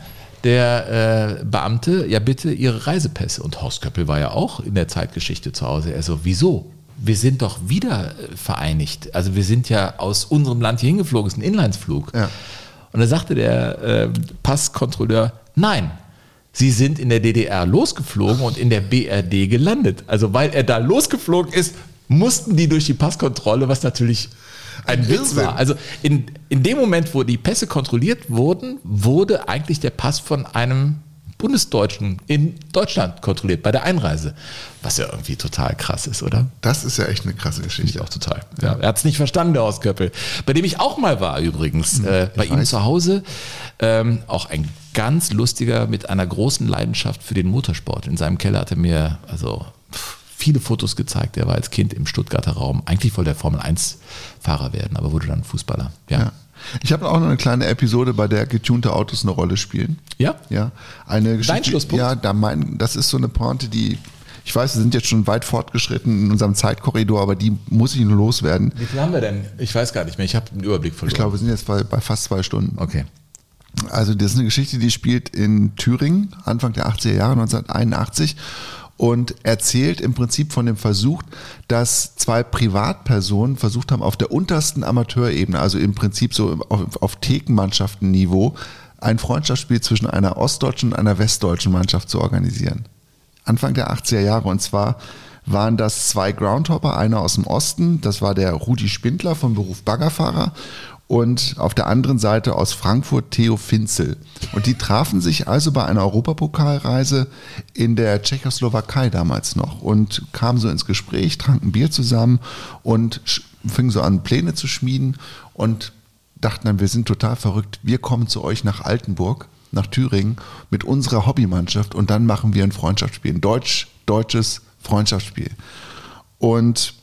der äh, Beamte, ja bitte Ihre Reisepässe. Und Horst Köppel war ja auch in der Zeitgeschichte zu Hause. Er so, wieso? Wir sind doch wieder vereinigt. Also wir sind ja aus unserem Land hier hingeflogen, es ist ein Inlandsflug. Ja. Und da sagte der äh, Passkontrolleur, nein, Sie sind in der D D R losgeflogen und in der B R D gelandet. Also weil er da losgeflogen ist, mussten die durch die Passkontrolle, was natürlich ein Witz war. Also in, in dem Moment, wo die Pässe kontrolliert wurden, wurde eigentlich der Pass von einem Bundesdeutschen in Deutschland kontrolliert bei der Einreise. Was ja irgendwie total krass ist, oder? Das ist ja echt eine krasse Geschichte. Ich auch total. Ja, er hat es nicht verstanden, der Horst Köppel. Bei dem ich auch mal war übrigens. Mhm, äh, bei ihm weiß. Zu Hause. Ähm, auch ein ganz lustiger mit einer großen Leidenschaft für den Motorsport. In seinem Keller hat er mir also viele Fotos gezeigt. Er war als Kind im Stuttgarter Raum. Eigentlich wollte er Formel eins Fahrer werden, aber wurde dann Fußballer. Ja. ja. Ich habe auch noch eine kleine Episode, bei der getunte Autos eine Rolle spielen. Ja? Ja. Eine Geschichte, Dein Schlusspunkt? Ja, da mein, das ist so eine Pointe, die, ich weiß, wir sind jetzt schon weit fortgeschritten in unserem Zeitkorridor, aber die muss ich nur loswerden. Wie viel haben wir denn? Ich weiß gar nicht mehr, ich habe den Überblick verloren. Ich glaube, wir sind jetzt bei, bei fast zwei Stunden. Okay. Also das ist eine Geschichte, die spielt in Thüringen, Anfang der achtziger Jahre, neunzehnhunderteinundachtzig. Und erzählt im Prinzip von dem Versuch, dass zwei Privatpersonen versucht haben, auf der untersten Amateurebene, also im Prinzip so auf, auf Thekenmannschaftenniveau, ein Freundschaftsspiel zwischen einer ostdeutschen und einer westdeutschen Mannschaft zu organisieren. Anfang der achtziger Jahre. Und zwar waren das zwei Groundhopper, einer aus dem Osten, das war der Rudi Spindler vom Beruf Baggerfahrer, und auf der anderen Seite aus Frankfurt Theo Finzel. Und die trafen sich also bei einer Europapokalreise in der Tschechoslowakei damals noch und kamen so ins Gespräch, tranken Bier zusammen und fingen so an, Pläne zu schmieden und dachten dann, wir sind total verrückt, wir kommen zu euch nach Altenburg, nach Thüringen mit unserer Hobbymannschaft und dann machen wir ein Freundschaftsspiel, ein deutsch-deutsches Freundschaftsspiel. Und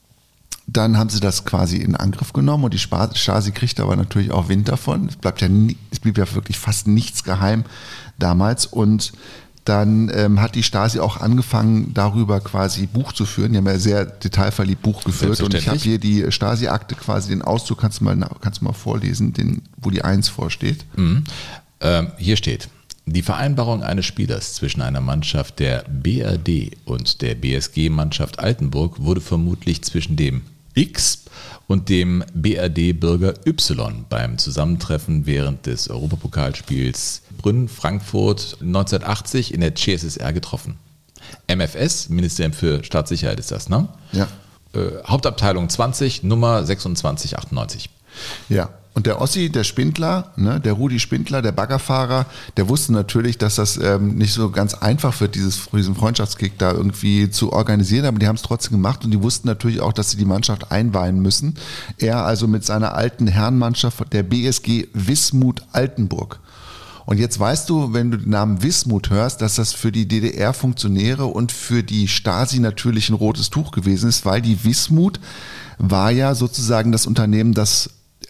dann haben sie das quasi in Angriff genommen und die Stasi kriegt aber natürlich auch Wind davon. Es bleibt ja nie, es blieb ja wirklich fast nichts geheim damals und dann ähm, hat die Stasi auch angefangen, darüber quasi Buch zu führen. Die haben ja sehr detailverliebt Buch geführt und ich habe hier die Stasi-Akte quasi, den Auszug, kannst du mal, kannst du mal vorlesen, den, wo die eins vorsteht. Mhm. Ähm, hier steht: Die Vereinbarung eines Spielers zwischen einer Mannschaft der B R D und der B S G-Mannschaft Altenburg wurde vermutlich zwischen dem X und dem B R D-Bürger Y beim Zusammentreffen während des Europapokalspiels Brünn-Frankfurt neunzehnhundertachtzig in der C S S R getroffen. M F S, Ministerium für Staatssicherheit ist das, ne? Ja. Äh, Hauptabteilung zwanzig, Nummer sechsundzwanzig achtundneunzig. Ja. Und der Ossi, der Spindler, ne, der Rudi Spindler, der Baggerfahrer, der wusste natürlich, dass das ähm, nicht so ganz einfach wird, dieses, diesen Freundschaftskick da irgendwie zu organisieren, aber die haben es trotzdem gemacht und die wussten natürlich auch, dass sie die Mannschaft einweihen müssen. Er also mit seiner alten Herrenmannschaft, der B S G Wismut Altenburg. Und jetzt weißt du, wenn du den Namen Wismut hörst, dass das für die D D R-Funktionäre und für die Stasi natürlich ein rotes Tuch gewesen ist, weil die Wismut war ja sozusagen das Unternehmen, das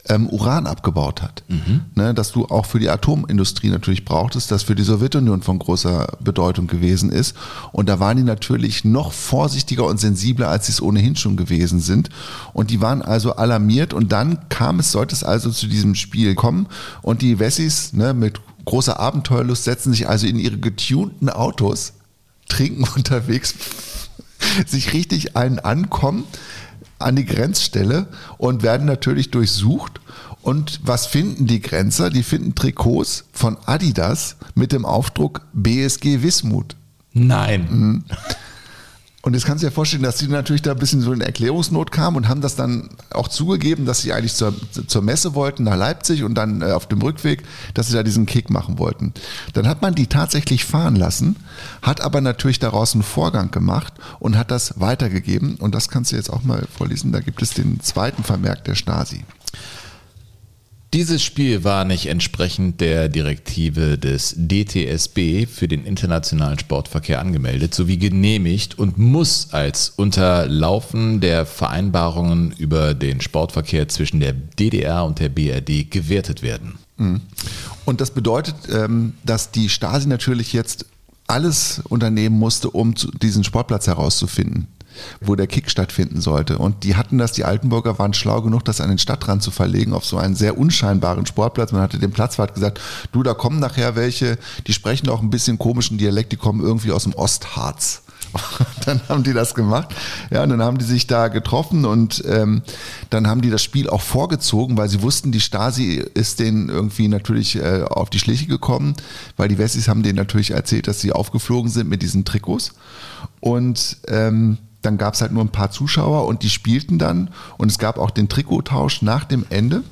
ähm, Uran abgebaut hat. Mhm. Ne, dass du auch für die Atomindustrie natürlich brauchtest, das für die Sowjetunion von großer Bedeutung gewesen ist. Und da waren die natürlich noch vorsichtiger und sensibler, als sie es ohnehin schon gewesen sind. Und die waren also alarmiert und dann kam es, sollte es also zu diesem Spiel kommen und die Wessis, ne, mit großer Abenteuerlust setzen sich also in ihre getunten Autos, trinken unterwegs, sich richtig einen ankommen an die Grenzstelle und werden natürlich durchsucht. Und was finden die Grenzer? Die finden Trikots von Adidas mit dem Aufdruck B S G Wismut. Nein. Mhm. Und jetzt kannst du dir vorstellen, dass die natürlich da ein bisschen so in Erklärungsnot kamen und haben das dann auch zugegeben, dass sie eigentlich zur, zur Messe wollten nach Leipzig und dann äh, auf dem Rückweg, dass sie da diesen Kick machen wollten. Dann hat man die tatsächlich fahren lassen, hat aber natürlich daraus einen Vorgang gemacht und hat das weitergegeben. Und das kannst du jetzt auch mal vorlesen. Da gibt es den zweiten Vermerk der Stasi. Dieses Spiel war nicht entsprechend der Direktive des D T S B für den internationalen Sportverkehr angemeldet sowie genehmigt und muss als Unterlaufen der Vereinbarungen über den Sportverkehr zwischen der D D R und der B R D gewertet werden. Und das bedeutet, dass die Stasi natürlich jetzt alles unternehmen musste, um diesen Sportplatz herauszufinden, wo der Kick stattfinden sollte. Und die hatten das, die Altenburger waren schlau genug, das an den Stadtrand zu verlegen, auf so einen sehr unscheinbaren Sportplatz. Man hatte dem Platzwart gesagt, du, da kommen nachher welche, die sprechen auch ein bisschen komischen Dialekt, die kommen irgendwie aus dem Ostharz. Dann haben die das gemacht. Ja, und dann haben die sich da getroffen und ähm, dann haben die das Spiel auch vorgezogen, weil sie wussten, die Stasi ist denen irgendwie natürlich äh, auf die Schliche gekommen, weil die Wessis haben denen natürlich erzählt, dass sie aufgeflogen sind mit diesen Trikots. Und ähm, dann gab es halt nur ein paar Zuschauer und die spielten dann und es gab auch den Trikottausch nach dem Ende.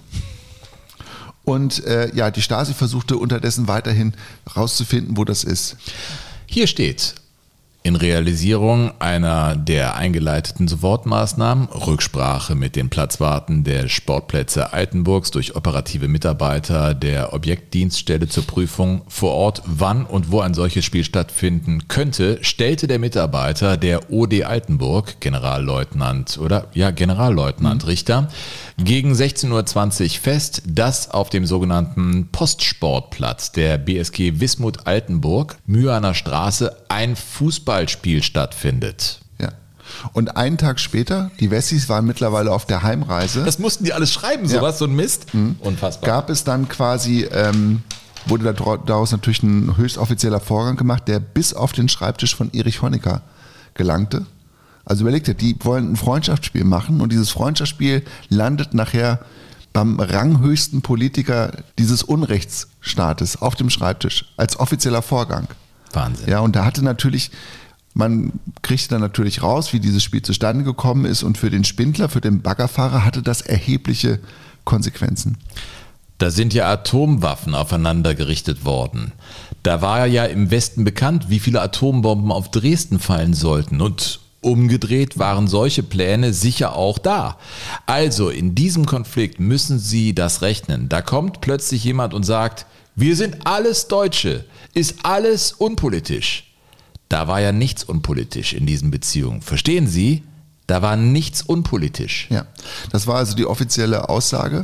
Und äh, ja, die Stasi versuchte unterdessen weiterhin rauszufinden, wo das ist. Hier steht: In Realisierung einer der eingeleiteten Sofortmaßnahmen, Rücksprache mit den Platzwarten der Sportplätze Altenburgs durch operative Mitarbeiter der Objektdienststelle zur Prüfung vor Ort, wann und wo ein solches Spiel stattfinden könnte, stellte der Mitarbeiter der O D Altenburg, Generalleutnant oder ja Generalleutnant mhm. Richter, gegen sechzehn Uhr zwanzig fest, dass auf dem sogenannten Postsportplatz der B S G Wismut Altenburg, Mühlaner Straße, ein Fußballspiel stattfindet. Ja. Und einen Tag später, die Wessis waren mittlerweile auf der Heimreise. Das mussten die alles schreiben, sowas, ja. So ein Mist. Mhm. Unfassbar. Gab es dann quasi, ähm, wurde daraus natürlich ein höchst offizieller Vorgang gemacht, der bis auf den Schreibtisch von Erich Honecker gelangte. Also überlegt ihr, die wollen ein Freundschaftsspiel machen und dieses Freundschaftsspiel landet nachher beim ranghöchsten Politiker dieses Unrechtsstaates auf dem Schreibtisch als offizieller Vorgang. Wahnsinn. Ja, und da hatte natürlich, man kriegte dann natürlich raus, wie dieses Spiel zustande gekommen ist und für den Spindler, für den Baggerfahrer hatte das erhebliche Konsequenzen. Da sind ja Atomwaffen aufeinander gerichtet worden. Da war ja im Westen bekannt, wie viele Atombomben auf Dresden fallen sollten und umgedreht waren solche Pläne sicher auch da. Also in diesem Konflikt müssen Sie das rechnen. Da kommt plötzlich jemand und sagt, wir sind alles Deutsche, ist alles unpolitisch. Da war ja nichts unpolitisch in diesen Beziehungen. Verstehen Sie? Da war nichts unpolitisch. Ja, das war also die offizielle Aussage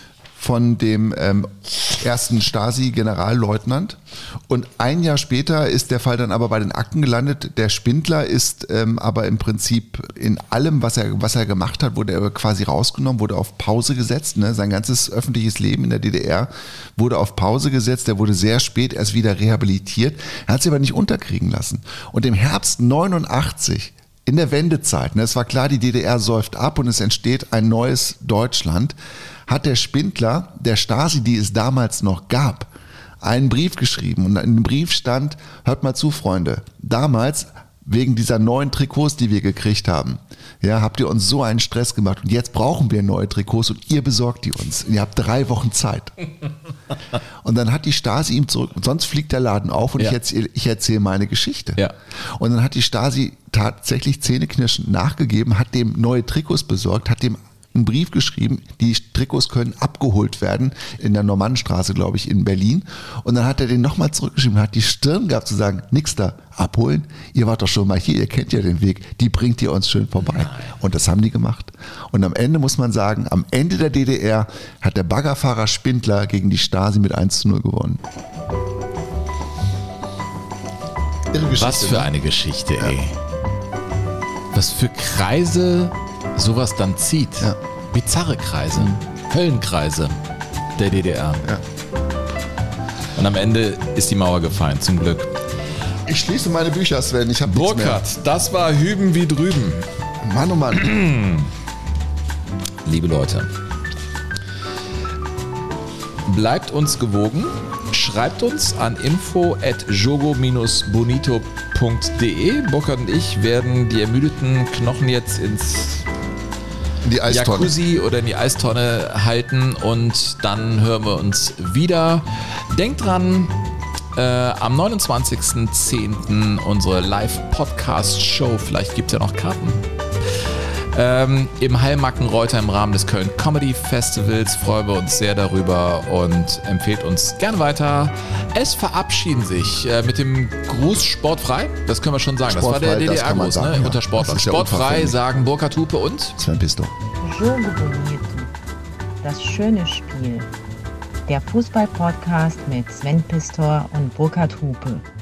von dem ähm, ersten Stasi-Generalleutnant. Und ein Jahr später ist der Fall dann aber bei den Akten gelandet. Der Spindler ist ähm, aber im Prinzip in allem, was er, was er gemacht hat, wurde er quasi rausgenommen, wurde auf Pause gesetzt. Ne? Sein ganzes öffentliches Leben in der D D R wurde auf Pause gesetzt. Er wurde sehr spät erst wieder rehabilitiert. Er hat sich aber nicht unterkriegen lassen. Und im Herbst neunundachtzig, in der Wendezeit, ne, es war klar, die D D R säuft ab und es entsteht ein neues Deutschland, hat der Spindler, der Stasi, die es damals noch gab, einen Brief geschrieben. Und in dem Brief stand, hört mal zu, Freunde, damals wegen dieser neuen Trikots, die wir gekriegt haben, ja, habt ihr uns so einen Stress gemacht und jetzt brauchen wir neue Trikots und ihr besorgt die uns. Und ihr habt drei Wochen Zeit. Und dann hat die Stasi ihm zurück, sonst fliegt der Laden auf und ja. ich erzähle ich erzähl meine Geschichte. Ja. Und dann hat die Stasi tatsächlich zähneknirschend nachgegeben, hat dem neue Trikots besorgt, hat dem einen Brief geschrieben, die Trikots können abgeholt werden in der Normannenstraße, glaube ich, in Berlin. Und dann hat er den nochmal zurückgeschrieben und hat die Stirn gehabt zu sagen, nix da, abholen, ihr wart doch schon mal hier, ihr kennt ja den Weg, die bringt ihr uns schön vorbei. Nein. Und das haben die gemacht. Und am Ende muss man sagen, am Ende der D D R hat der Baggerfahrer Spindler gegen die Stasi mit eins zu null gewonnen. Was für eine Geschichte, ey. Ja. Was für Kreise sowas dann zieht. Ja. Bizarre Kreise, mhm. Höllenkreise der D D R. Ja. Und am Ende ist die Mauer gefallen, zum Glück. Ich schließe meine Bücher, Sven. Ich habe Burkhard, das war Hüben wie drüben. Mann, oh Mann. Liebe Leute, bleibt uns gewogen. Schreibt uns an info at jogo dash bonito punkt de. Burkhard und ich werden die ermüdeten Knochen jetzt ins in die Eistonne. Jacuzzi oder in die Eistonne halten und dann hören wir uns wieder. Denkt dran, äh, am neunundzwanzigsten zehnten unsere Live-Podcast-Show. Vielleicht gibt es ja noch Karten. Ähm, Im Heilmacken-Reuter im Rahmen des Köln Comedy Festivals freuen wir uns sehr darüber und empfehlt uns gerne weiter. Es verabschieden sich äh, mit dem Gruß Sportfrei, das können wir schon sagen. Sportfrei, das war der D D R-Gruß, ne? Ja. Unter Sportlern. Sportfrei sagen Burkhard Hupe und Sven Pistor. Jogo Bonito, das schöne Spiel. Der Fußball-Podcast mit Sven Pistor und Burkhard Hupe.